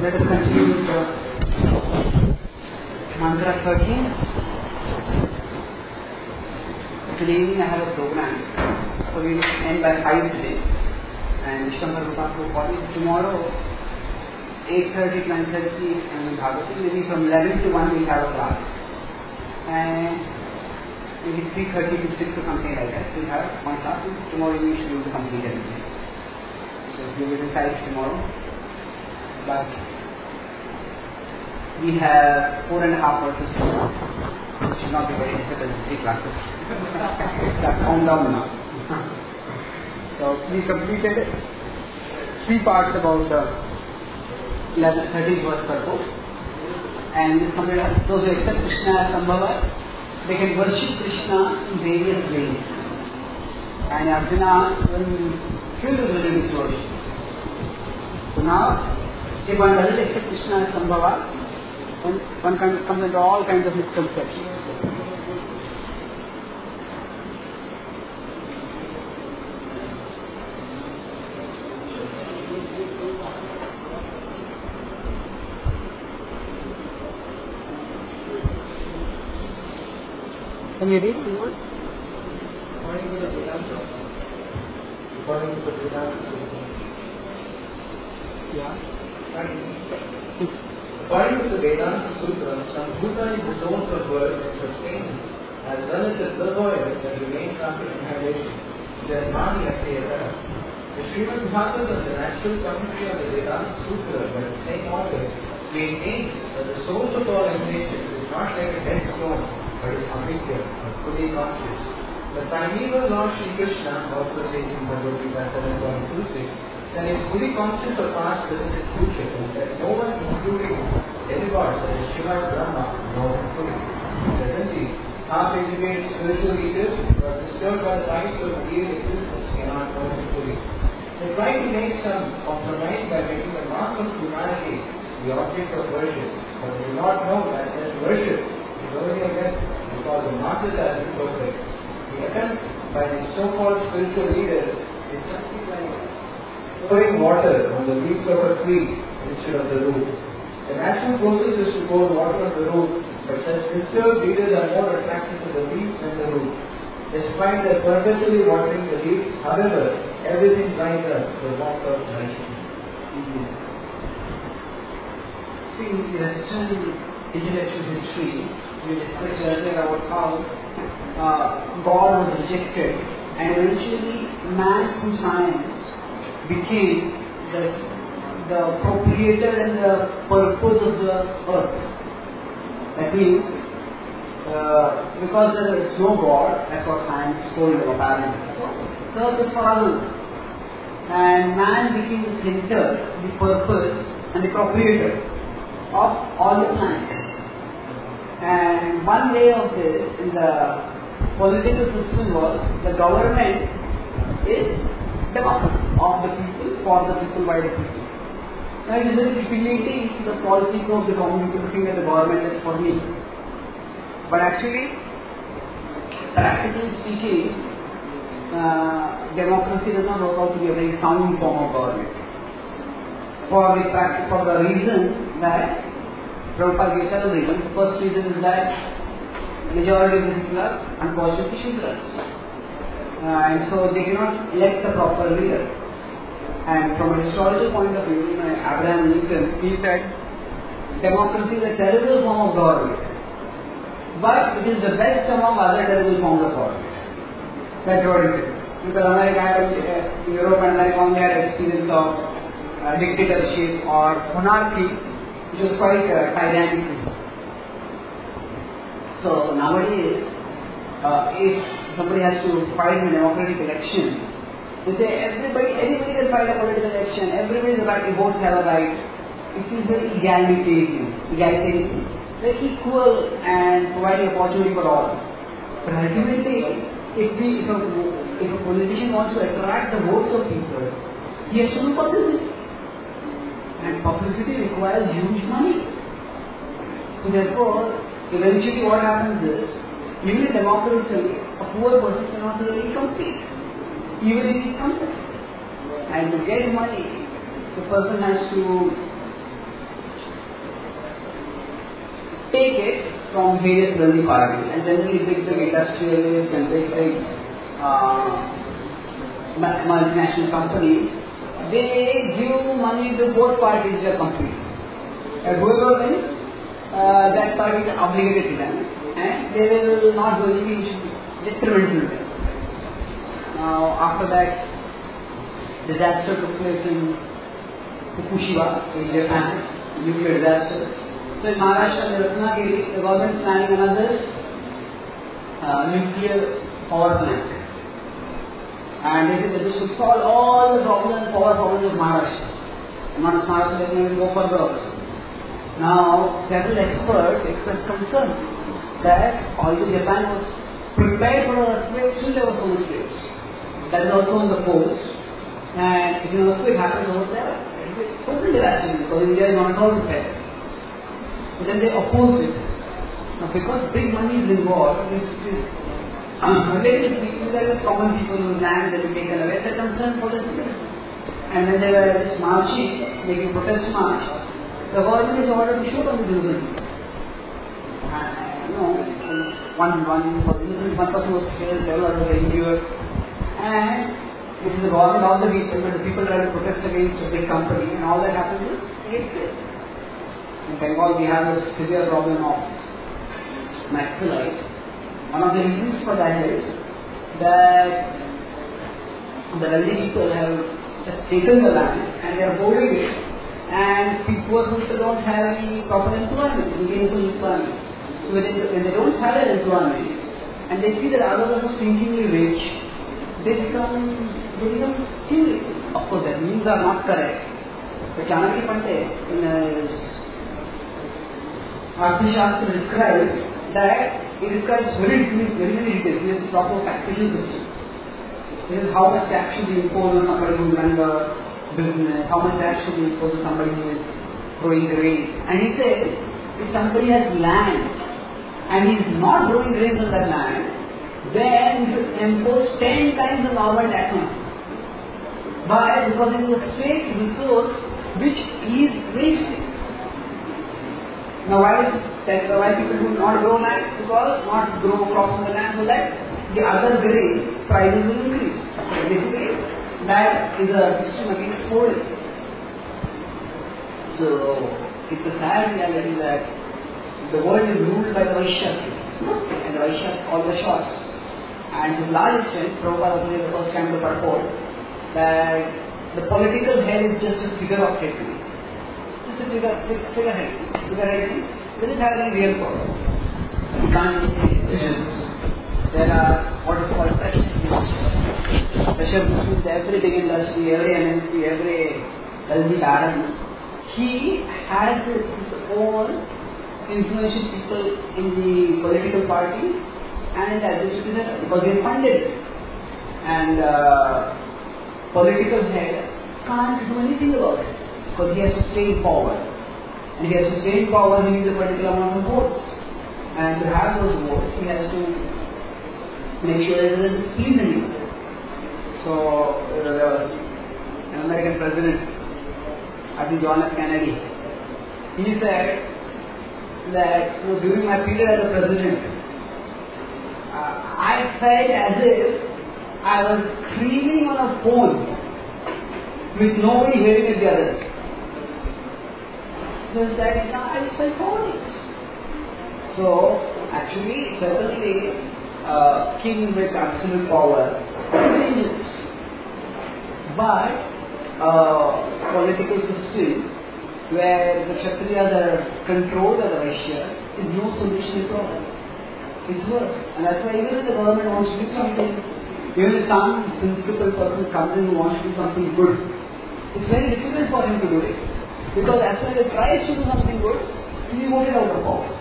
Let us continue with the mantra 13. Today evening I have a program, so we will end by 5 today. And Vishwambar will talk about tomorrow, 8:30 to 9:30 and Bhagavati. Maybe from 11 to 1 we have a class. And maybe 3:30 to 6 or something like that. We have one class. Tomorrow we should be able to complete everything. So we will decide tomorrow. But we have 4.5 verses, which should not be very difficult in 3 classes. That's calmed down now. So we completed 3 parts about the 13th verse purport. And this completed those who accept Krishna as Sambhava, they can worship Krishna in various ways. And Arjuna will feel the religious worship. So now, if one doesn't accept Krishna as Sambhava, one comes into all kinds of misconceptions. Can you read? According to the Vedanta. Yeah. According to the Vedanta Sutra, Sambhuta is the source of birth and sustenance, as well as the reservoir that remains after inhalation. Janmani Asayata. The Srimad Bhagavatam, the natural commentary of the Vedanta Sutra, by the same author, maintains that the source of all emanation is not like a dead stone, but is avidya, or fully conscious. The primeval Lord Shri Krishna, also says in Bhagavad Gita 7.26, that is fully conscious of past, present, and future, and that no one, including demigods such as Shiva and Brahma, knows him fully. Presently, half-educated spiritual leaders who are disturbed by the light of real existence cannot know him fully. They try to make some compromise by making the mass of humanity the object of worship, but they do not know that such worship is only a myth because the masses are imperfect. The attempt by these so-called spiritual leaders is something like pouring water on the leaves of a tree instead of the root. The natural process is to pour water on the root, but such disturbed leaders are more attracted to the leaves than the root. Despite their perpetually watering the leaves, however, everything dries up for want of nourishment. See, in the Western intellectual history, we discussed earlier about how God was rejected, and eventually man through science became the proprietor and the purpose of the earth. That means, because there is no God, that's what science told them apparently. So, the earth is for others. And man became the center, the purpose, and the proprietor of all the planets. And one way of this in the political system was the government is democracy of the people, for the people, by the people. Now it is very definiting the policy of the community looking at the government as for me. But actually, practically speaking, democracy does not work out to be a very sound form of government. For the reason that Prabhupada gives several reasons. The first reason is that majority of the people are unfortunately Shudras. And so they cannot elect the proper leader. And from a historical point of view, Abraham Lincoln, he said, democracy is a terrible form of government, but it is the best among other terrible forms of government. That's what it is. Because America, Europe and America only had experience of dictatorship or monarchy, which was quite tyrannical. So nowadays, if somebody has to fight in a democratic election, they say anybody can fight a political election, everybody has a right, both have a right. It is very egalitarian, very equal and providing opportunity for all. But ultimately, if a politician wants to attract the votes of people, he has to do publicity. And publicity requires huge money. So therefore, eventually what happens is, even in democracy, a poor person cannot really compete, even if he comes. And to get money, the person has to take it from various wealthy parties, and generally big industrialists and big multinational companies, they give money to both parties they are competing. And whoever wins, that party is obligated to them, and they will not do anything which is detrimental to them. Now, after that, disaster took place in Fukushima, in Japan, nuclear disaster. So in Maharashtra and Ratnagiri, the government is planning another nuclear power plant. And this will solve all the power problems of Maharashtra. And not just Maharashtra, let me go further also. Now, several experts expressed concern that although Japan was prepared for an earthquake, still there was so much chaos. That is also on the coast. And if an earthquake happens over there, it will be totally devastating because India is not at all prepared. But then they oppose it. Now, because big money is involved, this is related people, there are common people whose land that will be taken away, they are concerned for the citizens. And when they were marching, making protest march, the government is ordered to shoot on the building. One person was killed, several others were injured. And it is the government of the people, when the people try to protest against a big company, and all that happens is they get killed. In Bengal, we have a severe problem of Naxalites. One of the reasons for that is that the wealthy people have just taken the land and they are holding it, and people who don't have any proper employment, gainful employment. So when they don't have an employment and they see that others are so stinkingly rich, they become curious. Of course, their views are not correct. But Chanakya Pandey in his Arthashastra describes that it describes very many details. There is a proper taxation system. This is how much tax should be imposed on somebody who is running a business, how much tax should be imposed on somebody who is growing grains. And he says, if somebody has land and he is not growing grains on that land, then you should impose 10 times the normal tax on it. Why? Because it is a state resource which is wasted. Now why people do not grow land? Because not grow crops on the land so that the other grains prices will increase. Basically, that is a system against hoarding. So it's a sad reality that the world is ruled by the Vaishyas, and the Vaishyas call the shots. And to a large extent, Prabhupada was the first time to purport that the political head is just a figure of head. Just a figurehead. Doesn't have any real power. You can't make decisions. There are what is called pressure groups, every big industry, every MNC, every wealthy baron. He has his own influential people in the political parties and in the administration because they funded it. And political head can't do anything about it because he has to stay in power. And he has to stay in power, he needs a particular amount of votes. And to have those votes, he has to make sure that he doesn't displease anyone. So, there was an American president, I think John F. Kennedy. He said that during my period as a president, I felt as if I was screaming on a phone with nobody hearing at the other end. So that I felt politics. So actually, certainly, king with absolute power changes, but political system where the Kshatriyas are controlled by the Vaishyas is no solution at all. It's worse. And that's why even if the government wants to do something, even if some principal person comes in who wants to do something good, it's very difficult for him to do it. Because as soon as he tries to do something good, he is voted out of power.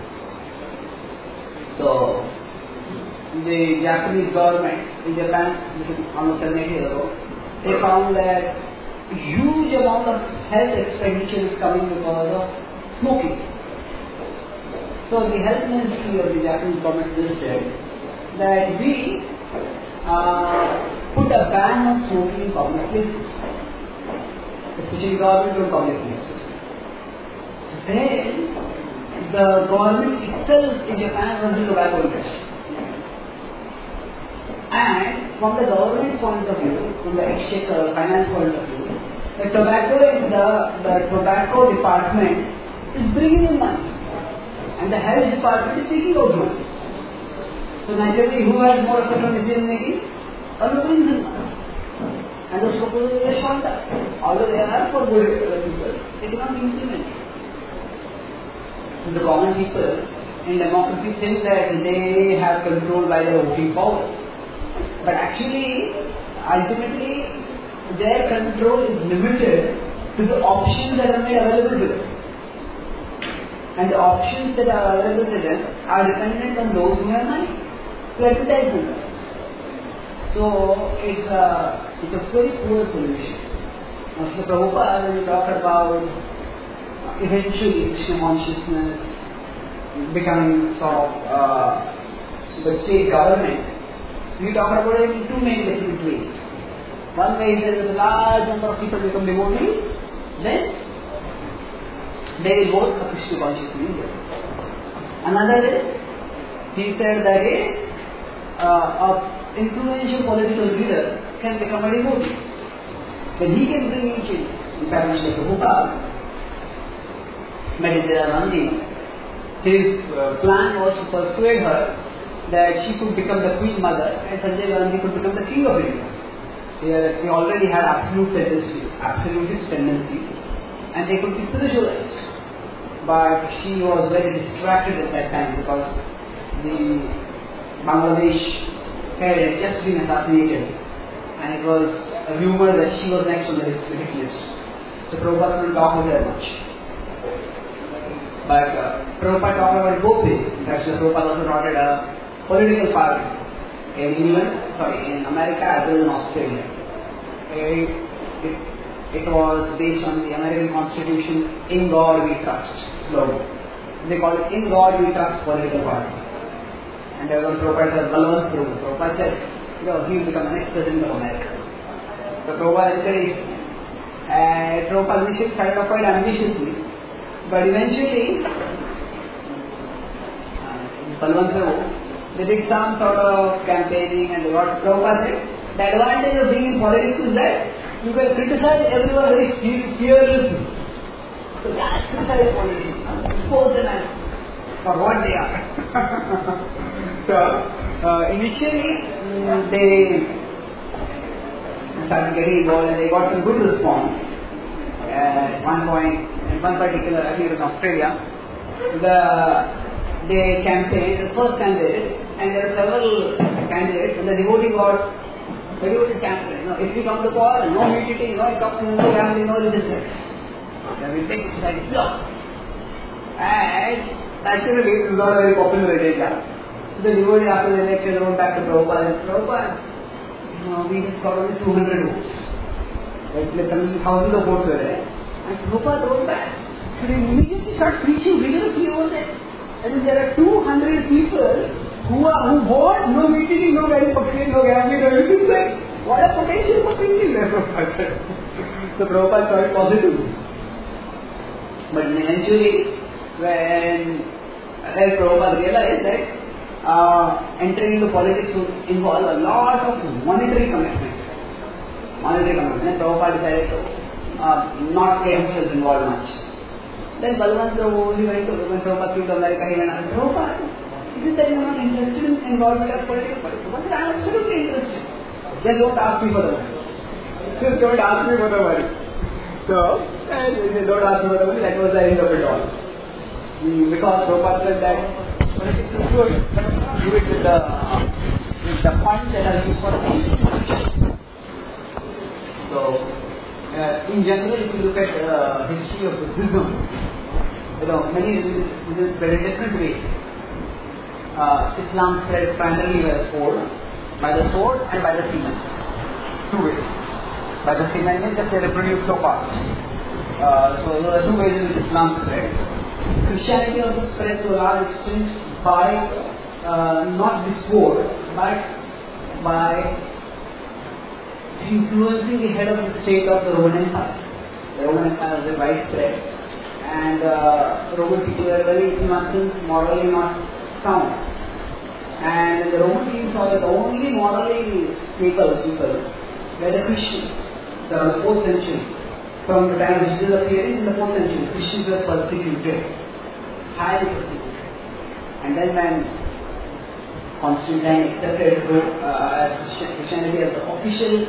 So, the Japanese government in Japan, this is almost 7-8 years ago, they found that huge amount of health expenditure is coming because of smoking. So the health ministry of the Japanese government said that we put a ban on smoking in public places, especially government or public places. Then the government itself in Japan was the tobacco industry. And from the government's point of view, from the exchequer finance point of view, the tobacco department is bringing in money, and the health department is taking out money. So naturally, who has more effect on decision making? Government brings in money. And those proposals are shot up. Although they are for good people, they cannot be implemented. So the common people in democracy think that they have control by their voting power. But actually, ultimately, their control is limited to the options that are made available to them. And the options that are available to them are dependent on those who have money to advertise them. So it's a very poor solution. Now, Srila Prabhupada, when he talked about eventually Krishna consciousness becoming sort of the state government, we talk about it in two main different ways. One way is that a large number of people become devotees, then they will vote for Krishna consciousness. Another is, he said that an influential political leader can become a devotee. Then he can bring in change. In fact, Mr. Prabhupada met Indira Gandhi. His plan was to persuade her that she could become the Queen Mother and Sanjay Gandhi could become the King of India. He already had absolutist tendency, and they could be spiritualized. But she was very distracted at that time because the Bangladesh had just been assassinated, and it was a rumor that she was next on the hit list. So Prabhupada couldn't talk with her much. But Prabhupada talked about both ways. In fact, Prabhupada also started a political party in America as well as in Australia. It was based on the American Constitution's "In God We Trust" slogan. They called it "In God We Trust" political party. And there was Prabhupada said, Balwant Prabhu. Prabhupada said, he will become the next president of America. So Prabhupada encouraged him. And Prabhupada initially started off quite ambitiously, but eventually, Balwant Prabhu, they did some sort of campaigning, and what Prabhupada said, the advantage of being in politics is that you can criticize everyone very fearlessly. So just criticize politicians, expose them as for what they are. So initially they started getting involved and they got some good response. At one point, in one particular, I think it was in Australia, they campaigned, the first candidate, and there were several candidates, and the devotee campaign. If we come to call, no mutiny, no adoption, no family, no resistance. Then we take society block. And naturally, it is not a very popular agenda. So the devotee after the election went back to Prabhupada and Prabhupada, we just got only 200 votes. Like thousands of votes were there. And Prabhupada wrote back. So they immediately start preaching vigorously over there. And there are 200 people who vote, no meeting, no very potential, no gambling, everything like, what a potential for preaching there, Prabhupada. So Prabhupada saw it positive. But eventually, when Prabhupada realized that entering into politics would involve a lot of monetary commitment. And Prabhupada decided to not get himself involved much. Then Balwant Prabhu, when Prabhupada came to America, he went and said, Prabhupada, is it that you are not interested in involvement of political parties? But I am absolutely interested. Just don't ask me for the money. Just don't ask me for the money. So, don't ask me for the money, that was the end of it all. Because Prabhupada said that politics is good, but do it with the funds that are used for the nation. So, in general, if you look at the history of Buddhism, many religions very different ways. Islam spread primarily by the sword and by the semen. Two ways. By the semen means that they reproduce so fast. So there are two ways in which Islam spread. Christianity also spread to a large extent by not the sword, but by influencing the head of the state of the Roman Empire. The Roman Empire was widespread, and Roman people were very nonsense, morally not sound. And the Roman people saw that the only morally stable people were the Christians. So in the 4th century, from the time of Jesus appearing in the 4th century, Christians were persecuted, highly persecuted. And then when Constantine accepted Christianity as the official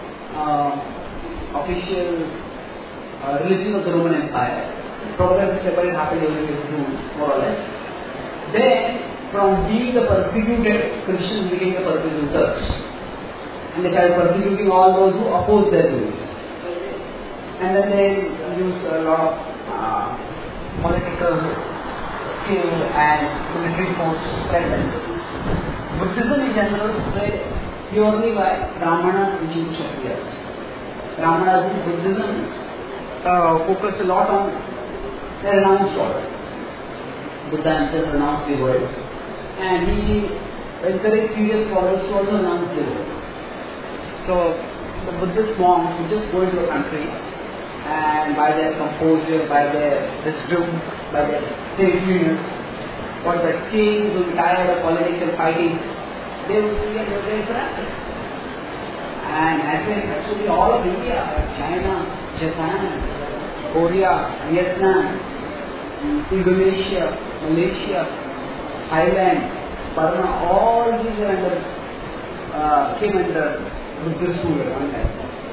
religion of the Roman Empire, progress separate happened during his rule, more or less. Then, from being the persecuted, Christians became the persecutors. And they started persecuting all those who opposed their rule. And then they used a lot of political skill and military force to spread themselves. Buddhism in general spread purely by Brahmanas and Kshatriyas. Brahmanas in Buddhism focused a lot on the renounced order. Buddha himself renounced the world. And he encouraged serious followers to also renounce the world. So the Buddhist monks would just go into a country and by their composure, by their wisdom, by their saintliness, or the kings who were tired of political fighting, they would see and they would interact. And actually all of India, China, Japan, Korea, Vietnam, Indonesia, Malaysia, Thailand, Burma, all these are came under Buddhist rule at one time.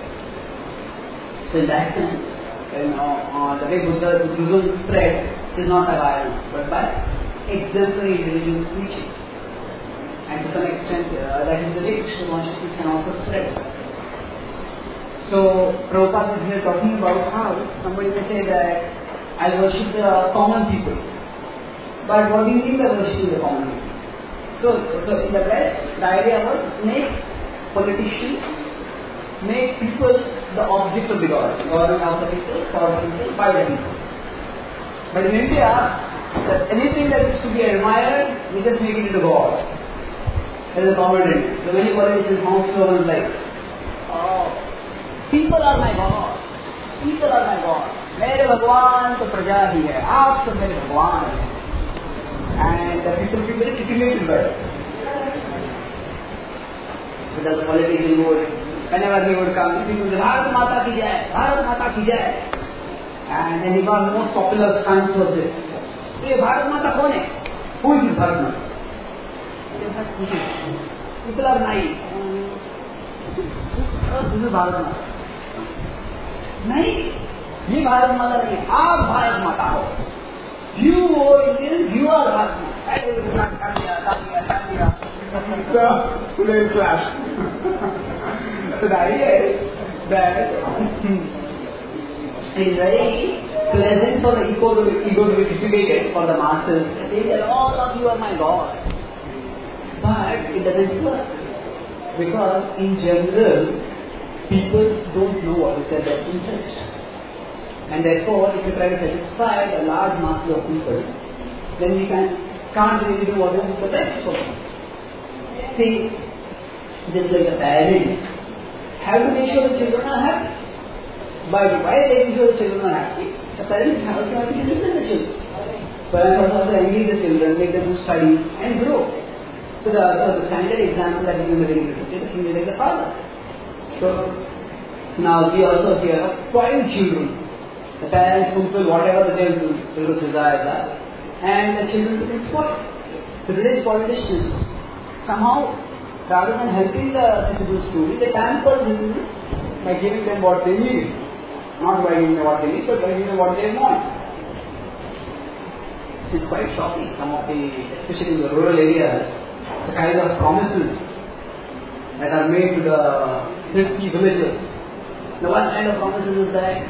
So in that sense, the way Buddhism spread is not by violence, but by exemplary religious preaching. And to some extent, that is the way Krishna consciousness can also spread. So Prabhupada is here talking about how somebody may say that I worship the common people. But what do you mean by worshiping the common people? So in the West, the idea was make politicians, make people the object of the government of the people, for the people, by the people. But in India, anything that is to be admired, we just make it into God. That is a common trend. So many politicians found slogans like, people are my God. People are my God. मेरे भगवान तो प्रजा ही है, आप सब मेरे भगवान हैं. And the people feel very intimidated by it. Because the politician would, whenever he would come, people would say, Bharat Mata ki jai, Bharat Mata ki jai. And then he got the most popular stance was this. So, Bharat Mata kaun hai? Who is this Bharat Mata? People are naive. This is Bharat Mata. नहीं, ये भारत माता नहीं, आप भारत माता हो. You Indians, you are Bharat Mata. Today's clash. So the idea is that it is very pleasant for the ego to be dissipated for the masses. They say, all of you are my God. But it doesn't work. Because in general, people don't know what is their best interest. And therefore, if you try to satisfy a large mass of people, then we can't really do what is the best for them. See, just like the parents have to make sure the children are happy. But why making sure the children are happy? The parents also have to discipline the children. Parents also engage the children, make them study and grow. So the standard example that we are going to take is like the father. So now we also hear of spoiled children. The parents fulfill whatever the children's desires are, and the children become spoiled. So today's politicians, somehow, rather than helping the citizens truly, they pamper the citizens by giving them what they need. Not by giving them what they need, but by giving them what they want. It's quite shocking. Some of the, especially in the rural areas, the kind of promises that are made to the thrifty villagers. The one kind of promises is that,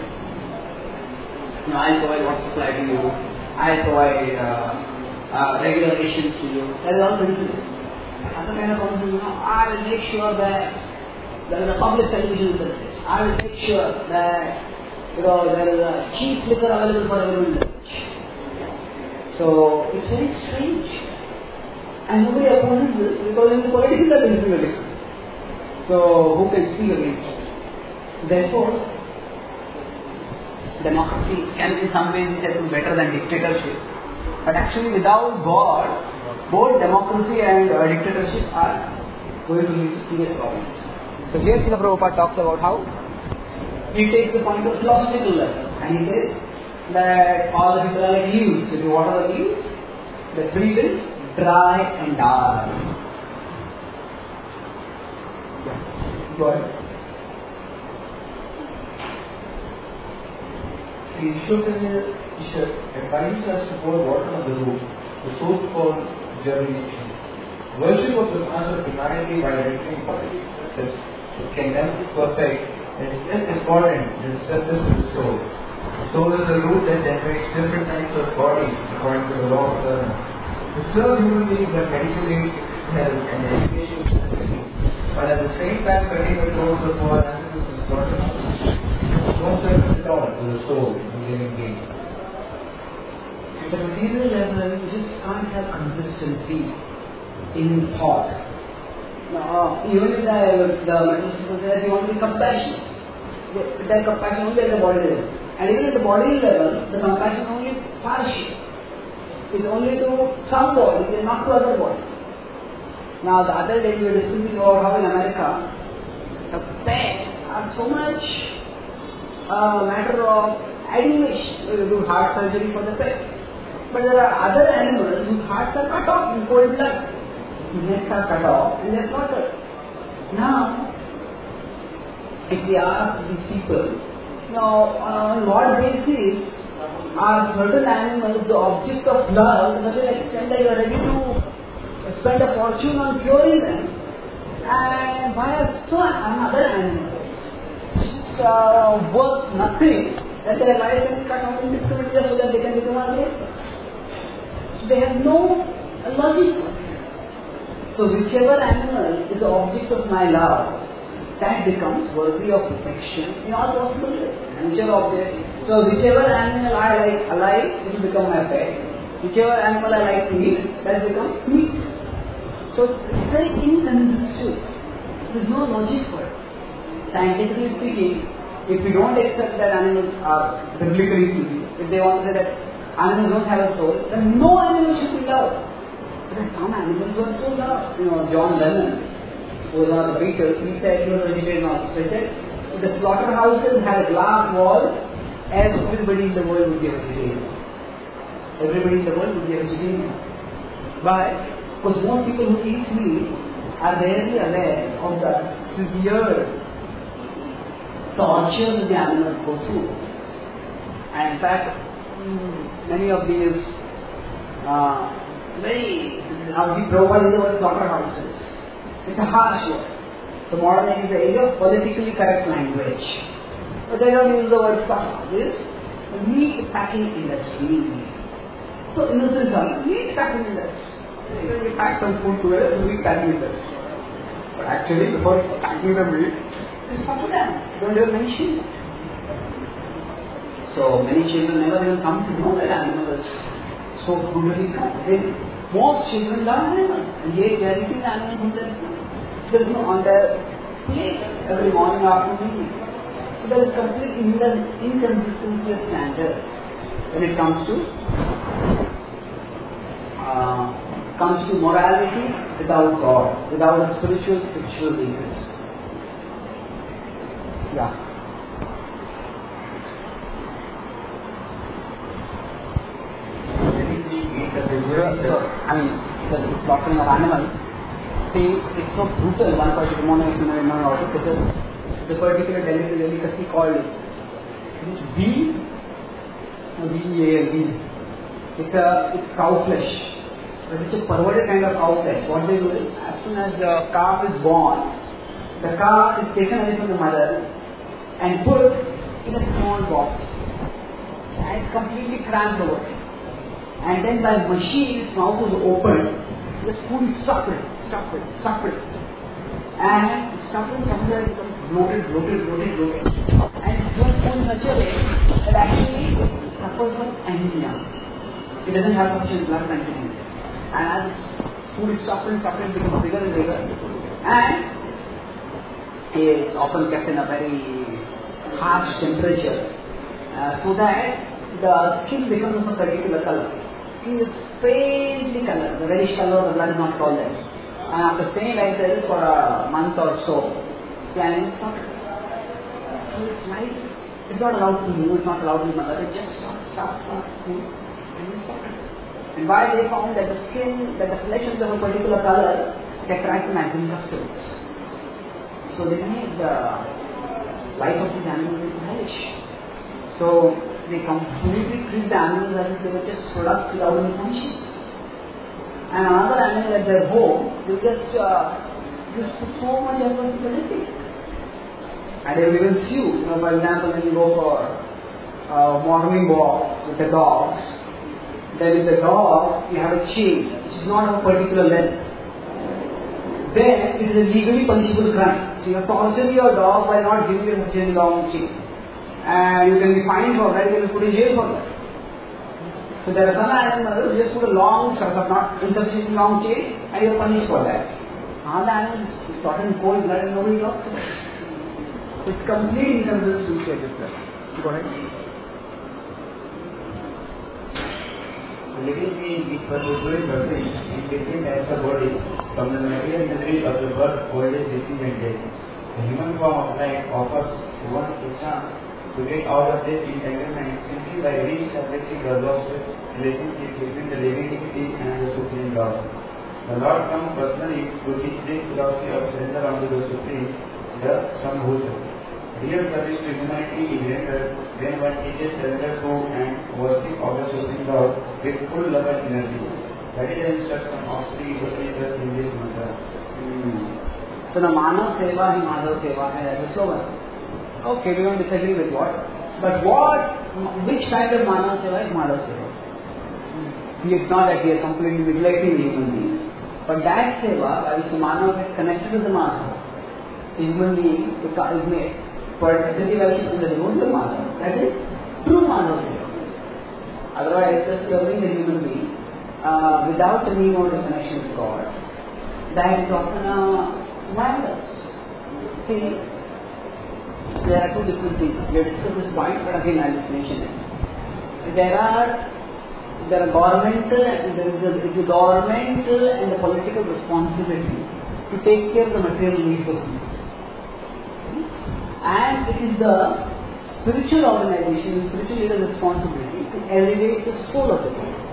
I'll provide water supply to you, I'll provide regular rations to you. That is all principle. Other kind of promises, I will make sure that there is a public television service. I will make sure that there is a cheap liquor available for everyone in the village. So it's very strange. And nobody opposes this because in the politics are inferior. So who can speak against it? Therefore, democracy can in some ways be better than dictatorship. But actually without God, both democracy and dictatorship are going to lead to serious problems. So here Srila Prabhupada talks about how he takes the point of philosophical level and he says that all the people are like leaves. If you water the leaves, the tree will dry and die. Yeah. Go ahead. Ishwar advises us to pour water on the root, the so-called germination. Worship of the master humanity by entering politics, such as the kingdom, perfect, is just important as justice to the soul. The soul is the root that generates different types of bodies according to the law of karma. To serve human beings by medical aid, health, and education facilities, but at the same time cutting the throats of all animals and slaughterhouses. No service at all to the soul in living being. At the material level, you just can't have consistency in thought. Now, even if the material system says you want to be compassionate, there compassion only at the body level. And even at the body level, the compassion only is partial. It's only to some bodies and not to other bodies. Now, the other day we were discussing about how in America, the pets are so much a matter of animation. We do heart surgery for the pet. But there are other animals whose hearts are cut off in cold blood. His necks are cut off and they are slaughtered. Now, if we ask these people, now on what basis are certain animals the object of love to such an extent that you are ready to spend a fortune on curing them, and why are some other animals just worth nothing, that their life can be cut off indiscriminately so that they can become our slaves? They have no logic. So whichever animal is the object of my love, that becomes worthy of protection in all possible ways. And whichever animal I like alive, it will become my pet. Whichever animal I like to eat, that becomes meat. So it's very inconsistent. There is no logic for it. Scientifically speaking, if we don't accept that animals are biblically speaking, if they want to say that animals don't have a soul, then no animal should be loved. But some animals were so loved. John Lennon, who was one of the Beatles, he said he was a vegetarian also. So he said, if the slaughterhouses had a glass wall, everybody in the world would be a vegetarian. Everybody in the world would be a vegetarian. But, because most people who eat meat are rarely aware of the severe torture that the animals go through. And in fact, many of these we provide the word slaughterhouses. It's a harsh word. So modern age is the age of politically correct language. But they don't use the word slaughterhouses. Meat packing industry. So innocent term, meat packing industry. We pack some food together, so meat packing industry. But actually, before packing the meat, it's up to them. Don't even mention it. So many children never even come to know that animal is so brutally cut. Most children love animals, and yet they are eating animals on their food. There is no on their plate every morning after eating. So there is complete inconsistency of standards when it comes to morality without God, without a spiritual basis. Yeah. The slaughtering of animals, it's so brutal. One particular morning, because the particular delicacy called veal. It's cow flesh. But it's a perverted kind of cow flesh. What they do is, as soon as the calf is born, the calf is taken away from the mother and put in a small box. And it's completely cramped over. And then by machine, its mouth is opened, the food is stuffed. And stuffing somewhere becomes bloated. And it's doing food in such a way that actually it suffers from anemia. It doesn't have sufficient blood quantity. And as food is stuffed, it becomes bigger and bigger. And it's often kept in a very harsh temperature. so that the skin becomes of a particular color. Skin is faintly colored, the reddish color of the blood is not called that. And after staying like this for a month or so, the animal is not. So it's nice. It's not allowed to move, it's not allowed to mother, it just starts moving. And why they found that the skin, that the flesh is of a particular color, it attracts the maximum customers. So they made the life of these animals is hellish. So they completely treat the animals as if they were just products without any function. And another animal at their home, they just put so much effort into it. And they will even sue. For example, when you go for morning walks with the dogs, then with the dog you have a chain which is not of a particular length. Then it is a legally punishable crime. So you have tortured your dog by not giving it such a long chain. And you can be fined for that, you can be put in jail for that. So there are some animals who just put a long, sort of not insufficiently long chain and you are punished for that. Other animals is taught in cold blood and nobody talks about it. It's completely inconsistent with this. Go ahead. Living being is particularly perfect in different types of bodies from the material misery of the birth, old age, disease and death. The human form of life offers one a chance to get out of this entanglement simply by re-establishing the lost relationship between the living entity and the Supreme Lord. The Lord comes personally to teach this philosophy of surrender unto the Supreme, the Sambhuta. Real service to humanity is rendered when one teaches surrender to and worship of the Supreme Lord with full love and energy. That is the instruction of Sri Bhakti in this mantra. So now Manav Seva and Madhav Seva as a slogan. Okay, we don't disagree with what. But which kind of Manav Seva is Madhav Seva? It's not that we are completely neglecting the human beings. But that Seva, by which the Manav is connected to the Madhav, the human being is made. But the deviation in the devotional Madhav, that is true Madhav Seva. Otherwise, just serving the human being without the need or the connection with God, that is often madness. See, there are two different things. We have discussed this point, but again I will just mention it. There are governmental and there is the governmental and the political responsibility to take care of the material needs of people. And it is the spiritual organization, the spiritual leader's responsibility to elevate the soul of the people.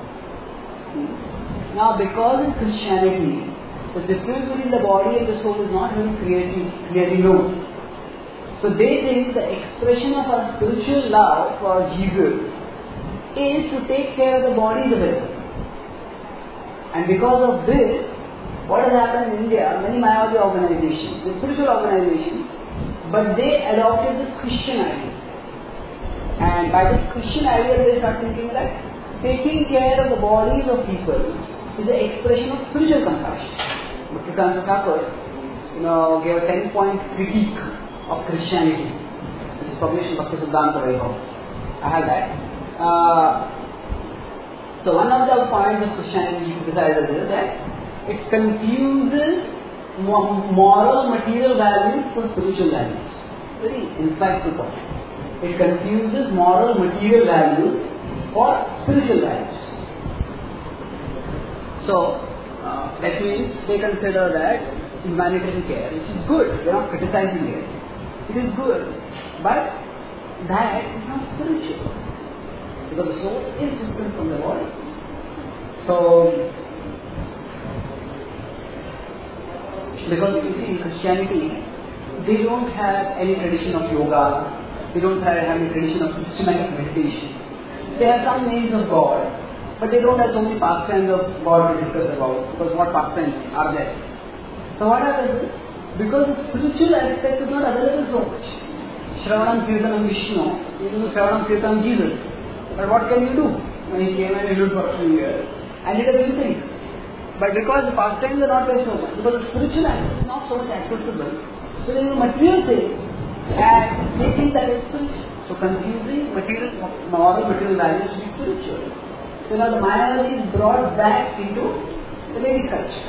Now, because in Christianity, the difference between the body and the soul is not very clearly known. So they think the expression of our spiritual love for Jesus is to take care of the body of the vessel. And because of this, what has happened in India, many Mayavadi organizations, the spiritual organizations, but they adopted this Christian idea. And by this Christian idea, they start thinking that taking care of the bodies of people is an expression of spiritual compassion. Bhaktivedanta Thakur, gave a 10-point critique of Christianity, which is published in Bhaktivedanta Vaibhav. I have that. So one of the points of Christianity which criticizes is that it confuses moral material values for spiritual values. Very insightful point. It confuses moral material values for spiritual values. So that means they consider that humanitarian care, which is good, they are not criticizing it. It is good, but that is not spiritual. Because the soul is different from the body. So because you see in Christianity, they don't have any tradition of yoga, they don't have any tradition of systematic meditation. They have some names of God, but they don't have so many pastimes of God to discuss about, because what pastimes are there? So what happens is, because the spiritual aspect is not available so much. Shravanam Kirtanam Vishnu, you do Shravanam Kirtanam Jesus. But what can you do? When he came and he lived for 3 years, and did a few things. But because the pastimes are not there so much, because the spiritual aspect is not so much accessible, so there is a material thing, and they think that is spiritual. So confusing moral material values to be spiritual. So now the Mayavadi is brought back into the Vedic culture.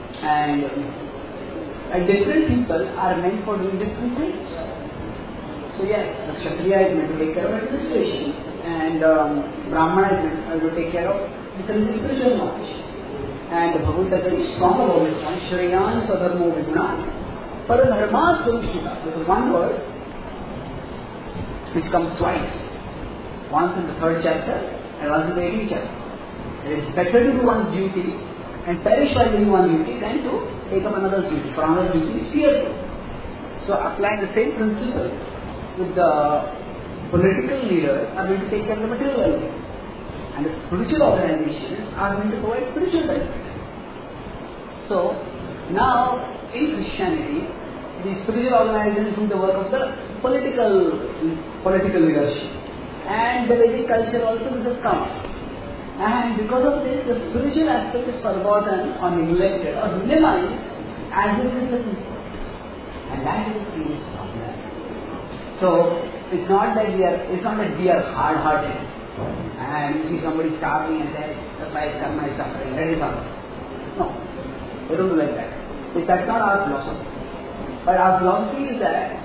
And different people are meant for doing different things. So yes, the Kshatriya is meant to take care of administration, and Brahmana is meant to take care of the spiritual knowledge. And the Bhagavad Gita is very strong about this one. Shreyan Sadharmo Viguna Paradharma Surushita. This is one word which comes twice. Once in the 3rd chapter and once in the 18th chapter. It is better to do one's duty and perish while doing one duty than to take up another's duty. For another's duty is fearful. So applying the same principle with the political leaders are going to take care of the material welfare. And the spiritual organizations are going to provide spiritual benefit. So now in Christianity, the spiritual organizations do the work of the political leadership. And the Vedic culture also has come. And because of this, the spiritual aspect is forgotten or neglected or minimized as this is the system. And that is a serious problem. So it's not that we are hard-hearted and you see somebody starving and say, that's why karma is suffering, that is suffering. No, we don't do like that. That's not our philosophy. But our philosophy is that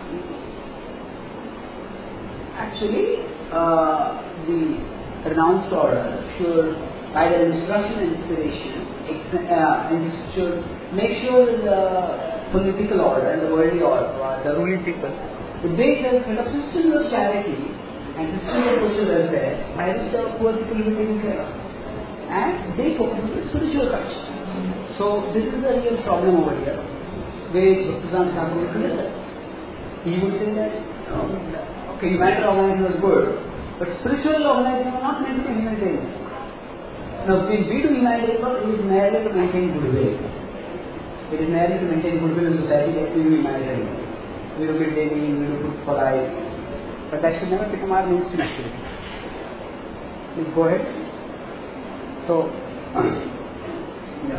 actually the renounced order should, by their instruction and inspiration, should make sure the political order and the worldly order, the ruling people, they have kind of systems of charity and systems of social welfare by which the poor people will be taken care of. And they focus on the spiritual culture. So this is the real problem over here, where Bhaktivedanta Thakur would clear that. He would say that, okay, humanitarian organization is good, but spiritual organization are not meant to be humanitarian. Now, when we do humanitarian work, it is merely to maintain goodwill. It is merely to maintain goodwill in society that we do humanitarian work. We do maintaining, we do good for life. But that should never become our mainstream activity. Please go ahead. So, yeah.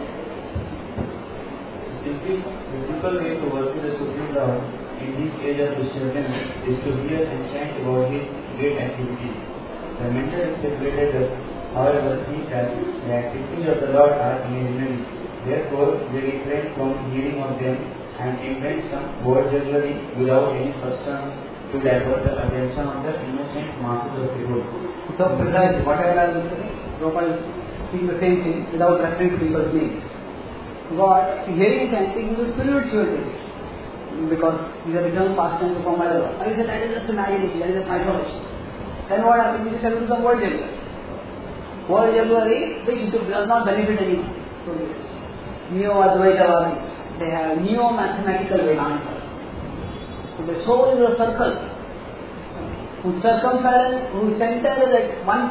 Simply, the simple way to worship the Supreme Lord in this age of disturbance is to hear and chant about His great activities. The mental interpreters, however, think that the activities of the Lord are imaginary. Therefore, they refrain from hearing of them and invent some word jugglery without any substance to divert the attention of the innocent masses of people. So, precisely, whatever I was saying, Prabhupada is saying the same thing without referring to people's names. God, hearing and chanting is a spiritual thing, because these are eternal pastimes of my Lord. I said that is just imagination, that is just mythology. Then what happens? We just have to do some word jugglery. Word jugglery which does not benefit anyone. So, Neo-Advaitavadis, they have neo-mathematical Vedanta. So the soul is a circle whose circumference, whose center is at one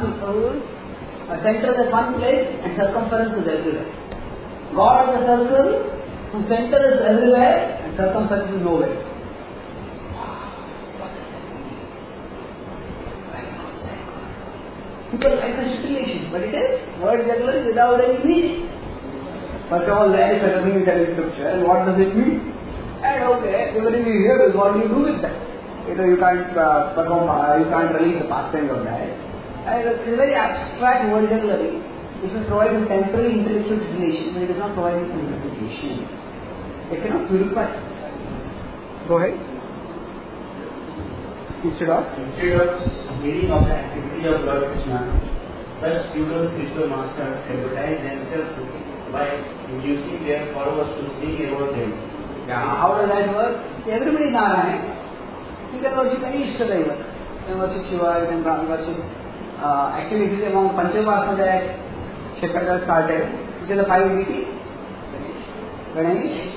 place and circumference is everywhere. God is a circle whose center is everywhere and circumference is nowhere. People like the stipulation, but it is word jugglery without any meaning. First of all, there is a meaning in scripture, and what does it mean? And okay, even if you hear this, what do you do with that? You can't perform, you can't release the pastime of that. And it's a very abstract word jugglery. It will provide a temporary intellectual stimulation, but it does not provide a purification. It cannot purify. Go ahead. Instead of hearing of the activity of Lord Krishna, such pseudo spiritual masters advertise themselves by inducing their followers to sing about them. Yeah, how does that work? Everybody is Narayan. You can worship any Ishtadaiva. You can worship Shiva, you can worship. Actually, it is among Panchavasana that Shankara started, which is the 5 deities. Ganesh,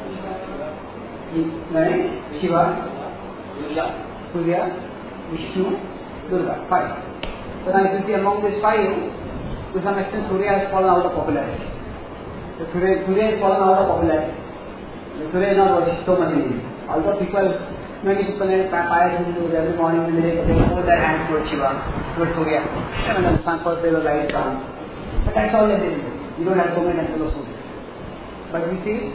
Shiva, Surya, Vishnu, Durga. 5. So now if you see among these 5, to some extent Surya has fallen out of popularity. So Surya has fallen out of popularity. Surya is not worshipped so much in India. Although many people in pious Hindus every morning when they hold their hands towards Shiva, towards Surya. And then first they will write down. But that's all they do. You don't have so many temples of Surya. But we see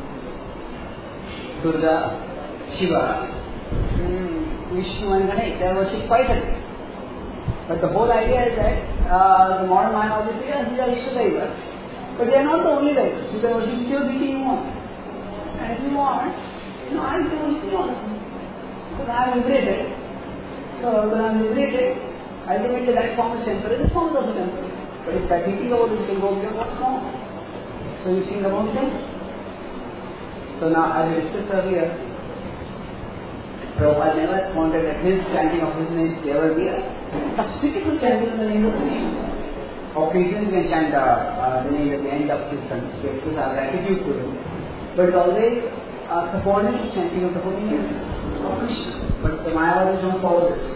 Durga, Shiva, Vishnu and Ganesh, they are worshipped quite a bit. But the whole idea is that the modern mind obviously these are Ishtadaiva. But they are not the only Daivas. You can worship whichever deity you want. And if you want, I can worship all of them. I am liberated. So when I am liberated, ultimately that form is temporary, this form is also temporary. But if I thinking about this thing, what's wrong? So you think about them. So now, as we discussed earlier, Prabhupada never wanted that his chanting of his name to ever be a substitute chanting of the name of Krishna. Occasionally we can chant the name at the end of Kirtan to express our gratitude to him. But it's always subordinate chanting of the holy names of Krishna. But the Mayavadis don't follow this.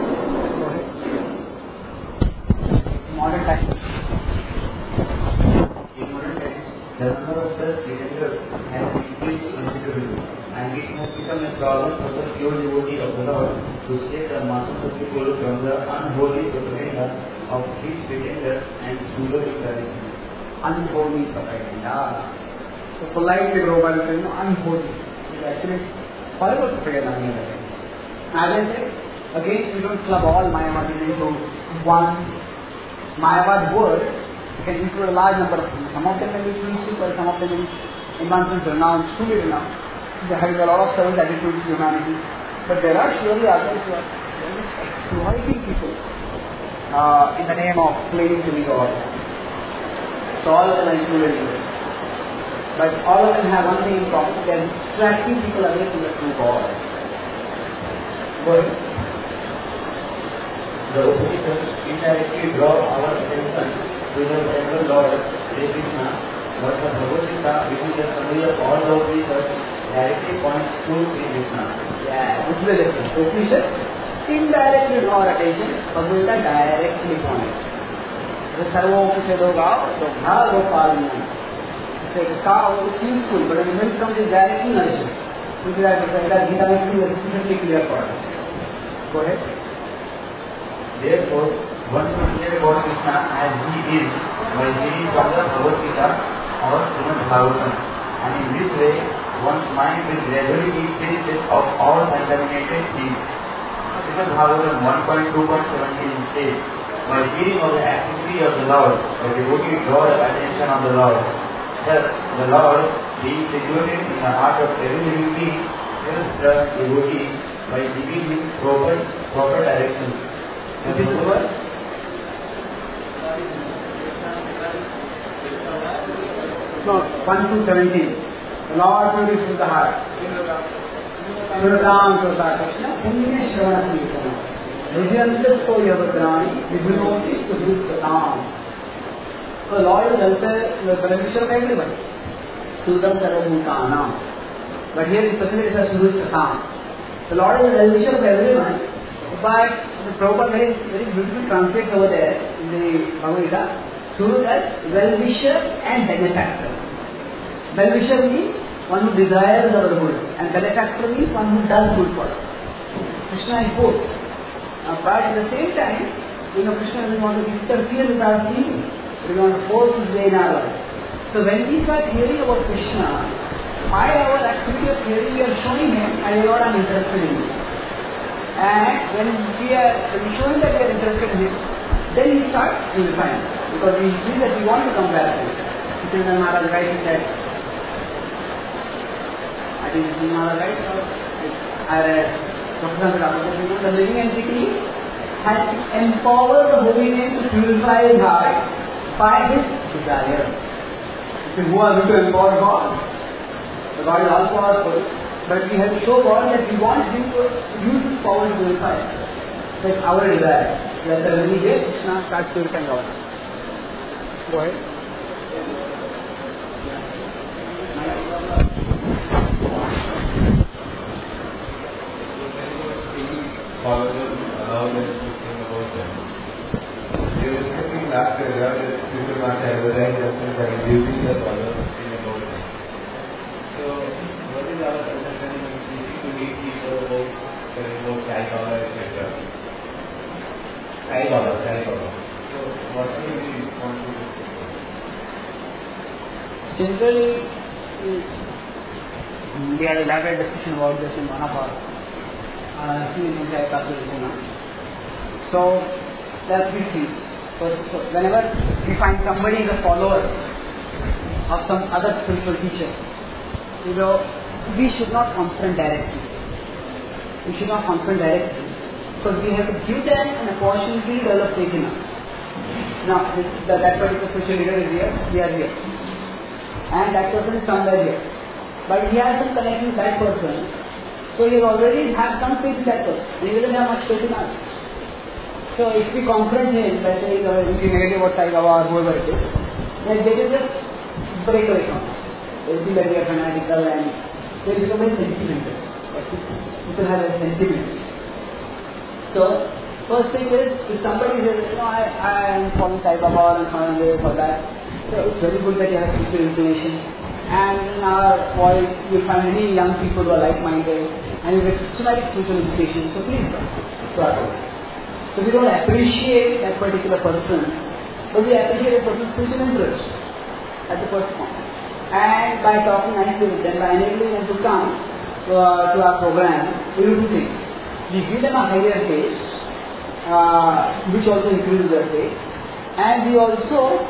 Modern times. In modern times, the number of such pretenders has increased considerably, and it has become a problem for the pure devotee of the Lord to save the masses of people from the unholy propaganda of these pretenders and pseudo-incarnations. Unholy propaganda. So politely Prabhupada says, unholy. It's actually horrible propaganda. As I said, again, we don't club all Mayavadis into one Mayavad word. Can include a large number of things. Some of them may be principal, some of them may be advancements renounced, truly renounced. They are having a lot of service attitudes to humanity. But there are surely others who are just exploiting people in the name of claiming to be God. So all of them are included in this. But all of them have one thing in common. They are distracting people away from the true God. But the opositors indirectly draw our attention to the central Lord, Sri Krishna, but the Bhagavad Gita, which is the summary of all the opositors, directly points to Sri Krishna. Yeah, this is the difference. Opositors indirectly draw our attention, Bhagavad Gita directly points. The Sarvopushedo Gao, the Bhagavad Gita. It's like a cow, it's useful, but when the milk comes, it's directly nourished. Which is that Gita is sufficiently clear for us. Go ahead. Therefore, one should hear about Krishna as he is by reading from the Bhagavad Gita or Srimad Bhagavatam, and in this way, one's mind will gradually be filled of all contaminated things. Srimad Bhagavatam 1.2.17 says, by hearing of the activity of the Lord, the devotee draw the attention of the Lord. Thus, the Lord, being situated in the heart of every living being, helps the devotee by giving him proper direction. This is the word. No, 1 to 17. The Lord purifies the heart. Suradam Sota Krishna, Punya Shravana Kirtana. Vijayantasto Yavadrani, Vibhunoti Sudhut Satam. So, Lord is also the beneficiary of everyone. Sudham Sarvabhutanam. But here specifically it says Sudhut Satam. The Lord is the beneficiary of everyone. But the Prabhupada very beautifully translates over there in the Bhagavad Gita. Surut as well-wisher and benefactor. Well-wisher means one who desires our good, and benefactor means one who does good for us. Krishna is both. But at the same time, Krishna doesn't want to interfere with our thinking. We want to force his way in our life. So when we start hearing about Krishna, by our activity of hearing, we are showing him, I am not interested in you. And when we are showing that we are interested in him, then he starts purifying. Because we see that we want to come back to him. Sitendra Maharaj right, he said, I think this is Maharaj right, I read the living entity has empowered the holy name to purify his heart by his desire. Who are we to empower God? The God is all powerful. But we have to show God that we want him to use his power to purify. That's our desire. That when we hear Krishna starts purifying our heart. Go ahead. Followers allow them to think about them. They were thinking last year that people must advertise themselves by reducing the followers to think about them. So, what is our understanding of easy to meet people about telling about Sai Baba, etc.? Sai Baba. So, what do we want to do? Generally, we had a elaborate discussion about this in one of our So, there are three things. So, whenever we find somebody is a follower of some other spiritual teacher, we should not confront directly. we should not confront directly. Because we have to give them an opportunity to develop faith in us. Now, that particular spiritual leader is here, we are here. And that person is somewhere here. But he has some connection with that person. So he already has some faith in that person. And he doesn't have much faith in us. So if we confront him by saying anything negative about Sai Baba or whoever it is, then they will just break away from us. They will think that we are fanatical and they will become very sentimental. People have a sentiment. So, first thing is, if somebody says, I am following Sai Baba or I'm following this or that, so it's very good that you have spiritual information. And in our voice, you'll find many young people who are like-minded and you get systematic spiritual education. So please come to our voice. So we don't appreciate that particular person, but we appreciate a person's spiritual interest at the first point. And by talking nicely with them, by enabling them to come to our program, we will do things. We give them a higher taste, which also increases their faith, and we also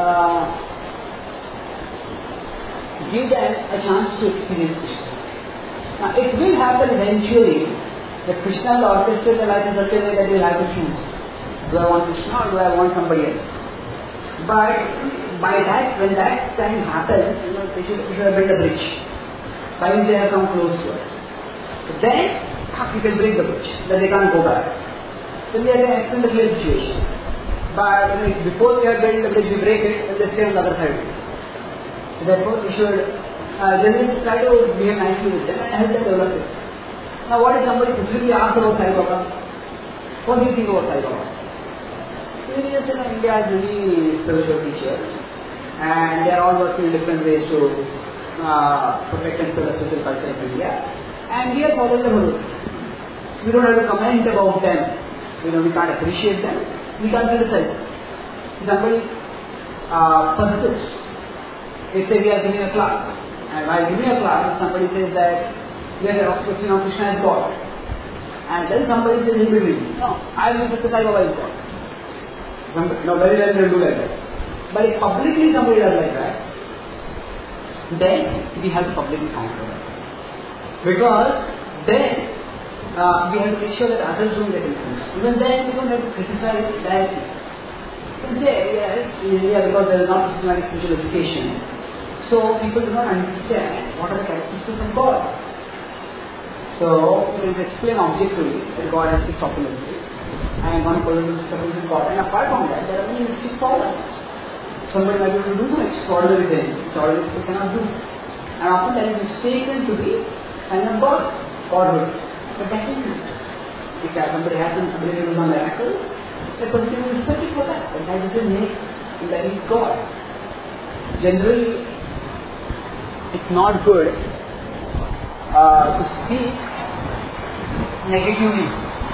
give them a chance to experience Krishna. Now it will happen eventually that Krishna will orchestrate the life in such a way that we will have to choose. Do I want Krishna or do I want somebody else? But by that, when that time happens, we should have built a bridge. By which they have come close to us. But then, you can break the bridge, then they can't go back. Then we have to extend the clear situation. But before we have built the bridge, we break it, and they stay on the other side. So therefore, we should generally try to behave nicely with them and help them develop it. Now, what if somebody specifically asks about Sai Baba? What do you think about Sai Baba? India has many spiritual teachers, and they are all working in different ways to protect and spread the spiritual culture of India. And we are following the Guru. We don't have to comment about them. We can't appreciate them. We can't criticize them. If somebody persists, they say we are giving a class, and while giving a class, somebody says that we are expressing of Krishna as God, and then somebody says he will no, I will say Sai Baba is God. Very well they will do like that. But if publicly somebody does like that, then we have to publicly counter that. Because then we have to make sure that others don't get influenced. Even then we don't have to criticize directly. You can say, yes, in India because there is not systematic spiritual education, so people do not understand what are the characteristics of God. So we can explain objectively that God has six opulence. And one person is God. And apart from that, there are many mystic problems. Somebody might be able to do some extraordinary things, extraordinary people cannot do. And often that is mistaken to be kind of Godhood. But that is not. If somebody has some ability to do some miracles, the person will be respected for that. But that doesn't make that he is God. Generally, it's not good to speak negatively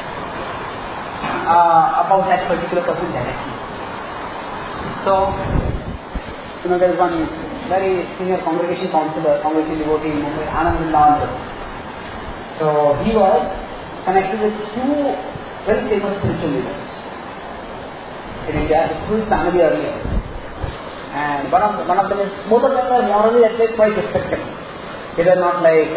about that particular person directly. So, there is one very senior congregation counselor, congregation devotee in Mumbai, Anand Vrindavan. So, he was connected with two very famous spiritual leaders in India, through his family earlier. And one of them is, both of them were morally at least quite respected. They were not like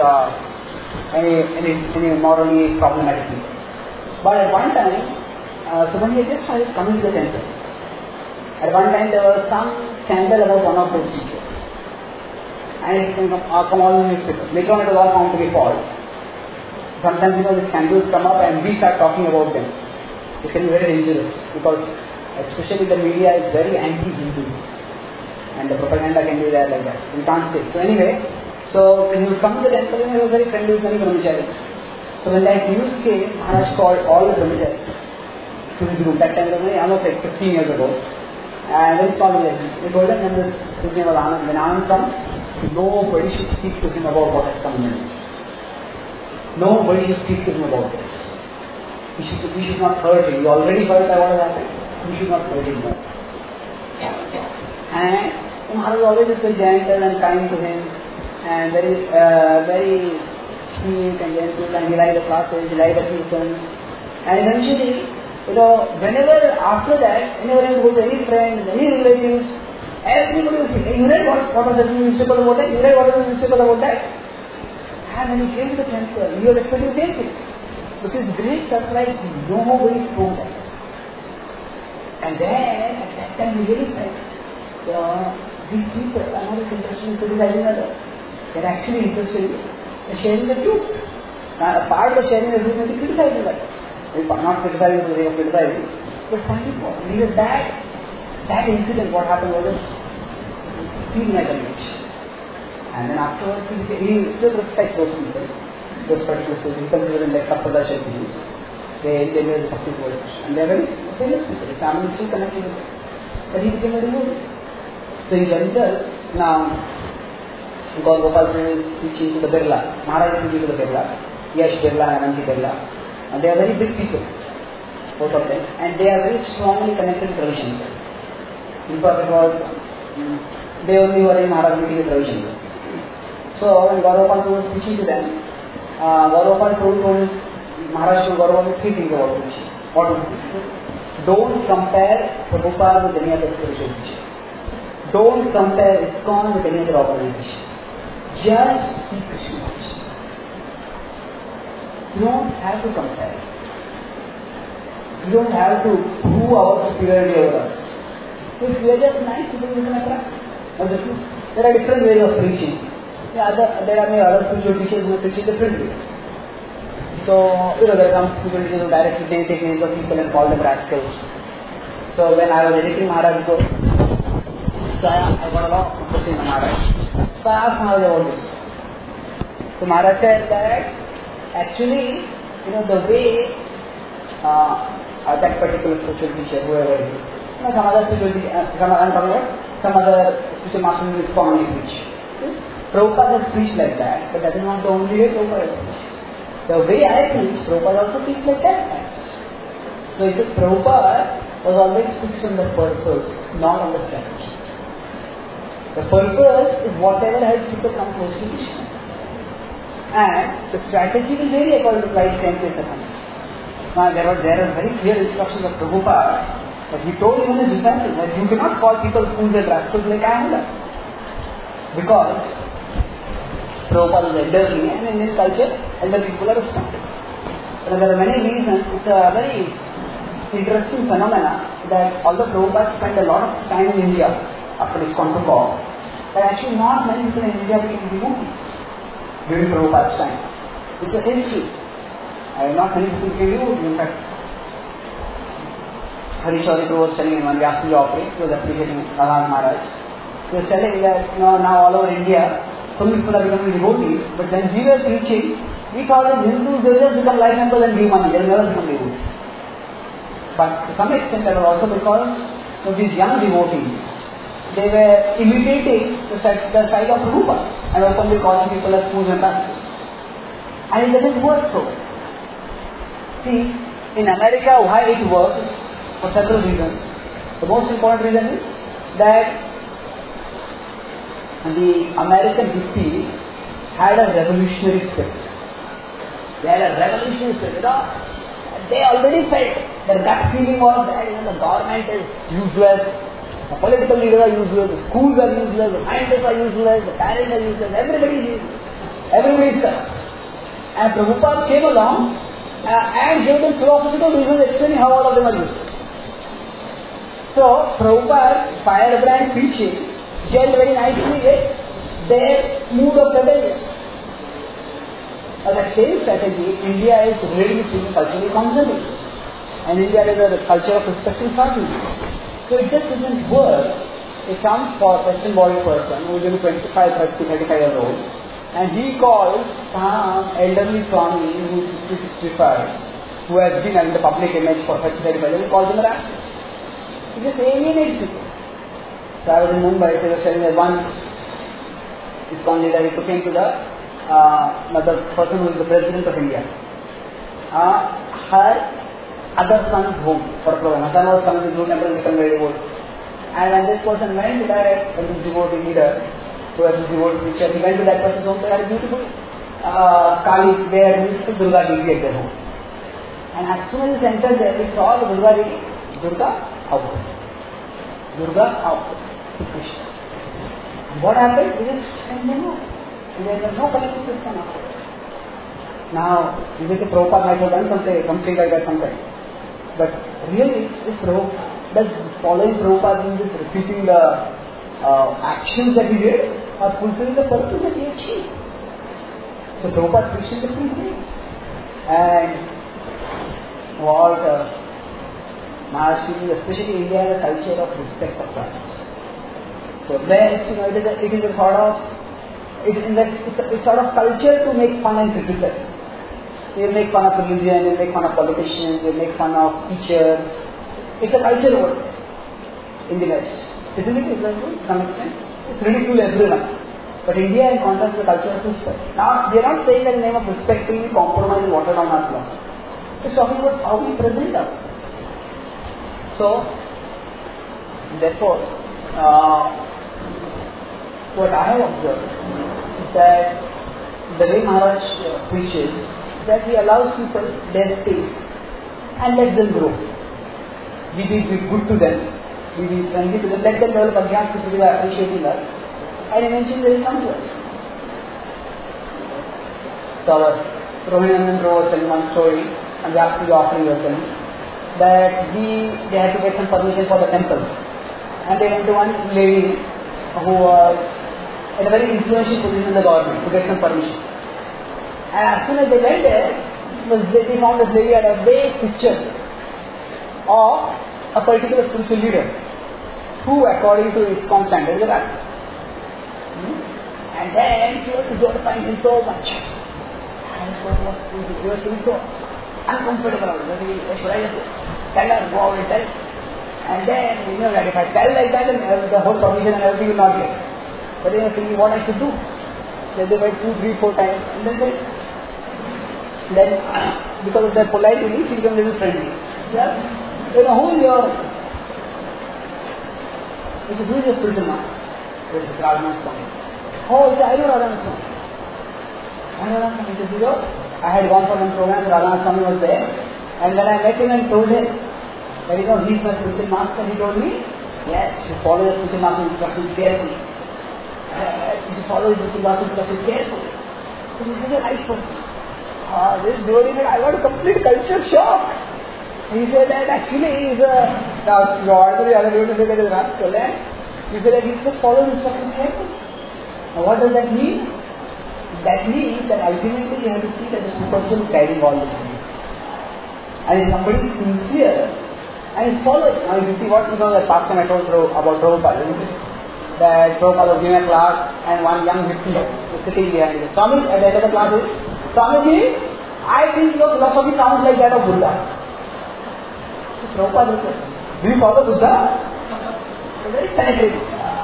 any morally problematic people. But at one time, Subhani just started coming to the temple. At one time there was some scandal about one of those teachers. And it can come all in the newspapers. Later on it was all found to be false. Sometimes the scandals come up and we start talking about them. It can be very dangerous because especially the media is very anti-Hindu. And the propaganda can be there like that. We can't say. So anyway, when you come to the temple, he was very friendly with many brahmacharis. So when that news came, Maharaj called all the brahmacharis to his room. That time was almost like 15 years ago. And very small village. He told them, and his name was Anand. When Anand comes, nobody should speak to him about what has come next. Nobody should speak to him about this. We should not hurt him. We already hurt by what has happened. We should not hurt him. And Maharaj was always very gentle and kind to him, and very sweet and gentle, and he liked the classes, he liked the kirtan. And eventually, whenever after that, whenever he goes to any friends, any relatives, everybody will say, hey, you read what was the newspaper about that? You read what was the newspaper about that? And when he came to the temple, he was expecting the same thing. But his great surprise, nobody spoke that. And then, at that time, we really felt these people are not interested in criticizing others. They're actually interested in sharing the truth. Now, a part of sharing the truth may be criticizing that. Not criticizing for the sake of criticizing, but finding fault. Because that incident, what happened was just feeling like a bitch. And then afterwards, he still respects those people. Those particular people, he considers them like Kapada Shaktis. They were the Bhakti worship. And they are very famous people. The family is still connected with them. But he became very good. So in general, now, because Gopal Prabhu is teaching to the Birla, Maharaj is teaching to the Birla, Yash Birla and Ananti Birla, and they are very big people, both of them, and they are very strongly connected to tradition. Because they only were in Maharaj meeting with tradition. So when Gopal Prabhu was teaching to them, Gopal Prabhu told Maharaj to Gopal three things about teaching. What was it? Don't compare Prabhupada with any other spiritual teacher. Don't compare ISKCON with any other organization. Just see Krishna. You don't have to compare. You don't have to prove our superiority over us. If we are just nice, people will attract. There are different ways of preaching. There are many other spiritual teachers who preach differently. So, there are some spiritual teachers who directly take names of people and call them rascals. So, when I was editing Maharaj, so I got a lot of interest in Maharaj. So I asked Maharaj about this. So Maharaj said that actually, the way that particular spiritual teacher, whoever it is, some other spiritual teacher, some other spiritual masters in ISKCON only preach. Prabhupada has preached like that, but that is not the only way Prabhupada has preached. The way I preach, Prabhupada also preached like that. So if Prabhupada was always fixed on the purpose, not on the strategy. The purpose is whatever helps people come close to Krishna. And the strategy will vary according to right time and circumstances. Now there are very clear instructions of Prabhupada that he told even his disciples that you cannot call people fools and rascals like I am. Because Prabhupada is elderly and in his culture, elderly people are respected. But there are many reasons. It's a very interesting phenomena that although Prabhupada spent a lot of time in India after his control, but actually not many people in India became devotees during Prabhupada's time. It's a history. Not many people became devotees. In fact, Harishwari Prabhu was telling him when Vyasji operated, he was appreciating Radhan Maharaj. He was telling that now all over India, so many people are becoming devotees, but when we were preaching, we thought that Hindus, they just become life members and give money, they will never become devotees. But to some extent, that was also because of these young devotees. They were imitating the style of Prabhupada and openly calling people as fools and rascals. And it doesn't work so. See, in America, why it works? For several reasons. The most important reason is that the American hippies had a revolutionary spirit. They had a revolutionary spirit. They already felt their gut feeling was that the government is useless. The political leaders are useless, the schools are useless, the scientists are useless, the parents are useless, everybody is useless. Everybody is corrupt. And Prabhupada came along and gave them philosophical reasons explaining how all of them are useless. So, Prabhupada, firebrand preaching, gelled very nicely with their mood of rebellion. Now, that same strategy, India is really speaking culturally conservative. And India is a culture of respecting authority. So it just doesn't work. It comes for a Western body person who is 25, 30, 35 years old, and he calls some elderly Swami who is 60, 65, who has been in the public image for 30, 35 years, he calls him a rascal. He just alienates people. So I was in Mumbai, they were saying that one ISKCON leader, he took him to the person who is the President of India. Her other son's home for a program. Her son was coming to the temple and become very devout. And when this person went to that, this devotee leader, who was this devotee preacher, he went to that person's home. They had a beautiful Kali, where beautiful Durga Devi at their home. And as soon as he entered there, he saw the Durga Devi, Durga out. Durga out. Krishna. And what happened? He just sent them out. And there was no connection system after that. Now, you will say Prabhupada might have done something like that sometime. But really, this does following Prabhupada means just repeating the actions that he did or fulfilling the purpose that he achieved. So Prabhupada preached different things. And what Maharaj speaking, especially India has a culture of respect of science. So there, it is a sort of, it's sort of culture to make fun and criticize. You make fun of religion, you make fun of politicians, you make fun of teachers. It's a culture word in the West. Isn't it? To some extent. It's ridicule everyone. But India in contrast to the culture of respect. Now, they are not saying that in the name of respect we compromise and water down our philosophy. It's talking about how we present us. So, therefore, what I have observed is that the way Maharaj preaches, that he allows people their space and let them grow. We be good to them, we be friendly to them, let them develop Ajnana Sthiti by appreciating us, and eventually they will come to us. So our Rohinandan was telling one story, and the offering was telling, that they had to get some permission for the temple, and they went to one lady who was in a very influential position in the government to get some permission. And as soon as they went there, they found this lady had a big picture of a particular spiritual leader who, according to his standards, is a rat. And then she was glorifying him so much. And so he was feeling so uncomfortable about it. Should I just tell her, go out and tell? And then, that if I tell like that, then the whole permission and everything will not get. But they were thinking what I should do. Then they went 2, 3, 4 times, and then because of their politeness, she became a little friendly. Yeah? Who is your? He says, who is your spiritual master? It is Radhanath Swami. Oh, he said, I know Radhanath Swami. He says, I had gone for one program, Radhanath Swami was there, and when I met him and told him that he is my spiritual master, he told me, yes, you follow your spiritual master's instructions carefully. You should follow his spiritual master's instructions carefully. So he's a nice person. This during it, I got a complete culture shock. He said that actually he is the order the other way to say that is rascal. He said that he just follows instructions carefully. Now what does that mean? That means that ultimately you have to see that the supersoul is guiding all this things. And if somebody is sincere and is following. Now if you see what that past time I told about Prabhupada, that Prabhupada was giving a class and one young hippie was sitting behind him. Swami, at the end of the class is, Swamiji, I think your philosophy sounds like that of Buddha. So Prabhupada said, do you follow Buddha? Very penetrating.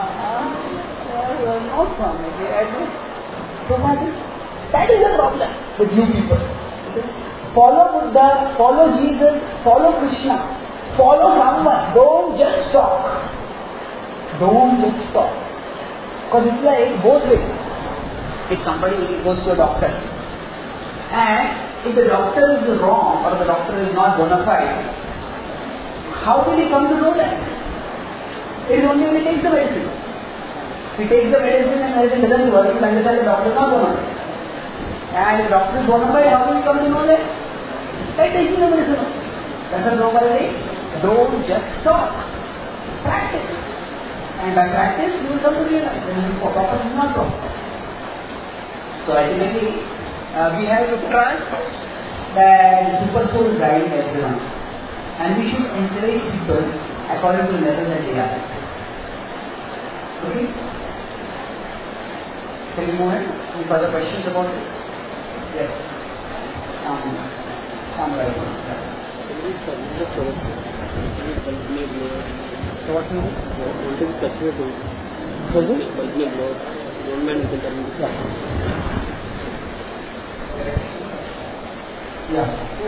No, Swamiji, I don't. Prabhupada said, that is the problem with you people. Follow Buddha, follow Jesus, follow Krishna, follow someone. Don't just talk. Don't just talk. Because it's like both ways. If somebody goes to a doctor, and if the doctor is wrong or the doctor is not bona fide, how will he come to know that? It is only when he takes the medicine. If he takes the medicine and medicine doesn't work, he will understand the doctor is not bona fide. And if the doctor is bona fide, how will he come to know that? By taking the medicine. That's what Prabhupada says. Don't just talk. Practice. And by practice, you will come to realize that the purpose is not wrong. So ultimately, we have to trust that the super soul is guiding everyone, and we should encourage people according to the level that they are. Okay? Can we move ahead? Any further questions about it? Yes. Right. So what means? Yeah.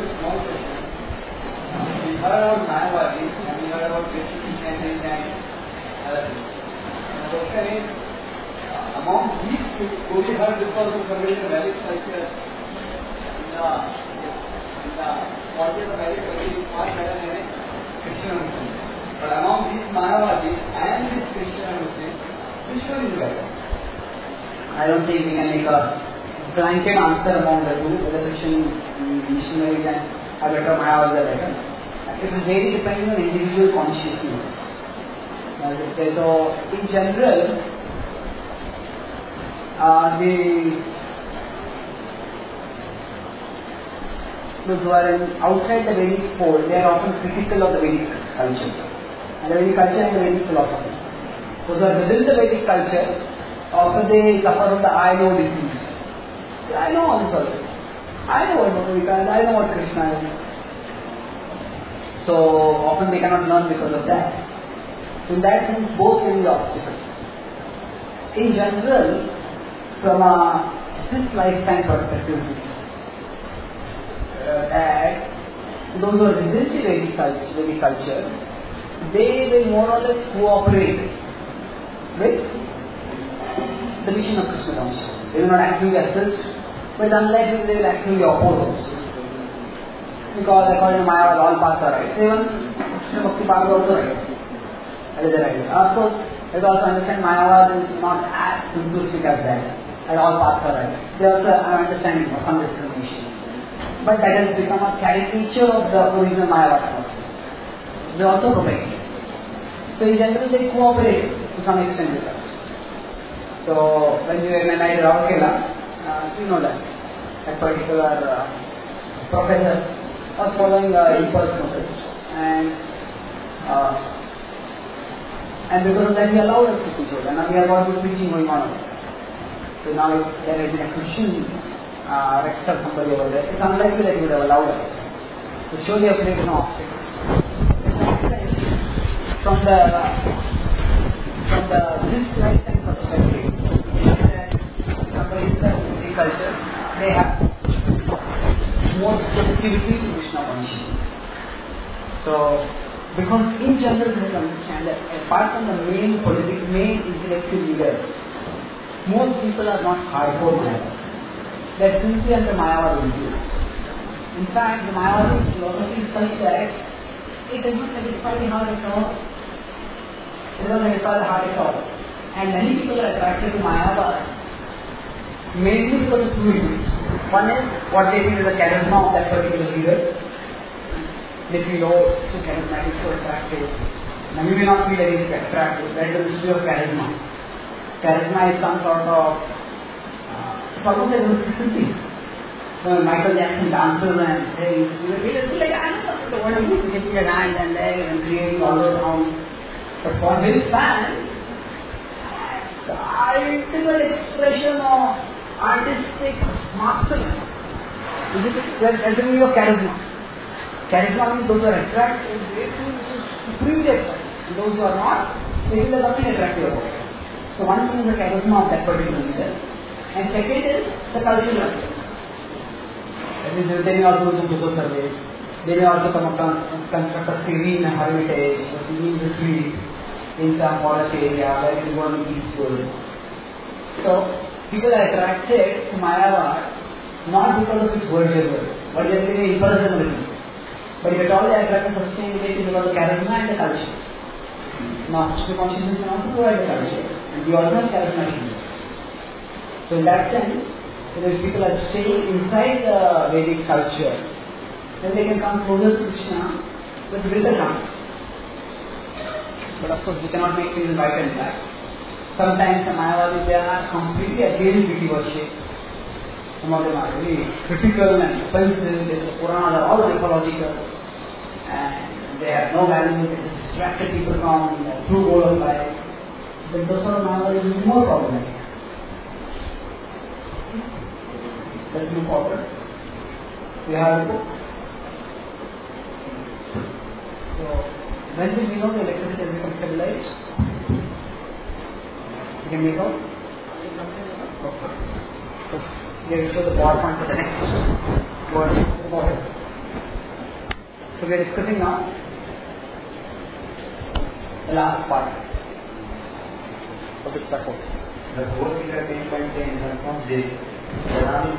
We heard about Mayavadi and we heard about Krishna and other things. The question is, among these two, we heard this also from the Vedic culture in the context of Vedic culture is far better than a Krishna Muslim. But among these Mayavadis and this Krishna Muslim, which one is better? I don't think we can make a blanket answer among the two, whether Christian missionaries are better, Mayavadis are better. It is very depending on individual consciousness. So, in general, those who are outside the Vedic fold, they are often critical of the Vedic culture. And the Vedic culture and the Vedic philosophy. Those who are within the Vedic culture, often they suffer from the I know disease. I know also. I know what Bhagavad, I know what Krishna is. So often they cannot learn because of that. So in that sense, both can be obstacles. In general, from this lifetime perspective, that those who are within the Vedic culture, they will more or less cooperate with the mission of Krishna consciousness. They will not actively assist, but unlikely they will actively oppose. Because according to Mayavad, all paths are right. Even Krishna Bhakti path is also right. That is the right. Of course, they also understand Mayavad is not as simplistic as that. And all paths are right. They also have understanding of some discrimination. But that has become a caricature of the original Mayavad philosophy. They also propagate. So in general, they cooperate to some extent with us. So when I did Raurkela, you know that particular professor was following impulse process, and because of that he allowed us to teach it, and now we have got good preaching going on. So now if there has been a Christian rector somebody over there, it's unlikely that he would have allowed us. So surely a place is no obstacle. From the this lifetime perspective, somebody is in culture, they have more sensitivity to Krishna consciousness. So, because in general we have to understand that apart from the main intellectual leaders, most people are not hardcore Mayavad. They are simply under Mayavad influence. In fact, the Mayavadi philosophy is such that it does not satisfy the heart at all. It does not satisfy the heart at all. And many people are attracted to Mayavad mainly because of two reasons. One is what they feel is the charisma of that particular leader. They feel, oh, so charismatic, so attractive. Now you may not feel that it is attractive. That is the mystery of charisma. Charisma is some sort of it's almost like electricity. So Michael Jackson dances and says, it's like, I don't know what to do, taking a hand and leg and creating all those sounds. But for his fans, the ultimate expression of artistic mastery. That's the meaning of charisma. Charisma means those who are attracted, they feel this is supremely attractive. And those who are not, they feel there's nothing attractive about it. So one thing is the charisma of that particular leader. And second is the cultural aspect. That means they may also do social service. They may also construct a serene hermitage, a serene retreat in some forest area where it is going to be peaceful. So people are attracted to Mayavad not because of its worldly world, but just because of impersonalism. But if at all they are attracted to sustainability because of the charisma and the culture. Now, Krishna consciousness can also provide the culture, and we also have charismatic needs. So in that sense, if people are staying inside the Vedic culture, then they can come closer to Krishna with greater chance. But of course, we cannot make things right and black. Sometimes the Mayavadis, they are completely against deity worship. Some of them are really critical and offensive. The Puranas are all mythological, and they have no value. They just distracted people from the true goal of life. Then those sort of Mayavadis will be more problematic. Let's move forward. We have the books. So, when did we know the electricity has become stabilized? You can make out? Okay. So, we will show the PowerPoint for the next word. So, we are discussing now the last part of this support. The fourth figure 10.10 confirms this. The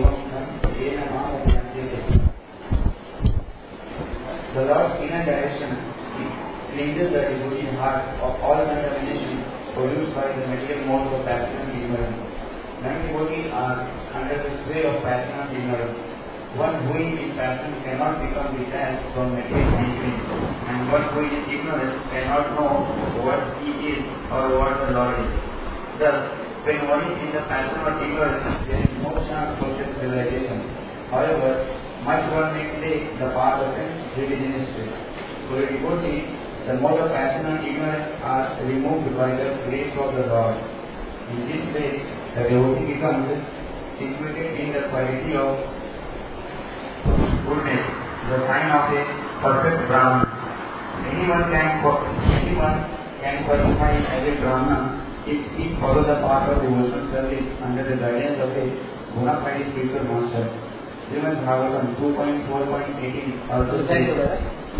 Lord's inner direction cleanses the devoted heart of all contamination produced by the material modes of passion and ignorance. Many devotees are under the sway of passion and ignorance. One who is in passion cannot become detached from material thinking, and one who is in ignorance cannot know what he is or what the Lord is. Thus, when one is in the passion or ignorance, there is no chance for self-realization. However, much one may take the path of religiously. For a devotee, the mode of passion and ignorance are removed by the grace of the Lord. In this way, the devotee becomes situated in the quality of goodness, the sign of a perfect Brahman. Anyone can qualify as a Brahman if he follows the path of devotional service under the guidance of a bona fide spiritual master. Srimad Bhagavatam 2.4.18 also says,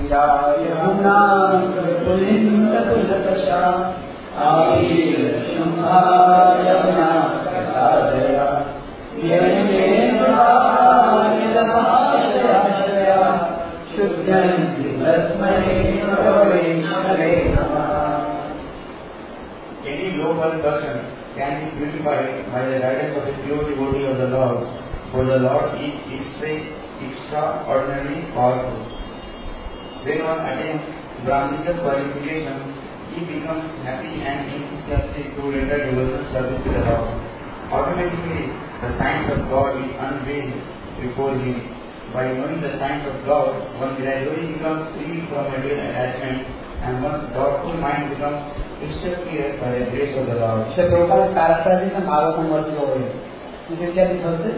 any local person can be purified by the guidance of a pure devotee of the Lord, for the Lord is extraordinarily powerful. When one attains Brahminical qualification, he becomes happy and enthusiastic to render devotional service to the Lord. Automatically, the signs of God is unveiled before him. By knowing the signs of God, one gradually becomes free from material attachment, and one's doubtful mind becomes crystal clear by the grace of the Lord. So Prabhupada is paraphrasing some Bhagavatam verses over here. You can get these verses?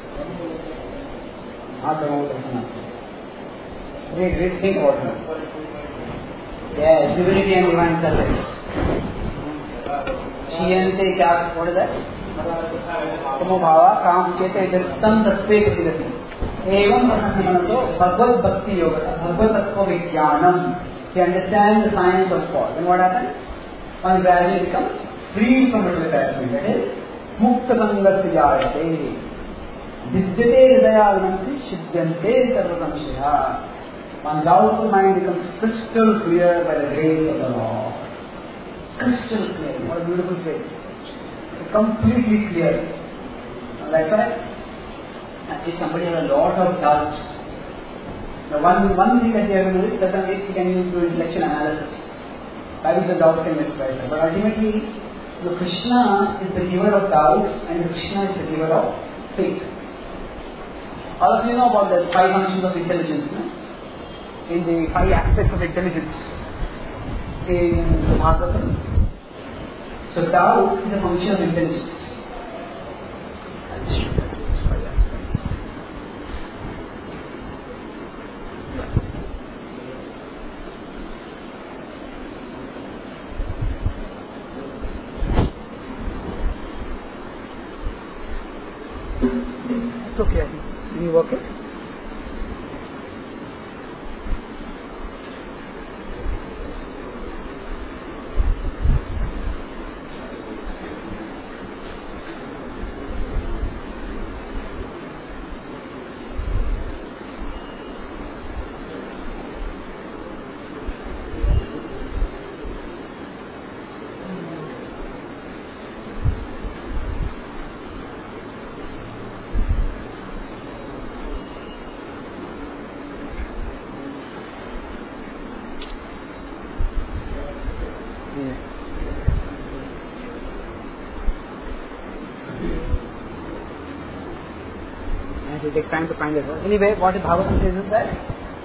Read, think about it. Yes, divinity and divine service. Shiyante kya, what is that? Tamo bhava kam kete darsam tasve kasidati. Evam prasannamanato bhagavad bhakti yoga, bhagavad tattva vijnanam. He understands the science of God. Then what happens? One gradually becomes free from material attachment. That is, mukta sangasya jayate. Vidyate hridayananti shuddhyante sarva samshaya. One's doubtful mind becomes crystal clear by the grace of the Lord. Crystal clear. What a beautiful phrase. Completely clear. That's why, if somebody has a lot of doubts, the one thing that you have to do is certainly you can use to intellectual analysis. That is the doubt can be better. But ultimately, the Krishna is the giver of doubts and the Krishna is the giver of faith. All of you know about the 5 functions of intelligence. No? In the 5 aspects of intelligence in Bhagavatam. So doubt is a function of intelligence. It's okay, I think. Can you work it? It will take time to find it. Anyway, what Bhagavatam says is that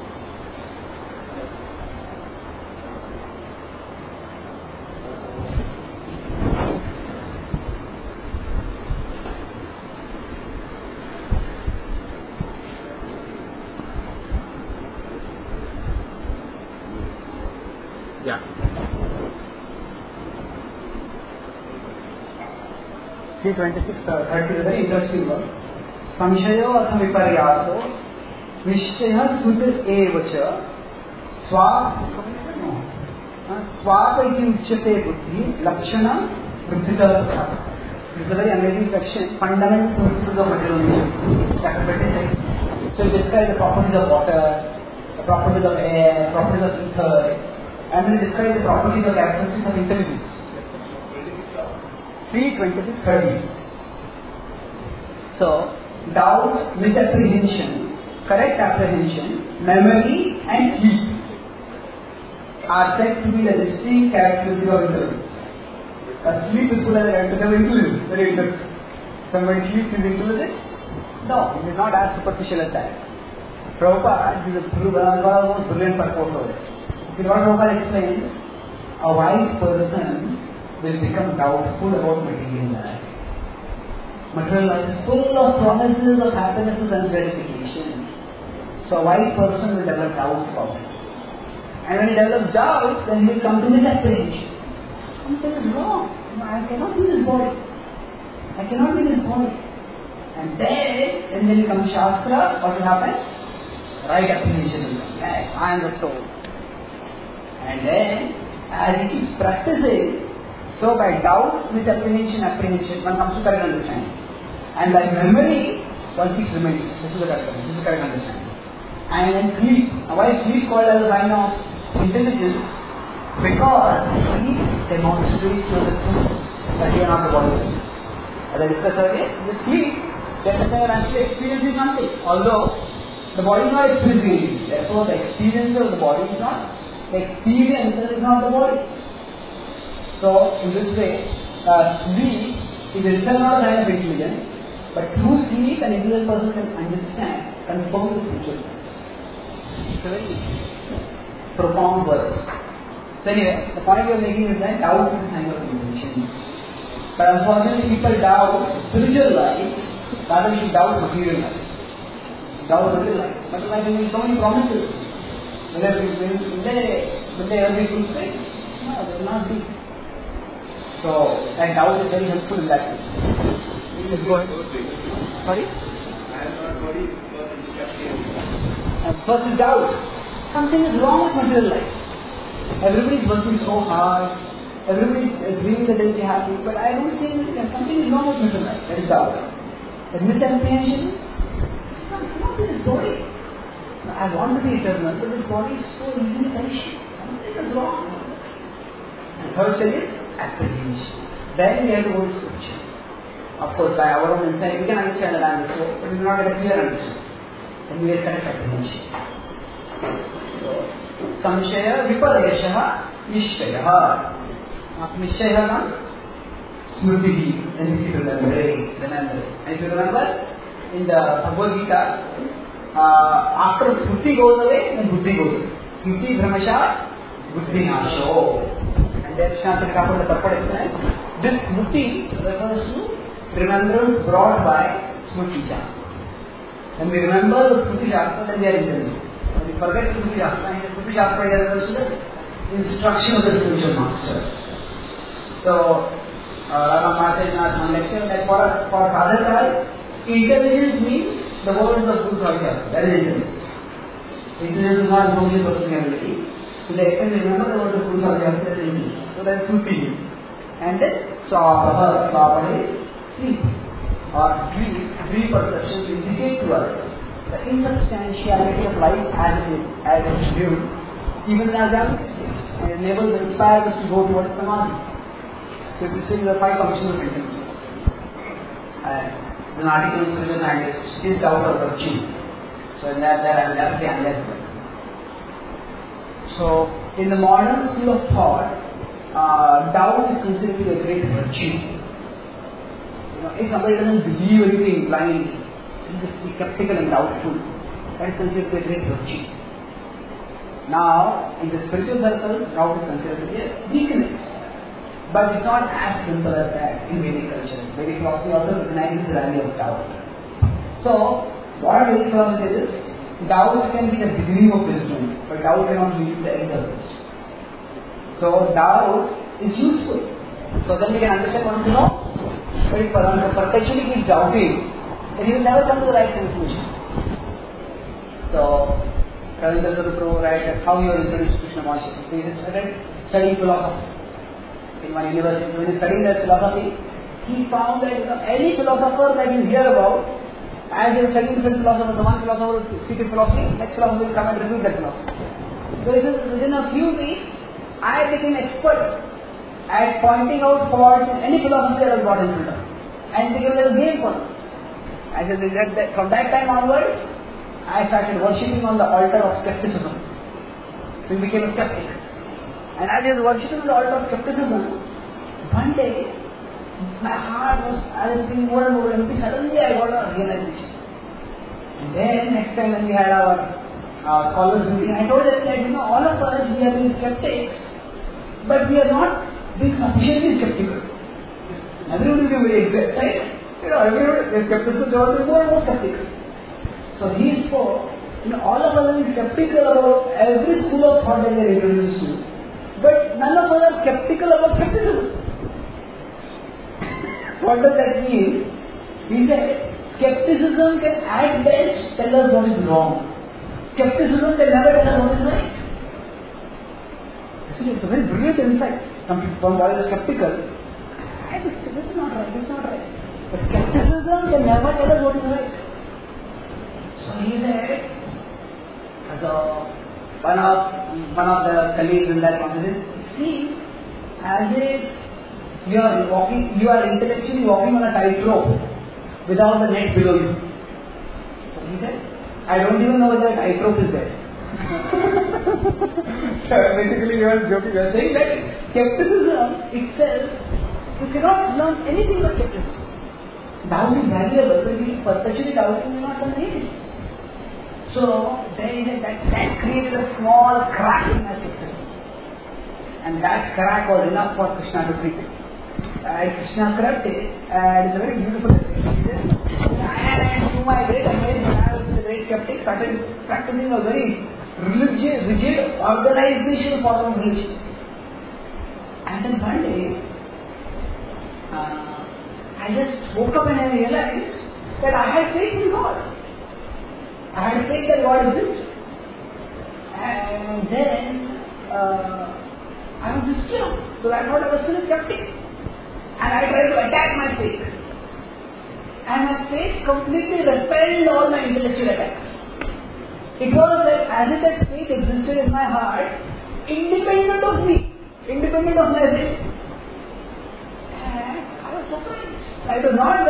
yeah. 326, 30 is a very interesting verse. संशयो अथ विपर्यासो निश्चय सुध एवच swap इति उच्यते बुद्धि लक्षण वृद्धितः. This is a very amazing section. Fundamental principles of material nature. So it describes the properties of water, the properties of air, properties of ether, and then it describes the properties of characteristics of intelligence. 326:30. So, doubt, misapprehension, correct apprehension, memory and sleep are said to be the distinct characteristics of intellect. Sleep is good as an intelligence, very interesting. Somebody sleeps is intelligent? No, it is not as superficial as that. Prabhupada is one of the most brilliant purpose of it. See what Prabhupada explains, a wise person will become doubtful about material life. Material life is full of promises of happiness and gratification. So a wise person will develop doubts about it. And when he develops doubts, then he will come to misapprehension. Something is wrong. I cannot be this body. I cannot be this body. And then when he comes Shastra, what will happen? Right apprehension will come. Yes, I am the soul. And then, as he keeps practicing, so by doubt, misapprehension, apprehension, one comes to correct understanding. And by memory, one keeps remembering. This is the correct understanding. And then sleep. Why is sleep called as a sign of intelligence? Because sleep demonstrates to the truth that you are not the body. As I discussed earlier, the sleep, that is actually experiencing nothing. Although the body is not experiencing it. Therefore, the experience of the body is not. The experience is not the body. So, in this way, sleep is itself not a sign of intelligence, but through sleep, an intelligent person can understand and confirm the future. It's a very profound verse. So anyway, the point we are making is that doubt is a sign of intelligence. But unfortunately, people doubt spiritual life rather than doubt material life. Doubt material life. Material life means so many promises. Will they ever be fulfilled? No, they will not be. So, that doubt is very helpful in that way. Let's go ahead. Sorry? I am not body because it is captive. First is doubt. Something is wrong with material life. Everybody is working so hard. Everybody is dreaming that they will be happy. But I don't see that something is wrong with material life. That is doubt. That misapprehension. It's not in this body. I want to be eternal, but this body is so easily perishing. Something is wrong. And third stage is apprehension. Then we have to go to scripture. Of course, by our own insight, we can understand that I am the soul, but we do not get a clear understanding. Then we get correct apprehension. So, samshaya vipadeshaha nishchayaha. Nishchayaha comes smriti. Then we keep remembering. And if you remember, in the Bhagavad Gita, after Smriti goes away, then Buddhi goes away. Smriti Brahmasha, Buddhi Nasho. And then Shastra Kappa, the purport explains, this Smriti refers to remembrance brought by Smriti Shastra. When we remember the Smriti Shastra, then we are intelligent. When we forget Smriti Shastra, and the Smriti Shastra refers to the instruction of the spiritual master. So, Rama Maharaj in our lecture that for sadhaka, intelligence means the words of Guru Sahib. That is intelligence. Intelligence is not only personality. To the extent we remember the words of Guru Sahib, that is intelligence. So that is Smriti. And then Swapana is sleep. Or dream perceptions indicate to us the insubstantiality of life as it is viewed. Even as it enables and inspires us to go towards Samadhi. So this is the 5 functions of intelligence. An article is written and it is doubt or virtue. So in that I will have to analyze it. So in the modern school of thought, doubt is considered to be a great virtue. If somebody doesn't believe anything blindly, just be skeptical and doubtful, that is considered to be a great virtue. Now, in the spiritual circle, doubt is considered to be a weakness. But it's not as simple as that in Vedic culture. Vedic philosophy also recognizes the value of doubt. So, what Vedic philosophy says is, doubt can be the beginning of wisdom, but doubt cannot lead to the end of wisdom. So, doubt is useful. So then we can understand what to know. But if one perpetually keeps doubting, then he will never come to the right conclusion. So, Ravindra Prabhu writes how you are introduced to Krishna Maharshi. He is studying philosophy. In one university, when he studied that philosophy, he found that any philosopher that you hear about, as he is studying different philosophers, one philosopher will speak in philosophy, next philosopher will come and refute that philosophy. So within a few weeks, I became expert at pointing out faults in any philosophy that was brought in front of me, and became a game for me. I said that from that time onwards, I started worshipping on the altar of skepticism. So I became a skeptic. And as I was worshipping on the altar of skepticism, one day, my heart was, I was being more and more empty. Suddenly I got a realization. And then next time when we had our scholars meeting, I told them that, all of us, we have been skeptics, but we are not being sufficiently skeptical. Everyone will be very exact, right? Everyone is skeptical, they will be more and more skeptical. So he spoke, all of us are being skeptical about every school of thought that we are introduced to, but none of us are skeptical about skepticism. What does that mean? He said, skepticism can at best tell us what is wrong. Skepticism can never tell us what is right. It's a very brilliant insight. Some people are skeptical. This is not right, this is not right. But skepticism can never tell us what is right. So he said, one of the colleagues in that conference, it seems as if you are intellectually walking on a tightrope without the net below you. So he said, I don't even know whether a tightrope is there. So basically you are joking, you are saying that skepticism itself, you cannot learn anything but skepticism. Doubt is valuable, but if you perpetually doubting, you will not learn anything. So there is that created a small crack in my skepticism. And that crack was enough for Krishna to treat it. And Krishna corrected it, and it's a very beautiful experience. And to my great amazement, I was a great skeptic, started practicing a very rigid organizational form of religion. And then one day, I just woke up and I realized that I had faith in God. I had faith that God exists. And then I was disturbed. So I thought I was still a skeptic. And I tried to attack my faith. And my faith completely repelled all my intellectual attacks. It was that as if that faith existed in my heart, independent of me, independent of my faith. And I was surprised. It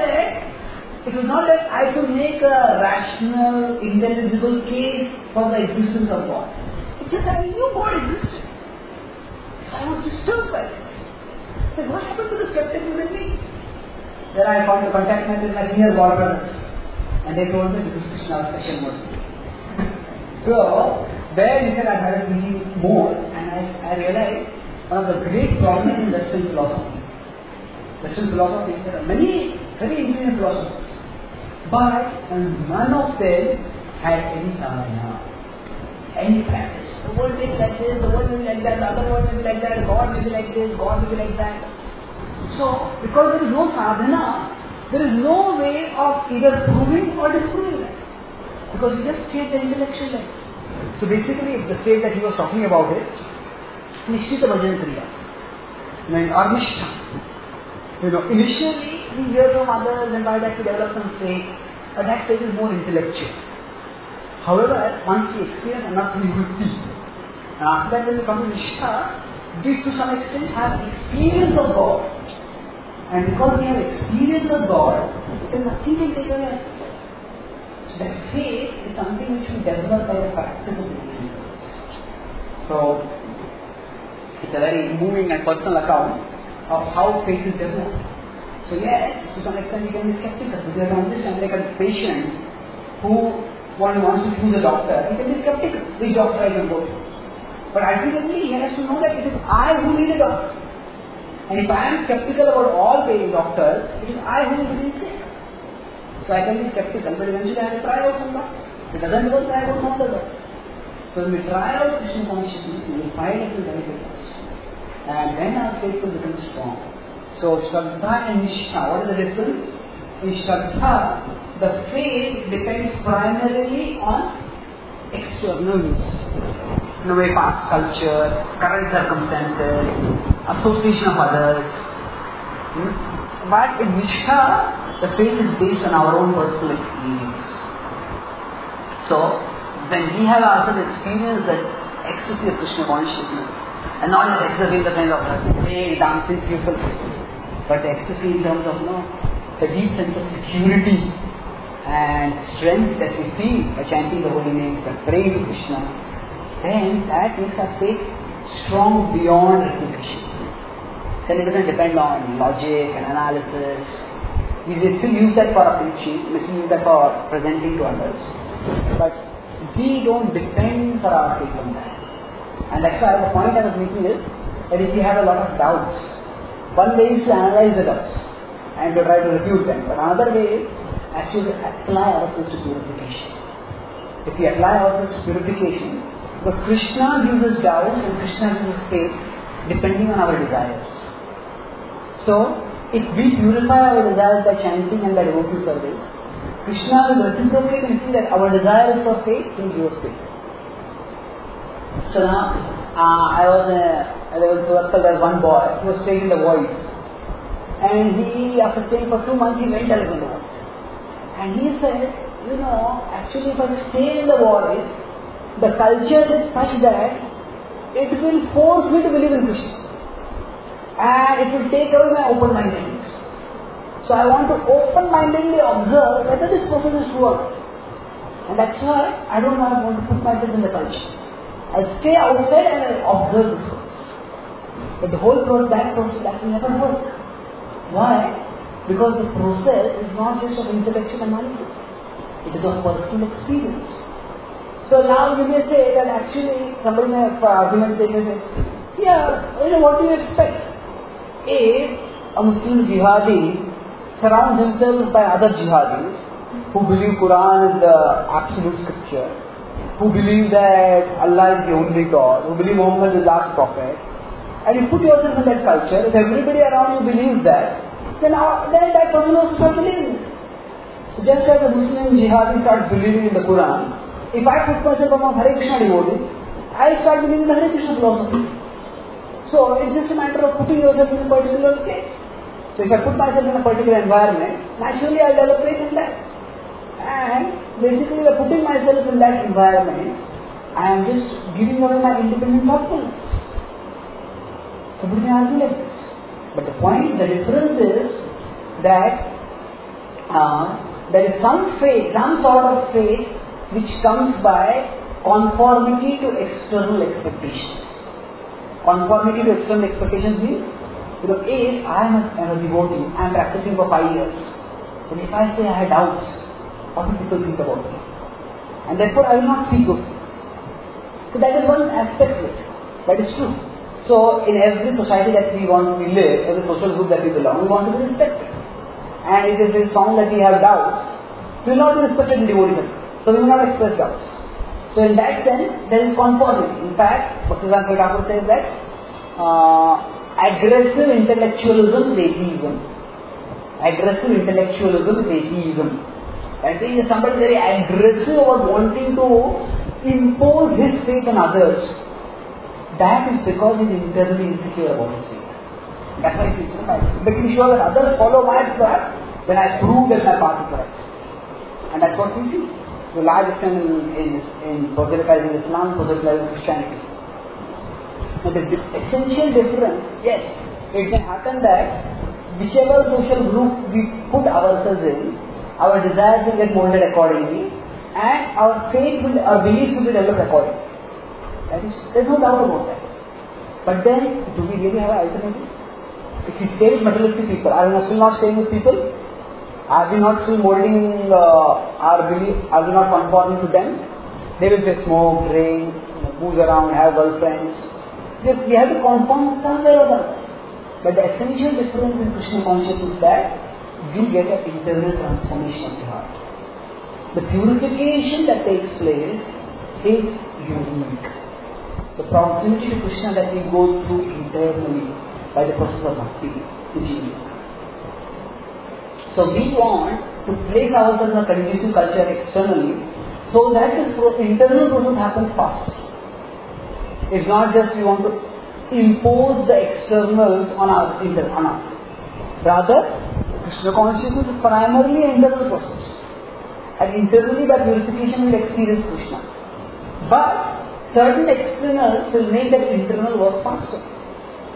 was not that I could make a rational, intelligible case for the existence of God. It's just I knew God existed. So I was disturbed by this. So what happened to the skepticism in me? Then I found contact with my senior God brothers. And they told me this is Krishna's special mode. So, there he said I started thinking more, and I realized one of the great problems in Western philosophy. Western philosophy, there are many very influential philosophers, but none of them had any sadhana, any practice. The world will be like this, the world will be like that, the other world will be like that, God will be like this, God will be like that. So, because there is no sadhana, there is no way of either proving or disproving that. Because we just state the intellectual life. So basically, the state that he was talking about is Nishtita Bhajan Kriya. Or Nishtha. Initially we hear from others and by that we develop some faith, but that faith is more intellectual. However, once we experience enough nivritti, and after that when we come to Nishtha, we to some extent have experience of God. And because we have experience of God, then nothing can take away. So that faith is something which we develop by the practice of religion. So, it's a very moving and personal account of how faith is developed. So yes, to some extent we can be skeptical. We have to understand, like a patient who one wants to choose a doctor, he can be skeptical. Which doctor I can go to? But ultimately he has to know that it is I who need a doctor. And if I am skeptical about all paying doctors, it is I who will be sick. So I can be skeptical, but eventually I have to try out some doctor. If it doesn't work, I will not the doctor. So when we try out Krishna consciousness, we will find it will benefit us. And then our faith will become strong. So Shraddha and Nishtha, what is the difference? In Shraddha, the faith depends primarily on external news. In a way, past culture, current circumstances, association of others. But in Nishtha, the faith is based on our own personal experience. So, when we have ourselves experienced the ecstasy of Krishna consciousness, and not the ecstasy in the kind of hey, dancing people, but the ecstasy in terms of the deep sense of security and strength that we feel by chanting the holy names and praying to Krishna, then that makes our faith strong beyond refutation. Then it doesn't depend on logic and analysis. We still use that for our preaching, we still use that for presenting to others. But we don't depend for our faith on that. And that's why the point I was making is that if we have a lot of doubts, one way is to analyze the doubts and to try to refute them. But another way is actually to apply ourselves to purification. If we apply ourselves to purification, because Krishna gives us doubts and Krishna gives us faith depending on our desires. So, if we purify our desires by chanting and by devotional service, Krishna will reciprocate and see that our desire is for faith, He will give us faith. So now, there was one boy who was staying in the voice, and he, after staying for 2 months, he went alive in the voice. And he said, actually if I stay in the voice, the culture is such that it will force me to believe in Krishna. And it will take away my open-mindedness. So I want to open-mindedly observe whether this process is true or not. And that's why I don't want to put myself in the culture. I stay outside and I observe this process. But the whole process will never work. Why? Because the process is not just of intellectual analysis. It is of personal experience. So now you may say that actually somebody may have argument say, what do you expect? If a Muslim jihadi surrounds himself by other jihadis who believe Quran is the absolute scripture, who believe that Allah is the only God, who believe Muhammad is the last prophet, and you put yourself in that culture, if everybody around you believes that, then that person will start believing it. So just as a Muslim jihadi starts believing in the Quran, if I put myself among Hare Krishna devotees, I start believing in the Hare Krishna philosophy. So it's just a matter of putting yourself in a particular place. So if I put myself in a particular environment, naturally I develop faith in that. And basically by putting myself in that environment, I am just giving away my independent thoughtfulness. Somebody may argue like this. But the difference is that there is some faith, some sort of faith which comes by conformity to external expectations. Conformity to external expectations means, if I am a devotee, I am practicing for 5 years, then if I say I have doubts, what do people think about me? And therefore I will not speak those things. So that is one aspect of it. That is true. So in every society that we live, every social group that we belong, we want to be respected. And if it is found that we have doubts, we will not be respected in devotee. So we will not express doubts. So in that sense, there is conformity. In fact, Bhaktivedanta Thakur says that aggressive intellectualism is atheism. Aggressive intellectualism is atheism. That means somebody is very aggressive about wanting to impose his faith on others. That is because he is internally insecure about his faith. That's why he is making sure that others follow my path when I prove that my path is correct. And that's what we see. To a large extent in proselytizing Islam, proselytizing Christianity. Now the essential difference, yes, it can happen that whichever social group we put ourselves in, our desires will get molded accordingly and our faith will, our beliefs will be developed accordingly. There is no doubt about that. But then, do we really have an alternative? If we stay with materialistic people, are we still not staying with people? Are we not still molding our belief? Are we not conforming to them? They will just smoke, drink, move around, have girlfriends. We have to conform somewhere or other. But the essential difference in Krishna consciousness is that we get an internal transformation of the heart. The purification that takes place is unique. The proximity to Krishna that we go through internally by the process of bhakti is unique. So we want to place ourselves in a conducive culture externally so that this internal process happens fast. It's not just we want to impose the externals on us. Rather, Krishna consciousness is primarily an internal process. And internally that purification will experience Krishna. But certain externals will make that internal work faster.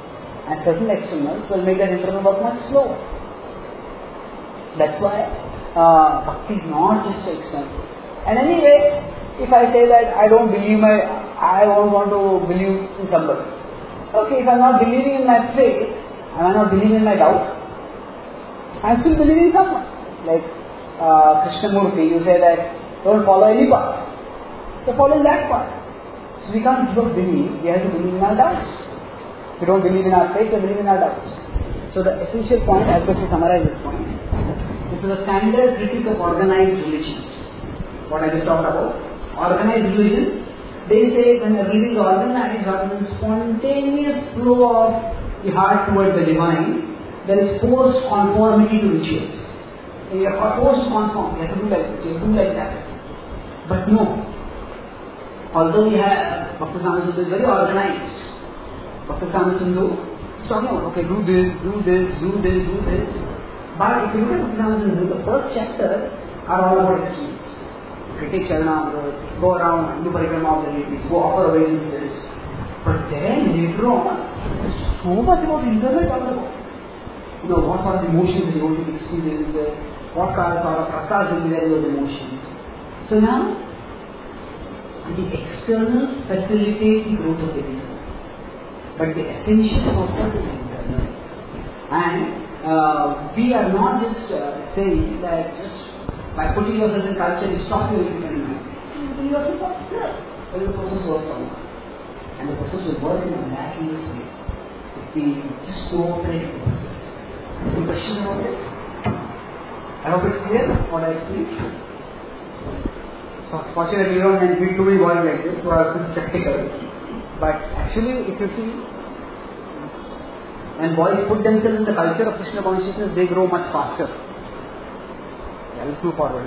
And certain externals will make that internal work much slower. That's why bhakti is not just external. And anyway, if I say that I don't want to believe in somebody. Okay, if I am not believing in my faith, I am not believing in my doubt, I am still believing in someone. Like Krishnamurti, you say that don't follow any path. So follow that path. So we can't give up belief, we have to believe in our doubts. We don't believe in our faith, we believe in our doubts. So the essential point, I have to summarize this point. This is a standard critique of organized religions. What I just talked about. Organized religions, they say when everything is organized, there is spontaneous flow of the heart towards the divine, there is forced conformity to rituals. And you are forced to conform, you have to do like this, you have to do like that. But no. Although we have, Bhakti Samana Sindhu is very organized. Bhakti Samana Sindhu is talking about, okay, do this, do this, do this, do this. But if you look at Bhakti Samana Sindhu, the first chapters are all about extremes. Okay, take Charanamrita, go around, do parikrama of the deities, go offer obeisances. But then later on, there's so much about internal talk about. What sort of emotions you want to experience, what sort of prasad will be there in those emotions. So now, the external facilitates the growth of the internal. But the essential process is internal. And we are not just saying that just by putting yourself in culture, you stop your internal mind. You put yourself up there. But the process works on that. And the process will work in a miraculous way. If we just cooperate with the process. Any questions about this? I hope it's clear what I explained. So fortunately, we don't need too many boys like this who are skeptical. But actually, if you see, when boys put themselves in the culture of Krishna consciousness, they grow much faster. Yeah, let's move forward.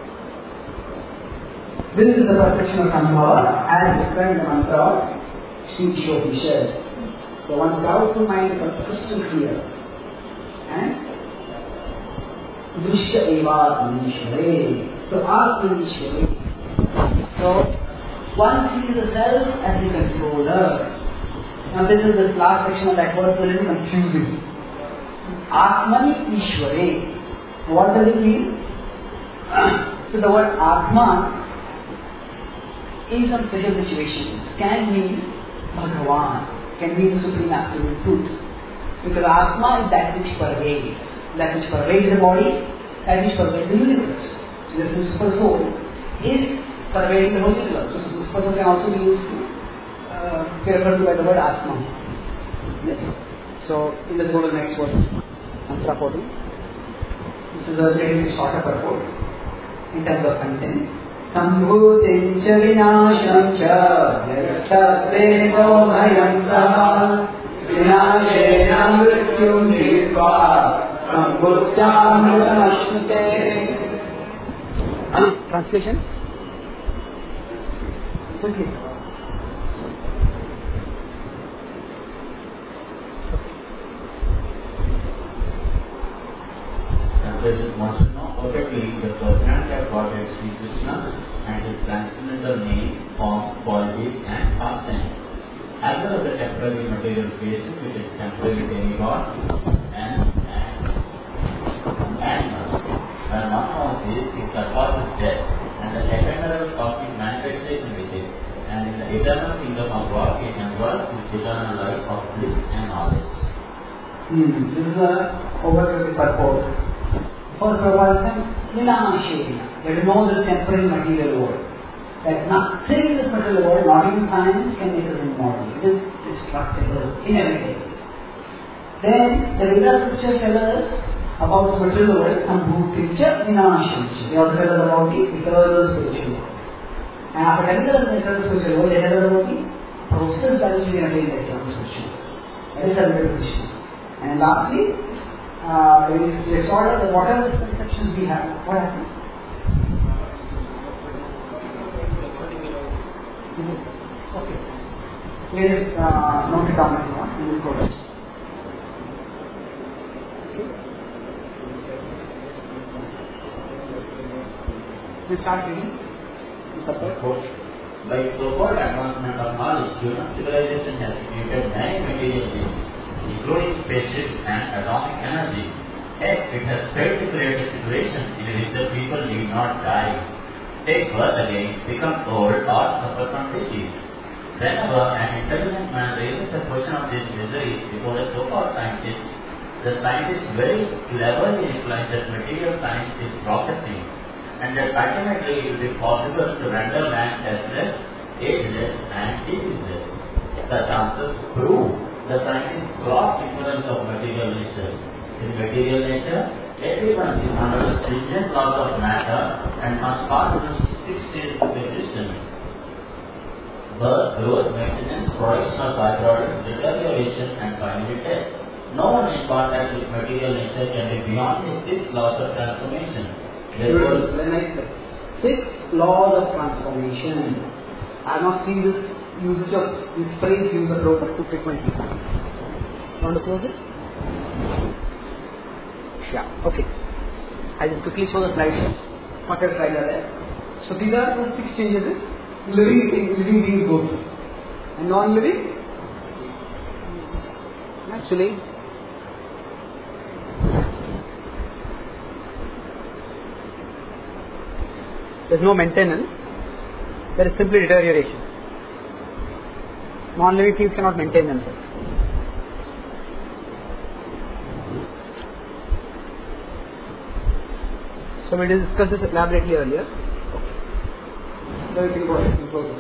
This is the perfection of Sambhava as described in the mantra of Sri Shobhisha. So one doubtful mind becomes crystal clear. And Drishya eva Atmanishware. So Atmanishware. So one sees the self as the controller. Now this last section of that verse is a little confusing. Atmani Ishware. What does it mean? So the word Atman in some special situations can mean Bhagavan, can mean the Supreme Absolute Truth. Because Atma is that which pervades the body, that which pervades the universe. So the super soul is pervading the whole universe. So the super soul can also be used to be referred to by the word Atma. Yes. So let's go to the next verse. Mantra 14. This is a little shorter purport in terms of content. Sambhutin cha vinasham cha yastadvedo bhayantaha vinashena mrityum nirva sambhutyam mritanashmute. Translation? Quickly. Translation wants to know perfectly the personality of Godhead Sri Krishna and his transcendental name, form, qualities and pastime, as well as the temporary material creation which is temporary demigod and animals. When one knows this, it surpasses death and the ephemeral cosmic manifestation with it, and in the eternal kingdom of God it enjoys with eternal life of bliss and knowledge. This is an overview of the purport. First of all, Vinashena. There is no this temporary material world. That nothing in this material world, not even science, can make us immortal. It is destructible, inevitable. Then the Vedas scriptures tell us about the material world, Sambhutincha Vinashena. They also tell us about the eternal spiritual world. And after telling us the eternal spiritual world, they tell us about the process by which we attain the eternal spiritual world. That is our Krishna. And lastly, we saw that what are the conceptions we have? What happened? Okay. Please note it down if you want. We will go there. Okay. We start reading. By so-called advancement of knowledge, human civilization has created many material things, including spaceships and atomic energy, Yet it has failed to create a situation in which the people need not die, take birth again, become old, or suffer from disease. Whenever an intelligent man raises the question of this misery before a so-called scientist, the scientist very cleverly implies that material science is processing, and that ultimately it will be possible to render man deathless, ageless, and diseaseless. Such answers prove the scientist's gross ignorance of material nature. In material nature, everyone is under the stringent laws of matter and must pass through 6 stages of existence: birth, growth, maintenance, production of byproducts, deterioration, and finally death. No one in contact with material nature can be beyond the 6 laws of transformation. Therefore, very nice. 6 laws of transformation. I have not seen this usage of this phrase used the Prabhupada too frequently. Want to close it? Yeah, okay. I will quickly show the slides. Whatever slides are there. So these are the 6 changes in living beings go through. And non-living? Actually, there is no maintenance. There is simply deterioration. Non-living things cannot maintain themselves. So we discussed this elaborately earlier. Okay. So you can go ahead and close it.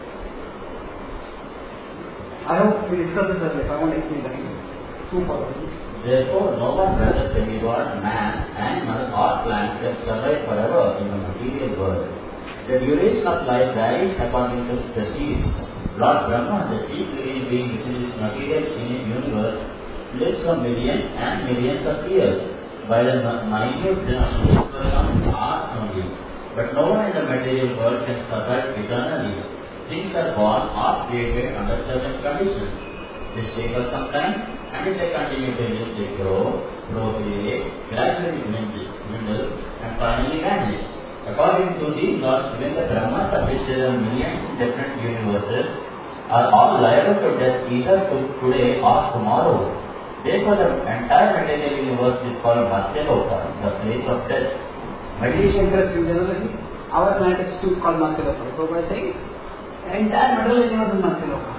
I hope we discussed this earlier, so I won't explain that again. Two follow. therefore, no one, whether demigod, man, animal, or plant, can survive forever in the material world. The duration of life varies according to species. Lord Brahma, the chief living being within this material universe, lives for millions and millions of years, while the minute are only. But no one in the material world can survive eternally. Things are born or created under certain conditions. This takes us some time, and if they continue to live, they grow, procreate, gradually dwindle, and finally vanish. According to these laws, even the Brahmas of which there are millions in different universes are all liable to death either today or tomorrow. Therefore, the entire material universe is called Matyaloka, the place of death. Meditation interesting generally. Our planet is too called Matyaloka. So by saying, the entire material universe is Matyaloka.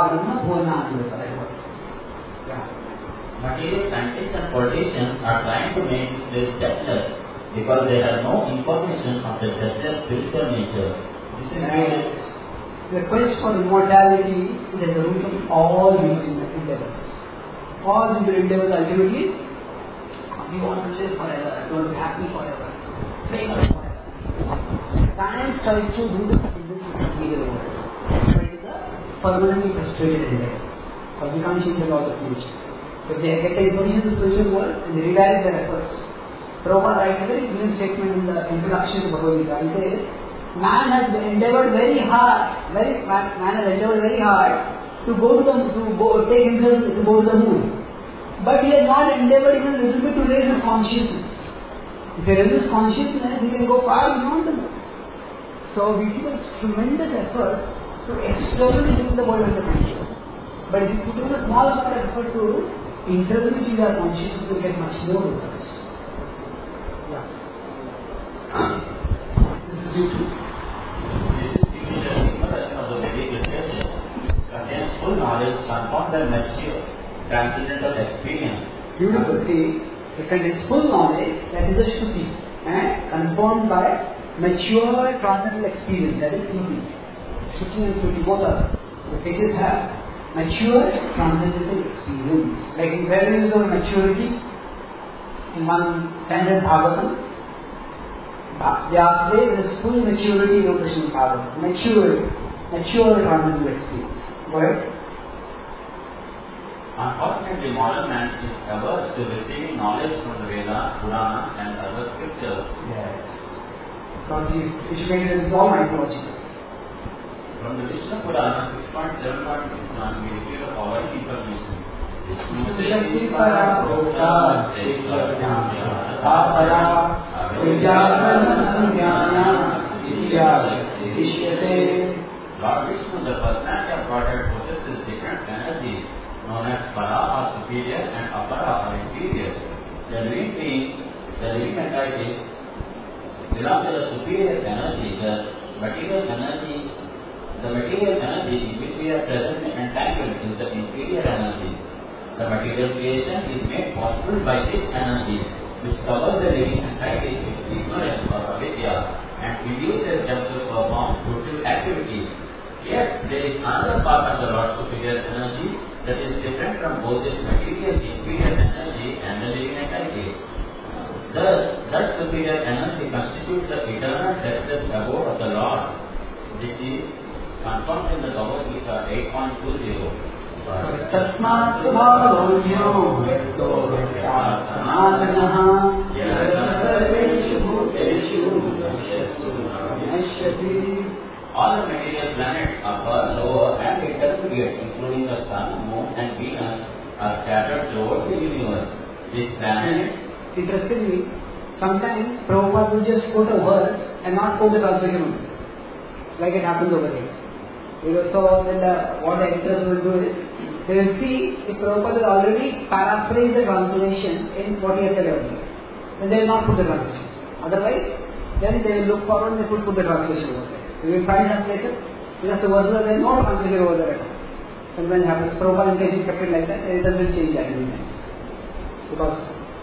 Material scientists and politicians are trying to make this deathless because they have no information of the deathless spiritual nature. The quest for immortality is at the root of all human endeavors. All human endeavors ultimately, we want to live forever, we want to be happy forever, famous forever. Science tries to do this in this material world. But it is a permanently frustrated endeavor. Because we can't change the laws of nature. So they get the information in the spiritual world and they redirect their efforts. Prabhupada writes a very brilliant statement in the introduction to Bhagavad Gita. He says, man has endeavored very hard to take himself to go to the moon. But he has not endeavored even a little bit to raise his consciousness. If he raises consciousness, he can go far beyond the moon. So we see this tremendous effort to externally bring the world under control. But if you put in a small amount of effort to internally change our consciousness, to get much more results. Yeah. This is useful. Contains full knowledge, transformed and mature, transcendental experience. Beautiful. See, it contains full knowledge, that is a Shruti, and confirmed by mature transcendental experience, that is Shruti. Shruti and Shruti, both are. The sages have mature transcendental experience. Like in where is the maturity? In one standard Bhagavatam, there is full maturity of the Srimad Bhagavatam. Mature transcendental experience. Go ahead. Unfortunately, modern man is averse to receiving knowledge from the Veda, Purana, and other scriptures. Yes. Because he is educated in all mythology. From the Vishnu Purana 6.7.61, we receive the following information. Lord Vishnu, the personality of Godhead, possesses different energies known as Para or superior and Apara or inferior. The living being, the living entities belong to the superior energy, the material energy in which we are present and entangled is the inferior energy. The material creation is made possible by this energy, which covers the living entities with ignorance or avidya and induces them to perform fruitful activities. Yet there is another part of the Lord's superior energy that is different from both this material inferior energy and the living entity. Thus, that superior energy constitutes the eternal restless abode of the Lord. This is confirmed in the Bhagavad Gita 8.20. Tasmat bhavavyo yekto vyasanatanaha yadasarveshu bhuteshu nashyati. All the material planets upper, lower and intermediate, including the sun, moon and Venus, are scattered throughout the universe. These planets, interestingly, sometimes Prabhupada will just quote a word and not quote the translation, like it happens over here. So then what the editors will do is, they will see if Prabhupada will already paraphrase the translation in what he has said earlier. Then they will not put the translation. Otherwise, then they will look forward and they put the translation over there. You will find some places, because the verses are there, no translation over there at all. Sometimes happens, Prabhupada intentionally kept it like that, and it doesn't change that many times. Because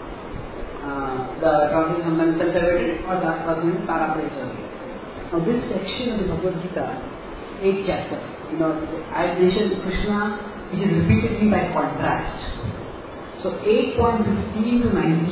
the translation sometimes is self-evident or the translation is paraphrased earlier. Now this section of the Bhagavad Gita, 8th chapter, I had mentioned Krishna, which is repeatedly by contrast. So 8.15 to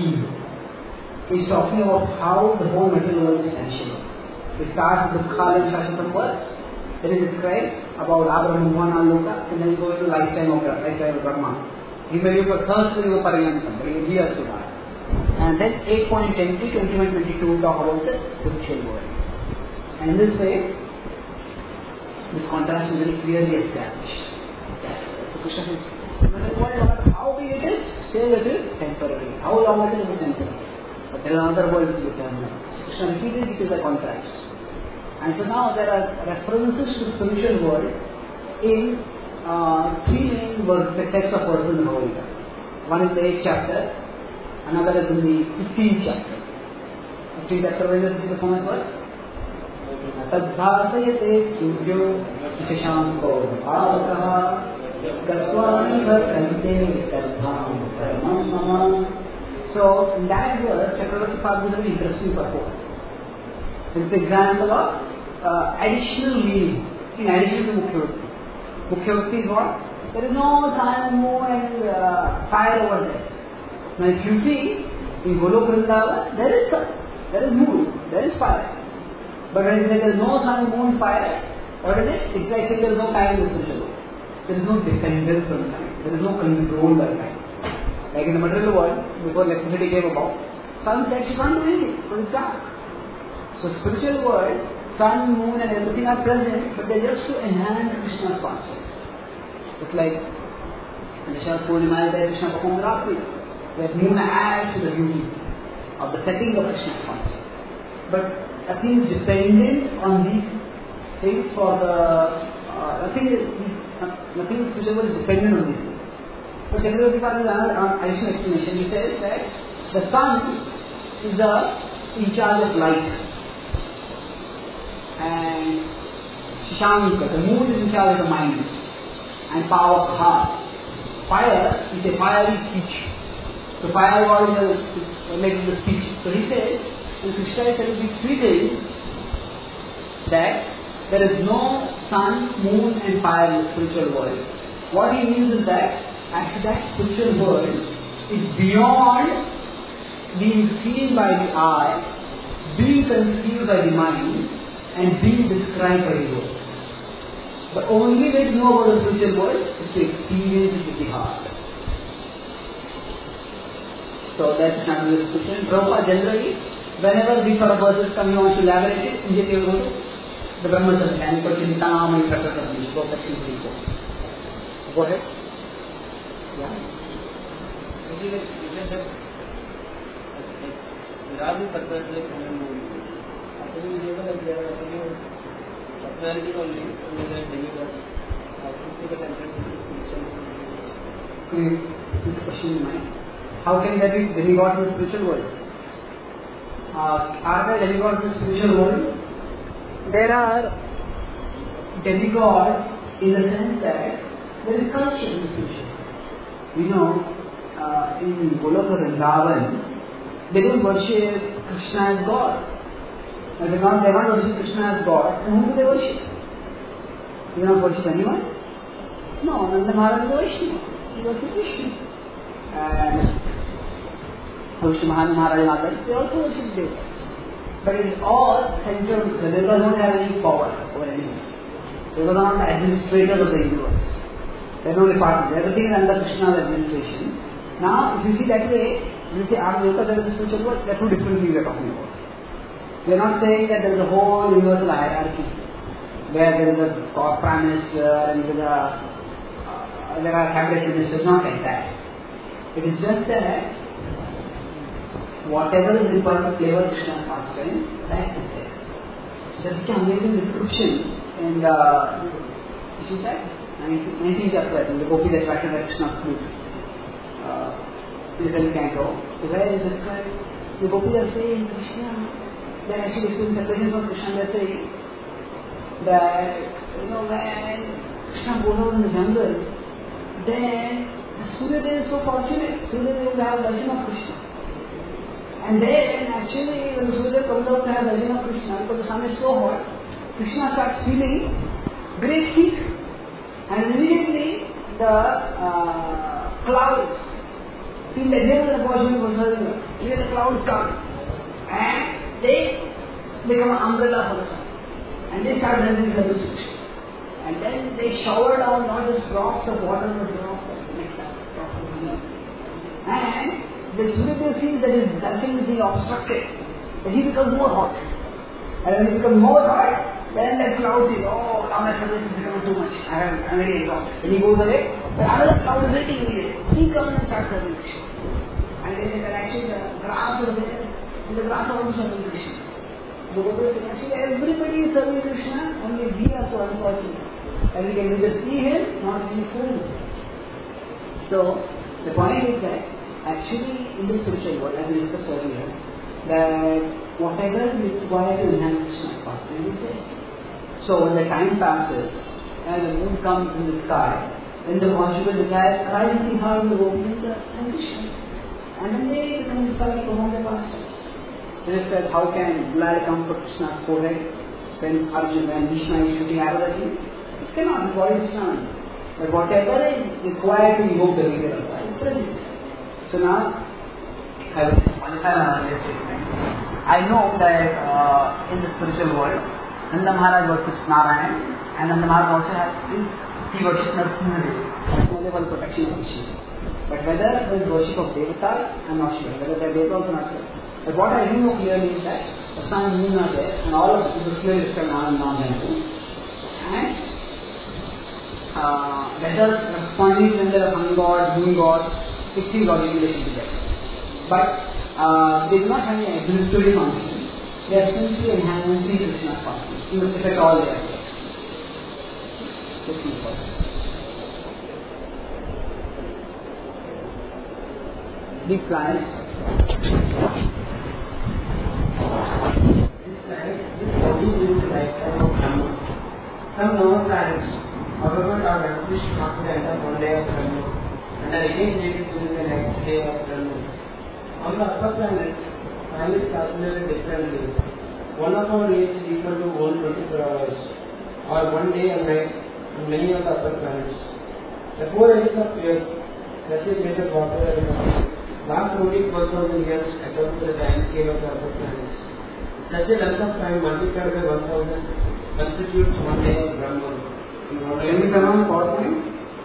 19 is talking about how the whole material world is essential. It starts with the Kala and Shashvatam verse, then it describes about Abraham, Bhuvana, Loka, and then it goes to lifetime of Brahma. He may live for thirst for Pariyantam, but he adheres to that. And then 8.10 to 21-22 talk about the spiritual world. And in this way, this contrast is very clearly established. Yes. So Krishna says, no matter how big it is, still it is temporary. How long it is temporary. But there is another world to be eternal. Krishna repeated it is a contrast. And so now there are references to the spiritual world in three main texts of verses in the Bhagavad Gita. One is the 8th chapter, another is in the 15th chapter. 15th chapter, when is the famous verse? Tadbhāsayate suryo shashanko bhāvakaha gattvani bhartante tadbhām paramam mama. So in that verse, Chakravarti Pad is a very interesting purport. It's an example of additional meaning in addition to Mukhya Bhakti. Mukhya Bhakti is what? There is no sun, moon and fire over there. Now if you see, in Golok Vrindavan, there is sun, there is moon, there is fire. But when you say there is no sun, moon, fire, what is it? It's like saying there is no time in the spiritual world. There is no dependence on time. There is no control by time. Like in the material world, before electricity came about, sun sets, you can't do anything, so it's dark. So spiritual world, sun, moon and everything are present, but they are just to enhance Krishna's consciousness. It's like Krishna's Purnima is there, Krishna performs Rakti. That moon adds to the beauty of the setting of Krishna's consciousness. But nothing is dependent on these things for the nothing is spiritual world is dependent on these things. But Chakravarti Pad is another additional explanation. He says that the sun is in charge of light, and Shashanka, the moon is in charge of the mind and power of the heart. Fire is a fiery speech. So fire is making the speech. So he says, and Krishna is telling these three things, that there is no sun, moon and fire in the spiritual world. What he means is that actually that spiritual world is beyond being seen by the eye, being conceived by the mind and being described by the words. The only way to know about the spiritual world is to experience it with the heart. So that's not the description. Prabhupada generally, whenever these sort of verses come, he wants to elaborate it, immediately go to the Brahmacharya and Chintam and Prakritam, go section 3. Go ahead. Yeah. Put the question in mind. How can there be demigods in the spiritual world? Are there demigods in the spiritual world? There are demigods in the sense that there is culture in the spiritual world. In Goloka Vrindavan, they don't worship Krishna as God. They are not worship Krishna as God. And whom do they worship? They do not worship anyone? No, Nanda Maharaj is a Vaishnava. He worships Krishna. And Vishnu Maharaj and others, they also worship Devatas. But it is all centered. The Devatas don't have any power over anyone. They are not the administrators of the universe. They are no department. Everything is under Krishna's administration. Now, if you see that way, you say, are Devatas there in the spiritual world? There are two different things we are talking about. We are not saying that there is a whole universal hierarchy where there is a prime minister and there are cabinet ministers, not like that. It is just that whatever is required to flavor Krishna's pastime, that is there. That's such an amazing description in the, which is that? 19th chapter, in the Gopi that attracted at Krishna's flute. Little canto. So where is described? The Gopi are saying Krishna, they are actually explaining separations of Krishna. They are saying that, when Krishna goes out in the jungle, then Suryadev is so fortunate. Suryadev will have darshan of Krishna. And then actually when Suryadev comes out to have darshan of Krishna, because the sun is so hot, Krishna starts feeling great heat. And immediately the clouds feel that here is the opportunity for Suryadev. Here the clouds come. And they become an umbrella for the sun. And they start rendering service to Krishna. And then they shower down not just drops of water, but drops of nectar, drops of honey. And the Suryadev sees that his darshan is being obstructed. Then he becomes more hot. And when he becomes more hot, then the cloud says, oh, now my service is becoming too much. I'm very exhausted. When he goes away, but another cloud is waiting immediately. He comes and starts serving Krishna. And then actually the grass is there, and the grass also serving Krishna. Actually everybody is serving Krishna, only we are so unfortunate. And we can either see him, not be fooled. So, the point is that actually in the spiritual world, as we discussed earlier, that whatever is required to enhance Krishna's pastime is there. So when the time passes and the moon comes in the sky, then the conjugal desire arises in heart of the Gopis and Krishna. And then they become inspired to perform their pastimes. They just said, how can blood come from Krishna's forehead when Arjuna and Bhishma is shooting arrows at him? It cannot, the body is not. But whatever is required to evoke the leader of God is present. So now, I will qualify my earlier statement. I know that in the spiritual world, Nanda Maharaj worships Narayan, and Nanda Maharaj also has he worships Narasimha, level protection of Krishna. But whether there is worship of Devata, I am not sure. Whether there is also not sure. But what I do know clearly is that the sun and moon are there, and all of this is clearly described in Anand Mahamantra. And whether corresponding gender of sun god, moon god, it is logically they should be there. But they do not have any administrative function. They are simply enhancing Krishna's pastime. If at all they are there. Let's see first. These plants, this body is the lifetime of Brahma. Some lower planets, however, are accomplished after the end of one day of Brahma and are again created during the next day of Brahma. On the upper planets, time is calculated differently. One of our days is equal to 124 hours, or 1 day and night on many of the upper planets. The 4 edges of Earth, that is made of water and last only 4,000 years according to the time scale of the upper planets. Such a length of time multiplied by 1,000 constitutes 1 day of Brahma. can we come on PowerPoint?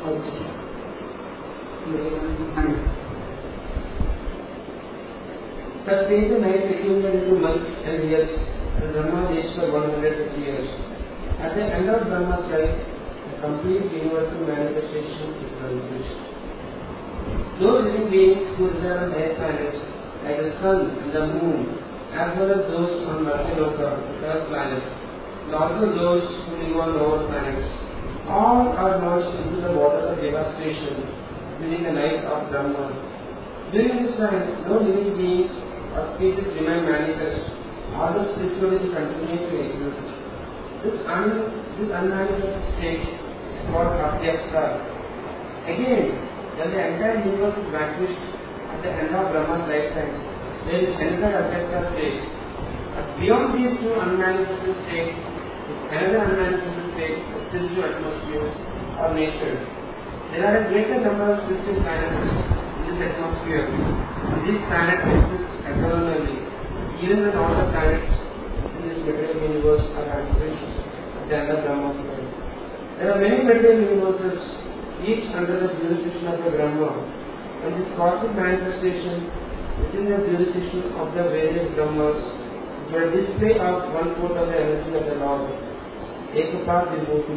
Such days and nights accumulate into months and years, and Brahma lives for 150 years. At the end of Brahma's life, the complete universal manifestation is accomplished. Those living beings who reside on higher planets, like the sun and the moon, as well as those on Marsaloka, the third planet, and also those who live on lower planets, all are merged into the waters of devastation during the night of Brahma. During this time, no living beings or species remain manifest, although spirituality continues to exist. This unmanifest state is called Avyakta. Again, when the entire universe is vanquished at the end of Brahma's lifetime, there is another Avyakta state. Beyond these two unmanifested states, another unmanifested state, the spiritual atmosphere or nature. There are a greater number of spiritual planets in this atmosphere. These planets exist eternally, even when all the planets in this material universe are vanquished at the end of Brahma's life. There are many material universes, each under the jurisdiction of the Brahma, and this cosmic manifestation within the jurisdiction of the various Brahmas is a display of 1/4 of the energy of the Lord, Ekapad Vibhuti.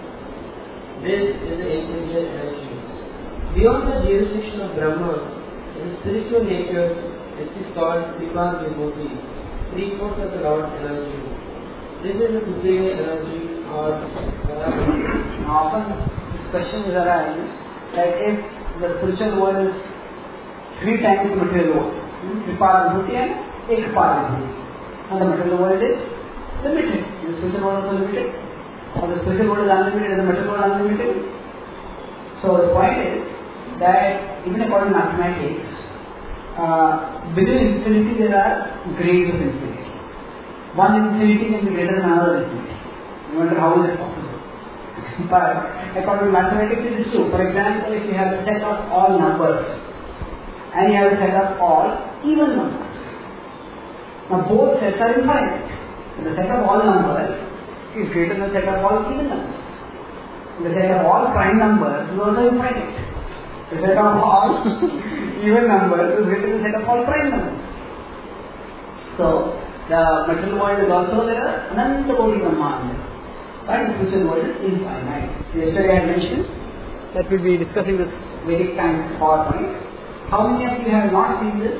This is the intelligent energy. Beyond the jurisdiction of Brahma, in spiritual nature, it is called Tripad Vibhuti, 3/4 of the Lord's energy. This is the superior energy or often this question is arising that if the spiritual world is 3 times the material world, Tripad Vibhuti and Ekapad Vibhuti, and the material world is limited, the spiritual world is also limited, or the spiritual world is unlimited and the material world is unlimited. So the point is that even according to mathematics, within infinity there are grades of infinity. One infinity can be greater than another infinity. No matter how is it possible. But according to mathematics it is true. For example, if you have a set of all numbers and you have a set of all even numbers, now both sets are infinite. The set of all numbers is greater than the set of all even numbers. The set of all prime numbers is also infinite. The set of all even numbers is greater than the set of all prime numbers. So the material world is also there, Ananta Koti Brahmanda, but the spiritual world is infinite. Yesterday I had mentioned that we will be discussing this Vedic time PowerPoint. How many of you have not seen this?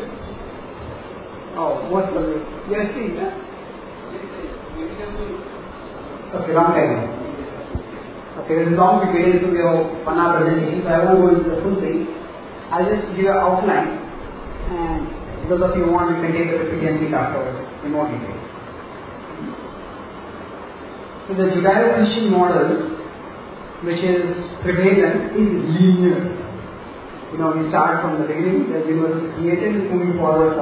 Oh, most of you. You have seen that? Okay, long time. Okay, this is long details, so we have 1 hour presentation, so I won't go into the full thing. I'll just give an outline, and those of you who want, you can take the PPT and see afterwards in more detail. So the Judeo-Christian model, which is prevalent, is linear. You know, we start from the beginning, the universe is created, and moving forward.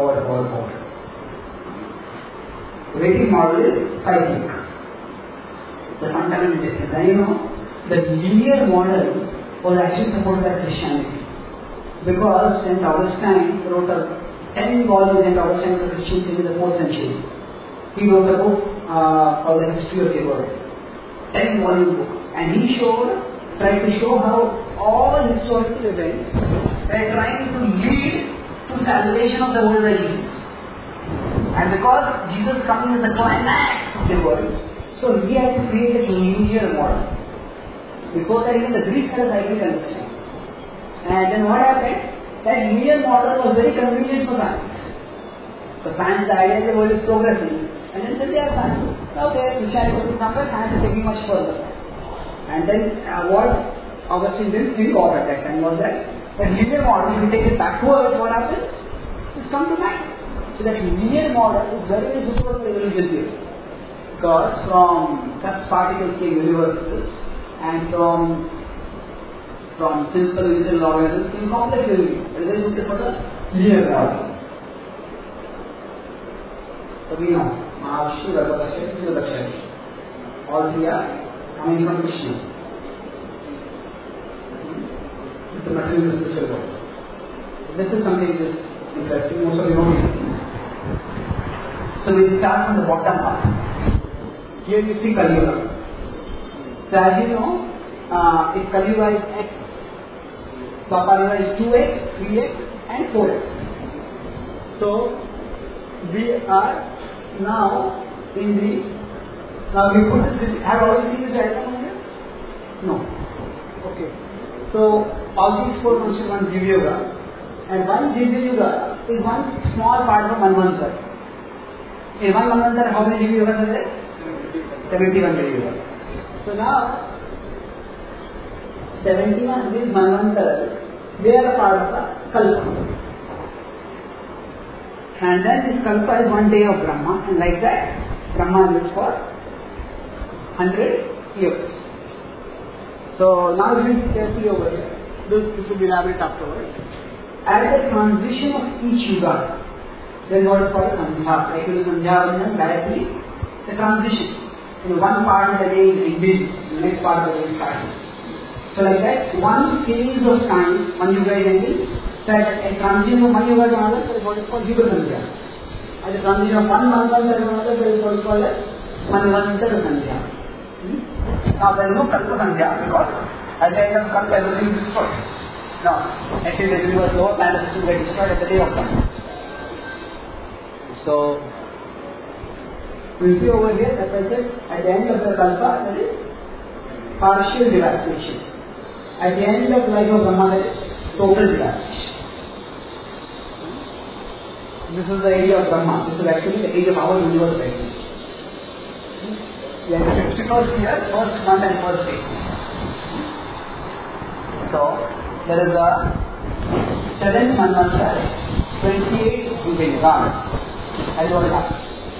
The Vedic model is cyclic. The fundamental difference. And you know, the linear model was actually supported by Christianity. Because St. Augustine wrote a 10 volumes, St. Augustine was a Christian in the 4th century. He wrote a book called The History of the World. 10-volume book. And he tried to show how all historical events are trying to lead to salvation of the world by Jesus. And because Jesus coming is the climax of the world, so he had to create a linear model. Before that, even the Greeks had a cyclic understanding. And then what happened? That linear model was very convenient for science. For science, the idea is the world is progressing. And then they are science. Okay, Christianity is somewhere, science is taking much further. And then what Augustine didn't think of at that time was that linear model, if you take it backwards, what happens? It's come to mind. So that linear model is very, very suitable for evolution theory. Because from dust particles came universes, and from simple little organisms came complex universes. It is very suitable for the linear model. So we know Mahavishnu, Garbhodakshaya, Sridhakshaya. All 3 are coming from Krishna. It's the material spiritual world. This is something which is interesting. Most of you know these things. So we start from the bottom up. Here you see Kali Yuga. So as you know, if Kali Yuga is X, Dwapar Yuga is 2x, 3x and 4x. So we are now in the, now we put this, have you already seen this diagram on here? No. Okay. So all these 4 constitute one Divya Yuga, and one Divya Yuga is one small part of Manvantar. In one Manvantar, how many Divya Yugas are there? 71 Divya. So now, 71 these Manvantaras, they are a part of the Kalpa. And then this kalpa is 1 day of Brahma, and like that, Brahma lives for 100 years. So now if you carefully over here, this will be elaborate afterwards. At the transition of each yuga, there is what is called a sandhya. Like you do sandhya directly, the transition. One part of the day is ended, the next part of the day is started. So like that, one phase of time, one yuga is ending, so a transition from one yuga to another, there is what is called yuga sandhya. At the transition of one month to another, there is what is called a manvantara sandhya. Now there is no kalpa sandhya because at the end of kalpa everything is destroyed. Now, actually the universe, the whole planet system gets destroyed at the day of kalpa. So, we see over here that I said at the end of the kalpa there is partial devastation. At the end of the life of Brahma there is total devastation. This is the age of Brahma. This is actually the age of our universe right now. We are in the 51st year, first month and first day. So, there is a 7th manvantara, 28 Yuga Yuga. That is what happens.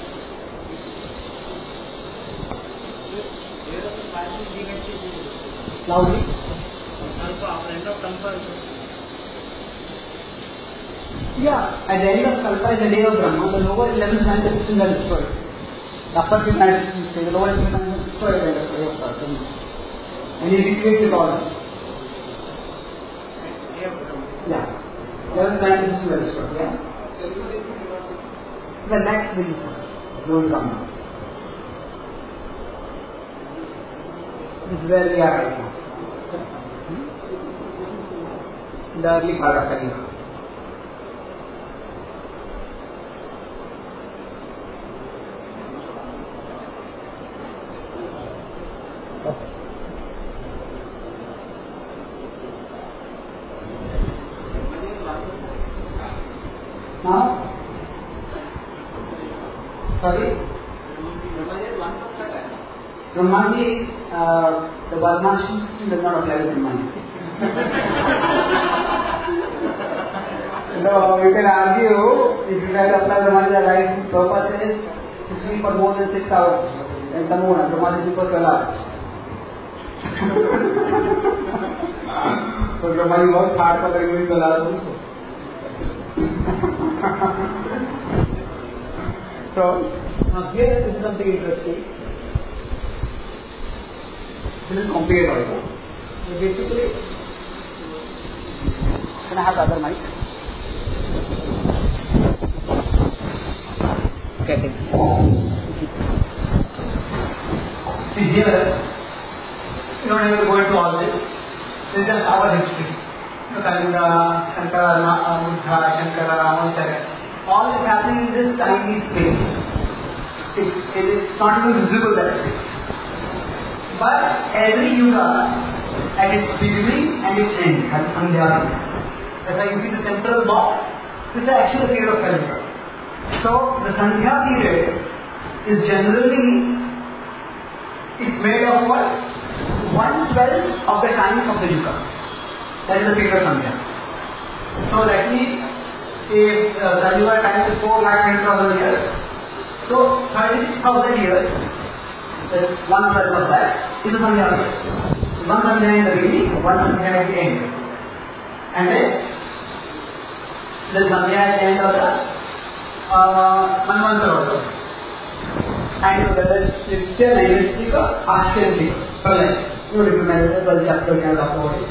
Loudly. Yeah, at the end of kalpa is the day of Brahma. The lower 11 planets systems are destroyed. The upper 3 planets systems stay. The lower 11 planets are destroyed at the end of the day of kalpa. And he recreates it all. Yeah. 11 planets systems are destroyed. Yeah. The next will come now. This is where we are right now. The early part of Kali Yuga. Now, sorry? Brahmandi, the Varnashram system does not apply to Brahmandi. No, you can argue if you try to apply Brahmandi, the right purpose is to sleep for more than 6 hours. And Tamuna, Brahmandi sleep for 12 hours. So Brahmandi works hard for the 12 hours also. So, now here is something interesting. This is compared also. So basically, can I have the other mic? Okay. See here, you don't have to go into all this. This is just our history. Kalinga, Shankara, Buddha, Shankara, Ramacharya. All is happening in this tiny space. It is not even visible that space. But every yuga at its beginning and its end has Sandhya. That's why you see the central box. This is actually the period of Kali Yuga. So the Sandhya period is generally, it's made of what? 1/12 of the time of the yuga. That is the period of Sandhya. So that means if the yuga time is 4,20,000 years, so 36,000 years, that 1/12 of that is the Sandhya period. One Sandhya in the beginning, one Sandhya at the end. And then the Sandhya at the end of the Manvantara also. And whether it's still realistic or authentic, you remember the chapter we have talked about it.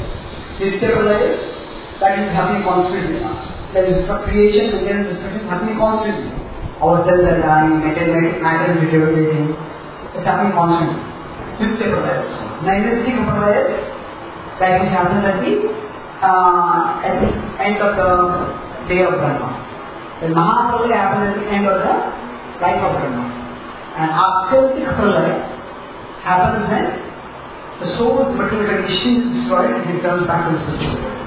That is happening constantly. There is creation and there is destruction happening constantly. Our cells are dying, matter is deteriorating. It's happening constantly. Nihilistic Sampradaya, that which happens at the end of the day of Brahma. The Mahapralaya happens at the end of the life of Brahma. And Atyaltik Pralaya happens when the soul's material condition is destroyed and it returns back to the spiritual world.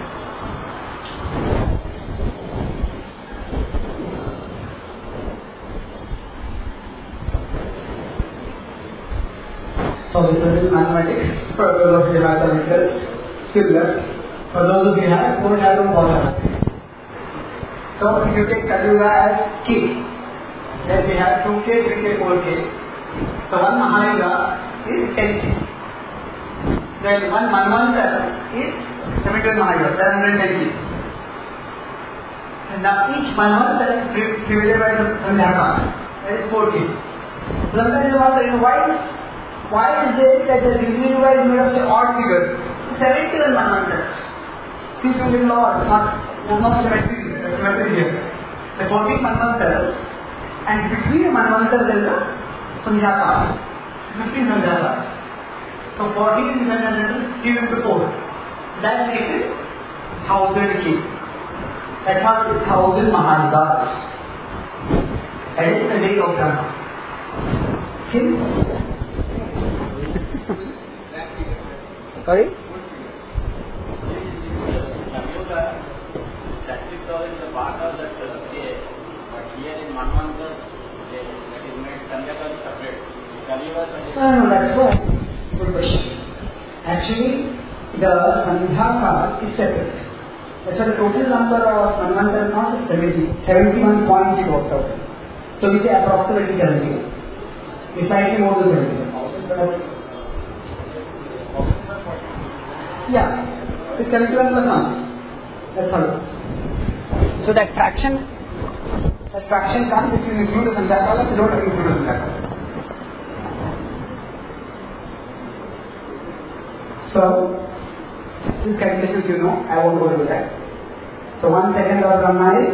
So this is mathematics. For those of you who have mathematical skill left. For those of you who don't have, water. So if you take Kali Yuga as K, then we have 2K, 3K, 4K. So one Mahayuga is 10K. Then one Manvantara is 71 Mahayuga, 710 years. And now each Manvantara is divided by the Sandhyaka, that is 40. Sometimes you wonder, why is it that the Divya Yuga is made of say odd figures? 71 Manvantaras. Seems to be a little odd, not symmetry here. The 14 Manvantaras, and between the Manvantaras there is a Sandhyaka, 15 Sandhyakas. So 14 is 7 into 4. That makes it 1000 K. That's how it is 1000 Mahayugas. That is the day of Brahma. Okay? Sorry? Satyuga is a part of that K, but here in Manvantara, that is made Sandhyaka is separate. No, that's why. Good question. Actually, the Sandhyaka is separate. That's why the total number of Manvantara is not 71 points it works out. So we say approximately 70. It's slightly more than 70. Yeah, it's 71 plus 1. That's all. So that fraction comes if you include the Sandhyaka, if you don't include the Sandhyaka. So, these calculations you know, I won't go into that. So 1 second of Brahma is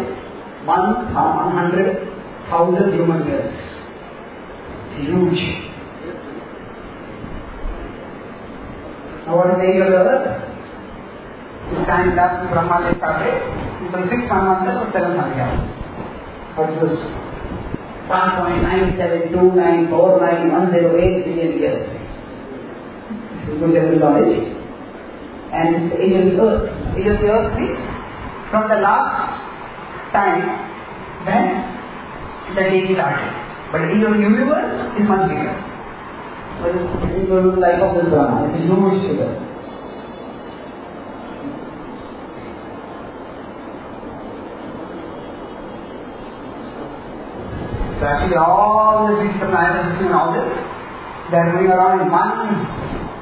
100,000 human years. It's huge. Now what is the age of the earth? This time last Brahma they started, people 6 Manvantaras or 7 Sandhyas. What is this? 1.97294910 billion years. Good general knowledge. And the age of the earth. Age of the earth means from the last time when the day started. But the age of the universe is much bigger. But it is the life of this Brahma. It is huge figure. So actually all the system planets and all this, they are moving around in one.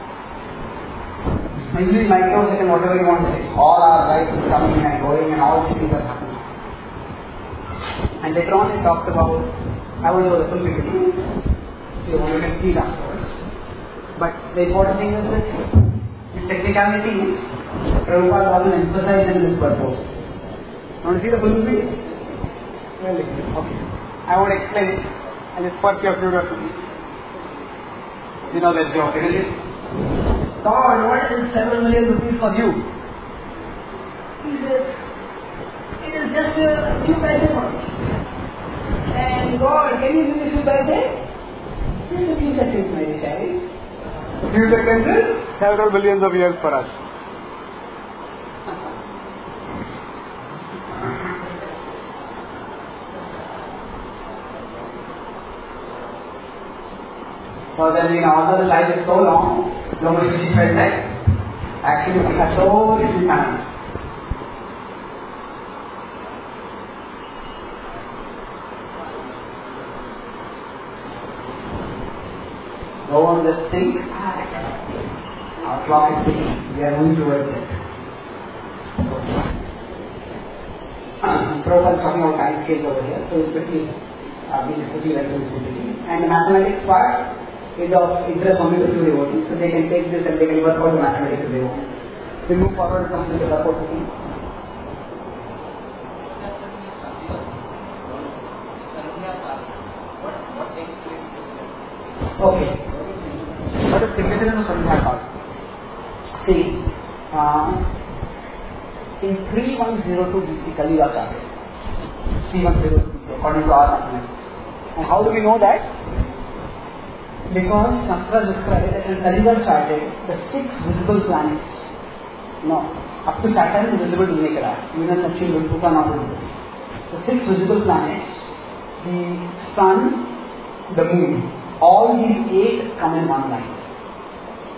Maybe microsecond, whatever you want to say. All our life is coming and going and all these things are happening. And later on it talks about, I will show the full picture. You can see it afterwards. But the important thing is that the technicality is Prabhupada will emphasize in this purpose. Want to see the full picture? Well, okay. I won't explain it. I'll just put your curiosity. You know that joke, isn't it? God, what is 7 million rupees for you? He says, it is just a few paise for me. And God, can you give me a few paise? Just a few seconds, my dear child. A few seconds is several billions of years for us. So then in order the life is so long, nobody felt that actually we have so little time. Go on this thing, our clock is ticking, we are moving towards it. Prabhupada is talking about time scales over here, so it's pretty, we discussing like this. And the mathematics part is of interest only to few devotees, so they can take this and they can work out the mathematics if they want. We move forward from the support routine. Okay. What is significance of Sandhyaka? See, in 3102 BC, Kali Yuga started. 3102 BC, according to our mathematics. And how do we know that? Because Shastra describes that when Kali Yuga started, the 6 visible planets, up to Saturn is visible to naked eye. Venus, Neptune, Pluto are not visible. The 6 visible planets, the Sun, the Moon, all these 8 come in one line.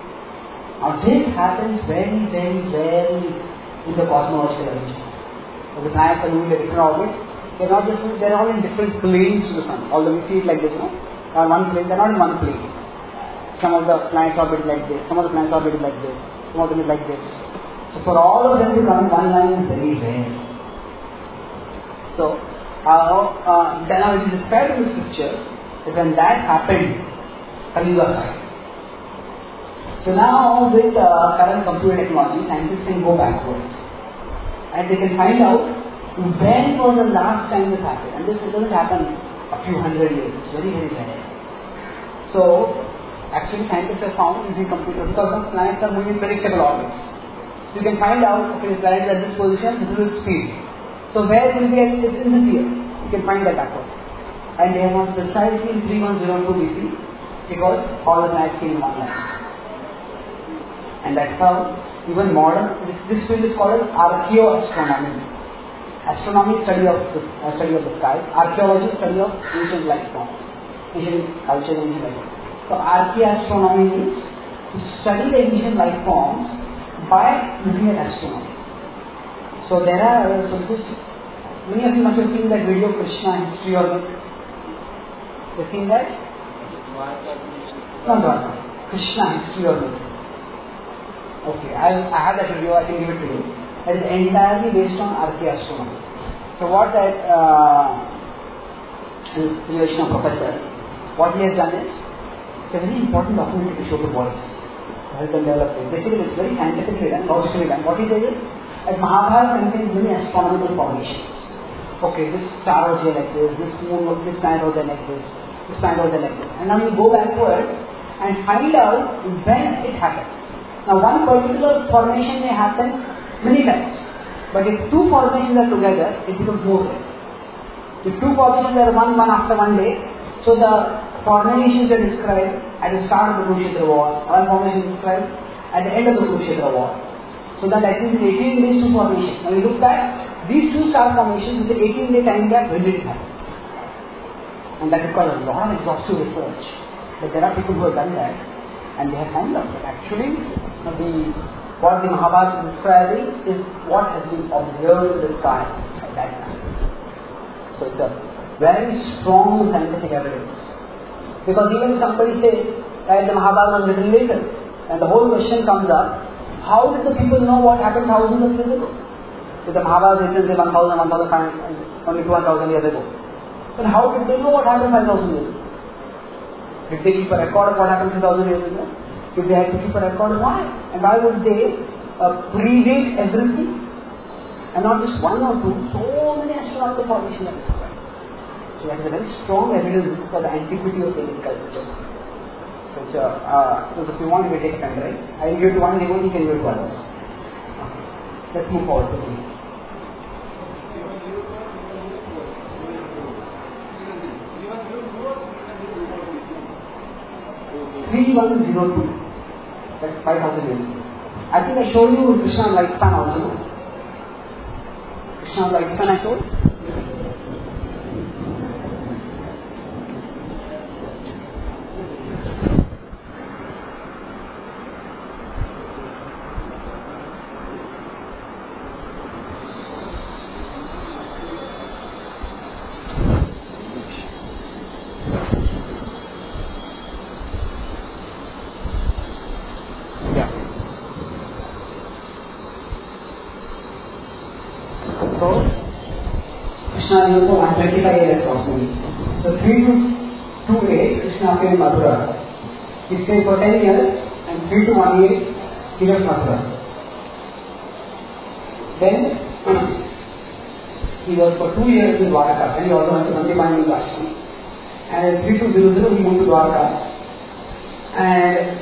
Now this happens very, very rarely in the cosmological arrangement. The planets are moving in a different orbit. They're not just, they're all in different planes to the sun. Although we see it like this, on one plane, they're not in one plane. Some of the planets orbit like this, some of the planets orbit like this, some of them is like this. So for all of them to come in one line is very rare. So then now it is described in the scriptures that when that happened, Kali-yuga started. So now with current computer technology, scientists can go backwards and they can find out when was the last time this happened. And this doesn't happen a few hundred years. It's very, very rare. So actually scientists have found using computers, because some planets are moving in predictable orbits. So you can find out, okay, this planet is at this position, this is its speed. So where will be at in this year? You can find that backwards. And they have found precisely in 3102 BC, because all the planets came in one line. And that's how even modern, this field is called as archaeoastronomy. Astronomy is study of the sky. Archaeology is study of ancient life forms, ancient culture, ancient life forms. So archaeoastronomy means to study the ancient life forms by looking at astronomy. So there are, many of you must have seen that video, Krishna, History or Myth. You've seen that? No. Krishna, History or Myth. Okay, I have that video, I can give it to you. It is entirely based on archaeoastronomy. So what that relation of professor, what he has done is, it's a very important document to show to boys, to help them develop it. Basically it's very scientifically done, logically done. What he says is, that Mahabharata contains many astronomical formations. Okay, this star was here like this moon, this planet was there like this planet was there like this. And now you go backward and find out when it happened. Now one particular formation may happen many times, but if two formations are together, it becomes more rare. If two formations are one after one day, so the formations are described at the start of the Kurukshetra war, one formation is described at the end of the Kurukshetra war. So that I think 18 days to formation. Now we look back, these two star formations with the 18-day time gap, when did it happen? And that requires a lot of exhaustive research. But there are people who have done that, and they have found out that actually what the Mahabharata is describing is what has been observed in the sky at that time. So it's a very strong scientific evidence. Because even if somebody says that the Mahabharata was written later, and the whole question comes up, how did the people know what happened thousands of years ago? If the Mahabharata is written 1,000, 1,500, only 2,000 years ago, then how did they know what happened 5,000 years ago? Did they keep a record of what happened 2,000 years ago? If they had to keep a record, why? And why would they predate everything? And not just one or two, so many astronomical formations are described. So that is a very strong evidence for the antiquity of Vedic culture. So if you want, you may take a pen, right? I will give it to one devotee, you can give it to others. Okay. Let's move forward quickly. That's 5,000 years. I think I showed you Krishna lifespan also. Krishna lifespan I showed. Krishna is also 125 years approximately. So 3 to 8, Krishna appeared in Mathura. He stayed for 10 years, and 3 to 18, he left Mathura. Then he was for 2 years in Dwarka, and he also went to Sandipani in Kashmir. And 3200 he moved to Dwarka. And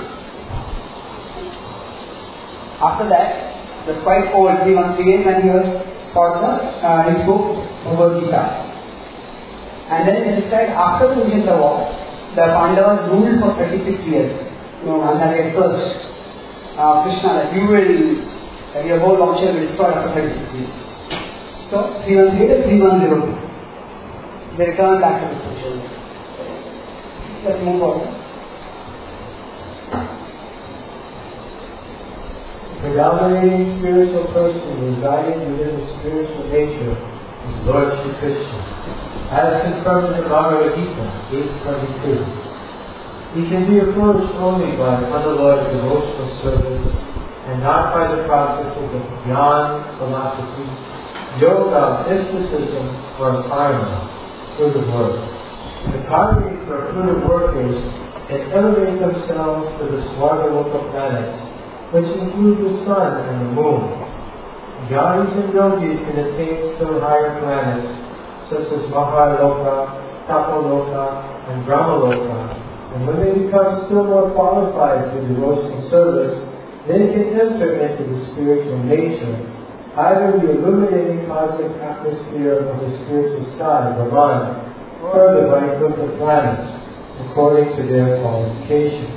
after that, the quite old 313 when he was taught his book Bhagavad Gita. And then it is said after the Kurukshetra war, the Pandavas ruled for 36 years. And then at first, Krishna, that your whole vamsha will be destroyed after 36 years. So 313 to 3102. They returned back to the social. Let's move on. The dominating spiritual person residing within the spiritual nature is Lord Shri Krishna, as confirmed in the Bhagavad Gita 8:22. He can be approached only by unalloyed devotional service and not by the processes of jnana, philosophy, yoga, mysticism, or karma, fruit of work. The karmis or fruit of workers can elevate themselves to the Swargaloka planets, which include the sun and the moon. Jnanis and yogis can attain still higher planets, such as Mahaloka, Tapoloka, and Brahmaloka. And when they become still more qualified for devotional service, they can enter into the spiritual nature, either the illuminating cosmic atmosphere of the spiritual sky, Brahman, or the Vaikuntha planets, according to their qualifications.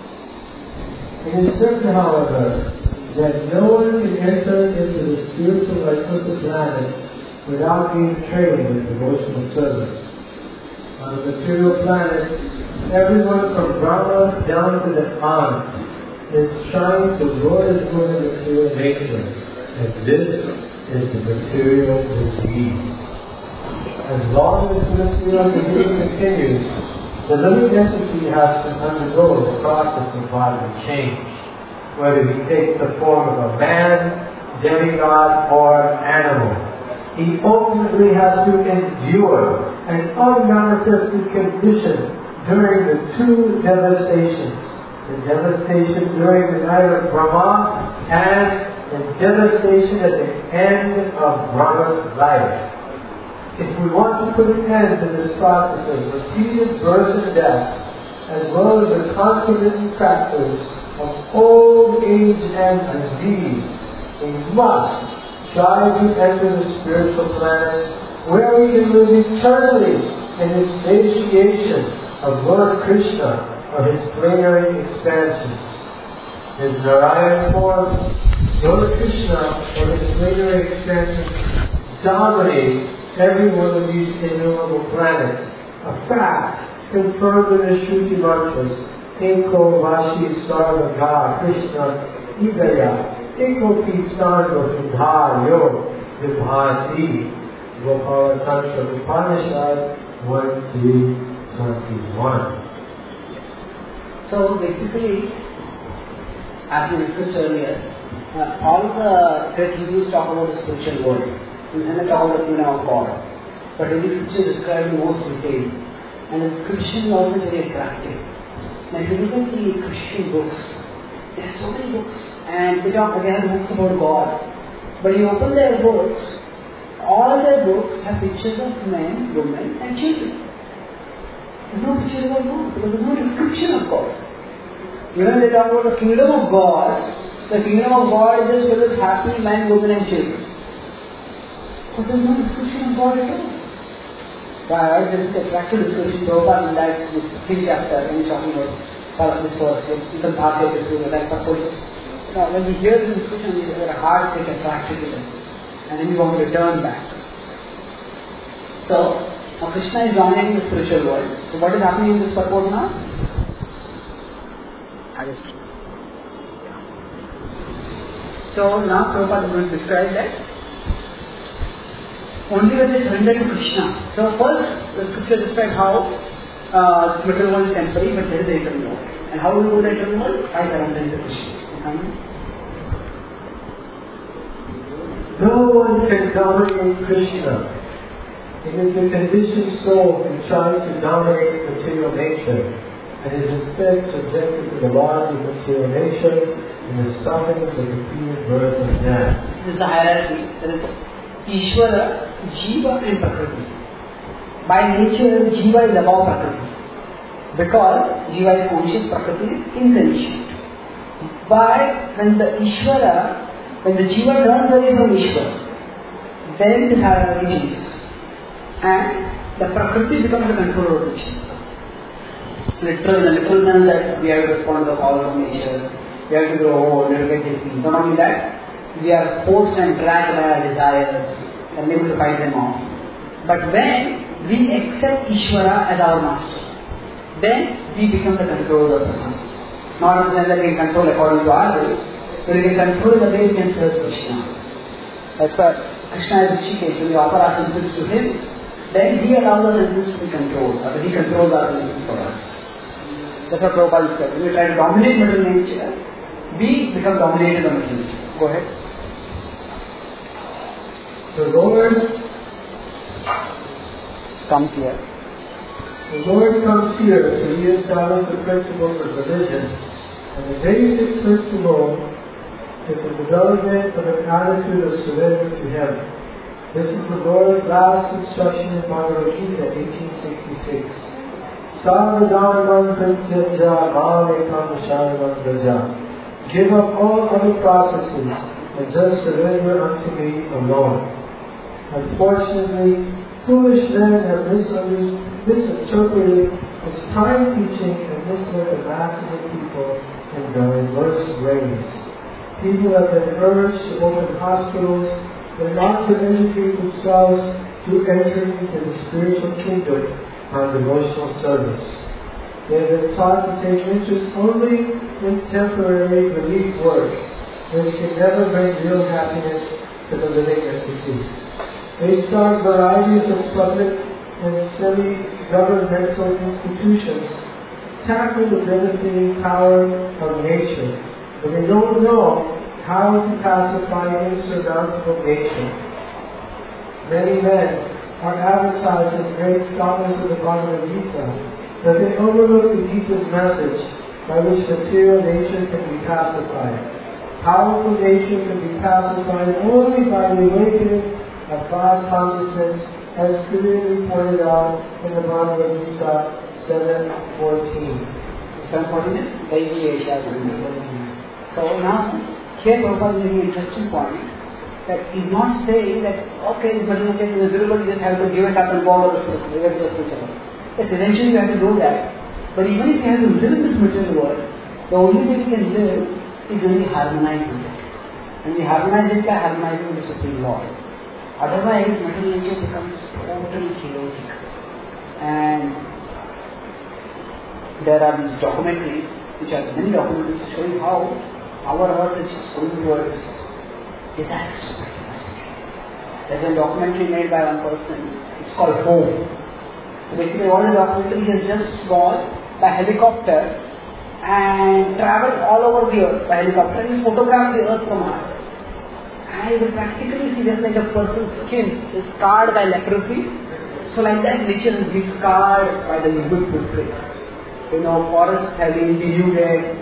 It is certain, however, that no one can enter into the spiritual Vaikuntha planets without being trained with devotional service. On the material planet, everyone from Brahma down to the ant is trying to lord it over the material nature, and this is the material disease. As long as the material disease continues, the living entity has to undergo the process of bodily change, whether he takes the form of a man, demigod, or animal. He ultimately has to endure an unmanifested condition during the two devastations. The devastation during the night of Brahma and the devastation at the end of Brahma's life. If we want to put an end to this process of repeated birth and death, as well as the concomitant factors of old age and disease, we must try to enter the spiritual planet where we can live eternally in the satiation of Lord Krishna or his plenary expansions. His Narayan form, Lord Krishna or his plenary expansions dominate every one of these innumerable planets. A fact confirmed in the Shruti mantras. Eko Vashi Sarvaga Krishna Idaya Eko Pisano Vidhayo Vibhanti Gopala Tantra Upanishad 1:3-21. So basically, as we discussed earlier, all the great Hindus talk about the spiritual world and they talk about the kingdom of God. But in this scripture described in most detail, and the description is also very attractive. Now if you look at the Christian books, there are so many books, and they talk again books about God. But you open their books, all their books have pictures of men, women, and children. There's no picture about God because there's no description of God. Even they talk about the kingdom of God, the kingdom of God is just filled with happy men, women, and children. But there's no description of God at all. Right? There is a attractive description. Prabhupada in that this 3 chapter when he's talking about this verse, even Bhagavad Gita, like suppose, when we hear the description, our heart gets attracted to them, and then we want to return back. So now Krishna is dominating the spiritual world. So what is happening in this purport now? So now Prabhupada is going to describe that only when they surrender to Krishna. So first the scripture describes how the material world is temporary, but there is the eternal world. And how will we go to the eternal world? By surrendering to Krishna. No one can dominate Krishna. It is the conditioned soul who tries to dominate material nature and is instead subjected to the laws of material nature and the sufferings of repeated birth and death. This is the hierarchy. There is Ishvara, Jiva and Prakriti. By nature, Jiva is above Prakriti. Because Jiva is conscious, Prakriti is insentient. But when the Jiva turns away from Ishvara, then this hierarchy changes. And the Prakriti becomes the controller of the Jiva. Literal sense that we have to respond to the calls of nature, we have to do nirvana. Not only that, we are forced and dragged by our desires and able to fight them off. But when we accept Ishvara as our master, then we become the controller of the master. Not in the sense that we can control according to our will, When you can control the way, you can serve Krishna. That's why Krishna is Rishikesh. When you offer our senses to him, then he allows our senses to be controlled. Or he controls our senses for us. That's what Prabhupada said. When we try to dominate material nature, we become dominated by material nature. Go ahead. The Lord comes here. The Lord comes here to reestablish the principles of religion, and the basic principle is the development of an attitude of surrender to Him. This is the Lord's last instruction in Bhagavad Gita, 1866. Sarvadharman prityaja ma'amekam sharanam vraja. Give up all other processes and just surrender unto me alone. Unfortunately, foolish men have misinterpreted this kind teaching and misled the masses of people in diverse ways. People have been urged to open hospitals and not to educate themselves to enter into the spiritual kingdom by devotional service. They have been taught to take interest only in temporary relief work, which can never bring real happiness to the living and deceased. They start varieties of public and semi-governmental institutions tackling the devastating power of nature, but they don't know how to pacify insurmountable nature. Many men are advertised as great scholars of the Bhagavad Gita, but they overlook the Gita's message by which material nature can be pacified. Powerful nature can be pacified only by the awakening of God consciousness, as clearly pointed out in the Bhagavad Gita 7:14. 7:14. So now, here Prabhupada is making an interesting point that he's not saying that okay, this material nature is visible, you just have to give it up and go over the spiritual. Yes, eventually you have to do that. But even if you have to live in this material world, the only thing you can live is when you harmonize with it. And we harmonize it by harmonizing with the Supreme Lord. Otherwise, material nature becomes totally chaotic. And there are these documentaries, which are many documentaries showing how our earth is going towards disaster. There's a documentary made by one person, it's called Home. So basically what the documentary has just gone by helicopter and travelled all over the earth by helicopter and he's photographed the earth from Earth. And you can practically see just like a person's skin is scarred by leprosy. So like that nature has been scarred by the good footprints. Forests have been denuded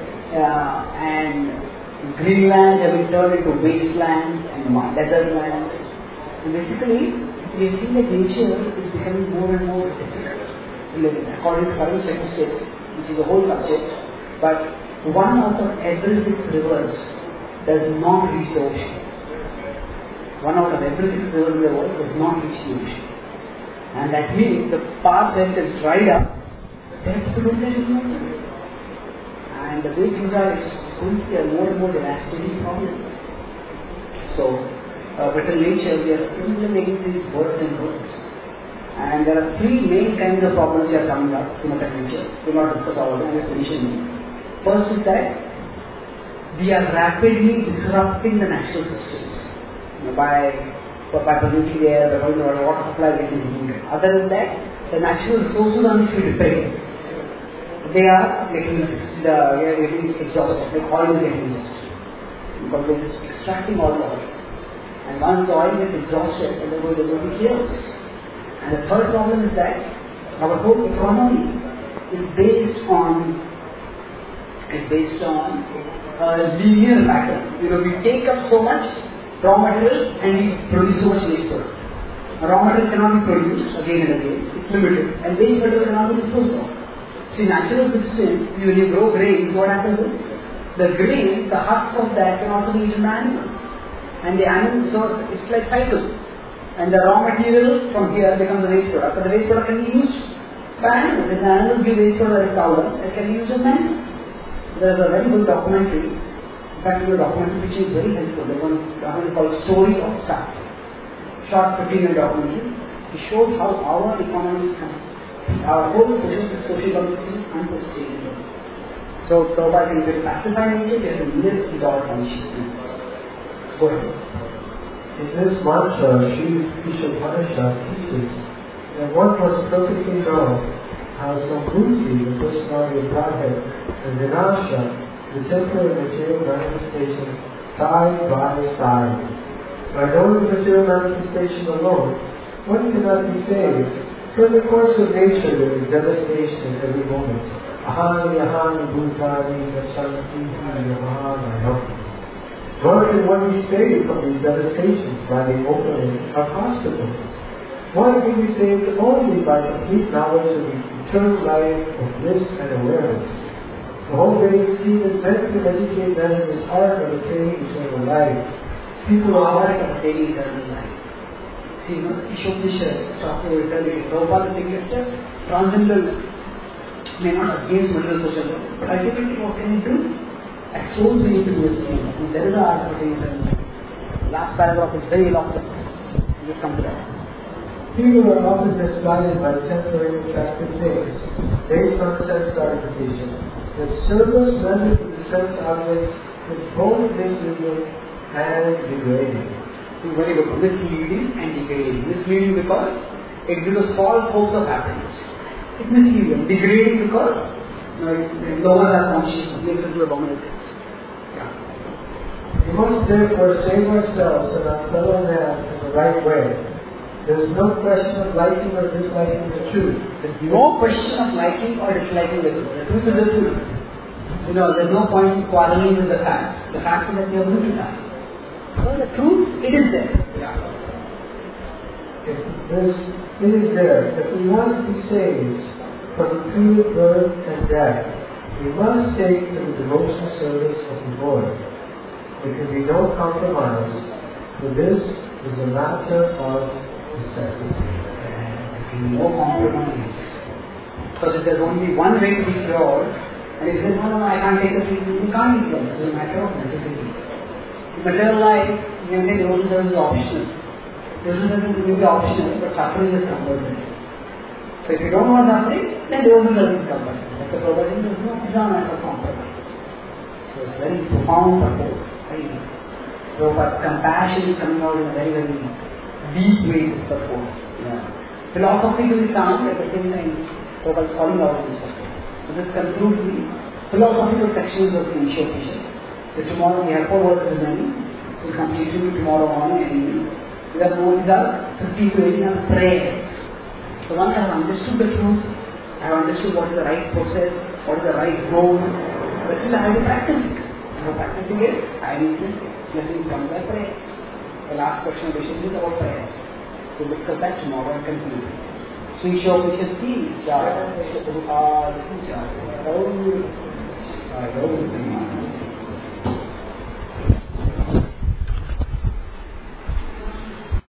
and Greenland have been turned into wastelands and desert lands. And basically, we see that nature is becoming more and more difficult to live in. According to current statistics, which is a whole subject, but 1 out of every 6 rivers does not reach the ocean. 1 out of every 6 rivers in the world does not reach the ocean. And that means the path that is dried up, there is no more. And the way things are, it's going to be a more and more devastating problem. So, material nature, we are simply making things worse and worse. And there are 3 main kinds of problems that are coming up to material nature. We will not discuss all of them, just mention them. First is that we are rapidly disrupting the natural systems. By polluting the air, by the water supply getting polluted. Other than that, the natural resources on which we depend, they are getting exhausted, like oil is getting exhausted. Because we are just extracting all the oil. And once the oil gets exhausted, there will be chaos. And the third problem is that our whole economy is based on a linear pattern. We take up so much raw material and we produce so much waste product. Raw material cannot be produced again and again, it's limited, and waste material cannot be disposed of. See, natural system, when you grow grains, what happens is, the grain, the husks of that can also be eaten by animals. And the animals, so it's like cycle. And the raw material from here becomes a waste product, but the waste product can be used by animals. If the animals give waste product as cow dung, it can be used as man. There is a very good documentary, in fact, a documentary which is very helpful. There's one documentary called Story of Stuff. Short 15-minute documentary. It shows how our economy, our whole social economy is unsustainable. So Prabhupada says, if you pacify nature, you have to live without consciousness. Go ahead. In this mantra, Sri Ishopanishad teaches that one must perfectly know how Sambhuti, the personality of Godhead, and Vinasha, the temporary material manifestation, side by side. By knowing the material manifestation alone, one cannot be saved. For in the course of nature there is devastation at every moment. Ahani, ahani, bhutani, nashanti, yamahani. Nor can one be saved from these devastations by the opening of hospitals. One can be saved only by complete knowledge of the eternal life of bliss and awareness. The whole Vedic scheme is meant to educate them in this art of attaining eternal life. People are art of attaining eternal life. See, Ishopanishad, Dr. Prabhupada suggested transcendental may not against material social world, but ultimately what can you do? As souls we need to do the same. And there is an art of attaining eternal life. Last paragraph is very eloquent. Just come to that. People are often misguided by temporary attractive things based on sense gratification. The service rendered to the sense objects is both misleading and degrading. Very good. Misleading and degrading. Misleading because it gives us false hopes of happiness. It misleads them. Degrading because it lowers our consciousness, makes us do abominable things. Yeah. We must therefore save ourselves and our fellow man in the right way. There is no question of liking or disliking the truth. There is no question of liking or disliking the truth. The truth is the truth. There is no point in quarreling with the facts. The fact is that we are going to die. So the truth, it is there. Yeah. It is there. If we want to be saved from premature birth and death, we must take to the devotional service of the Lord. There can be no compromise, for this is a matter of necessity. No compromise. Because if there is only one way to be cured, and if you say, no, I can't take the treatment, you can't be cured. It is a matter of necessity. In material life, you can say devotional service is optional. Devotional service may be optional, but suffering is compulsory. So if you don't want suffering, then devotional service is compulsory. But the Prabhupada says, no, it's not a matter of compromise. So it's very profound purpose. Very deep. Prabhupada's compassion is coming out in a very, very deep way in this purpose. Yeah. Philosophically sound, at the same time, Prabhupada is calling out in this purpose. So this concludes the philosophical sections of the Ishopanishad. So tomorrow we have 4 verses remaining. We'll continue tomorrow morning and evening. We have more these are 50 to 80 prayers. So once I have understood the truth, I have understood what is the right process, what is the right goal, but still I have to practice it. For practicing it, I need to listen from the prayers. The last question of Vishnu is about prayers. We'll discuss that tomorrow and continue. Sri Ishopanishad ki jai.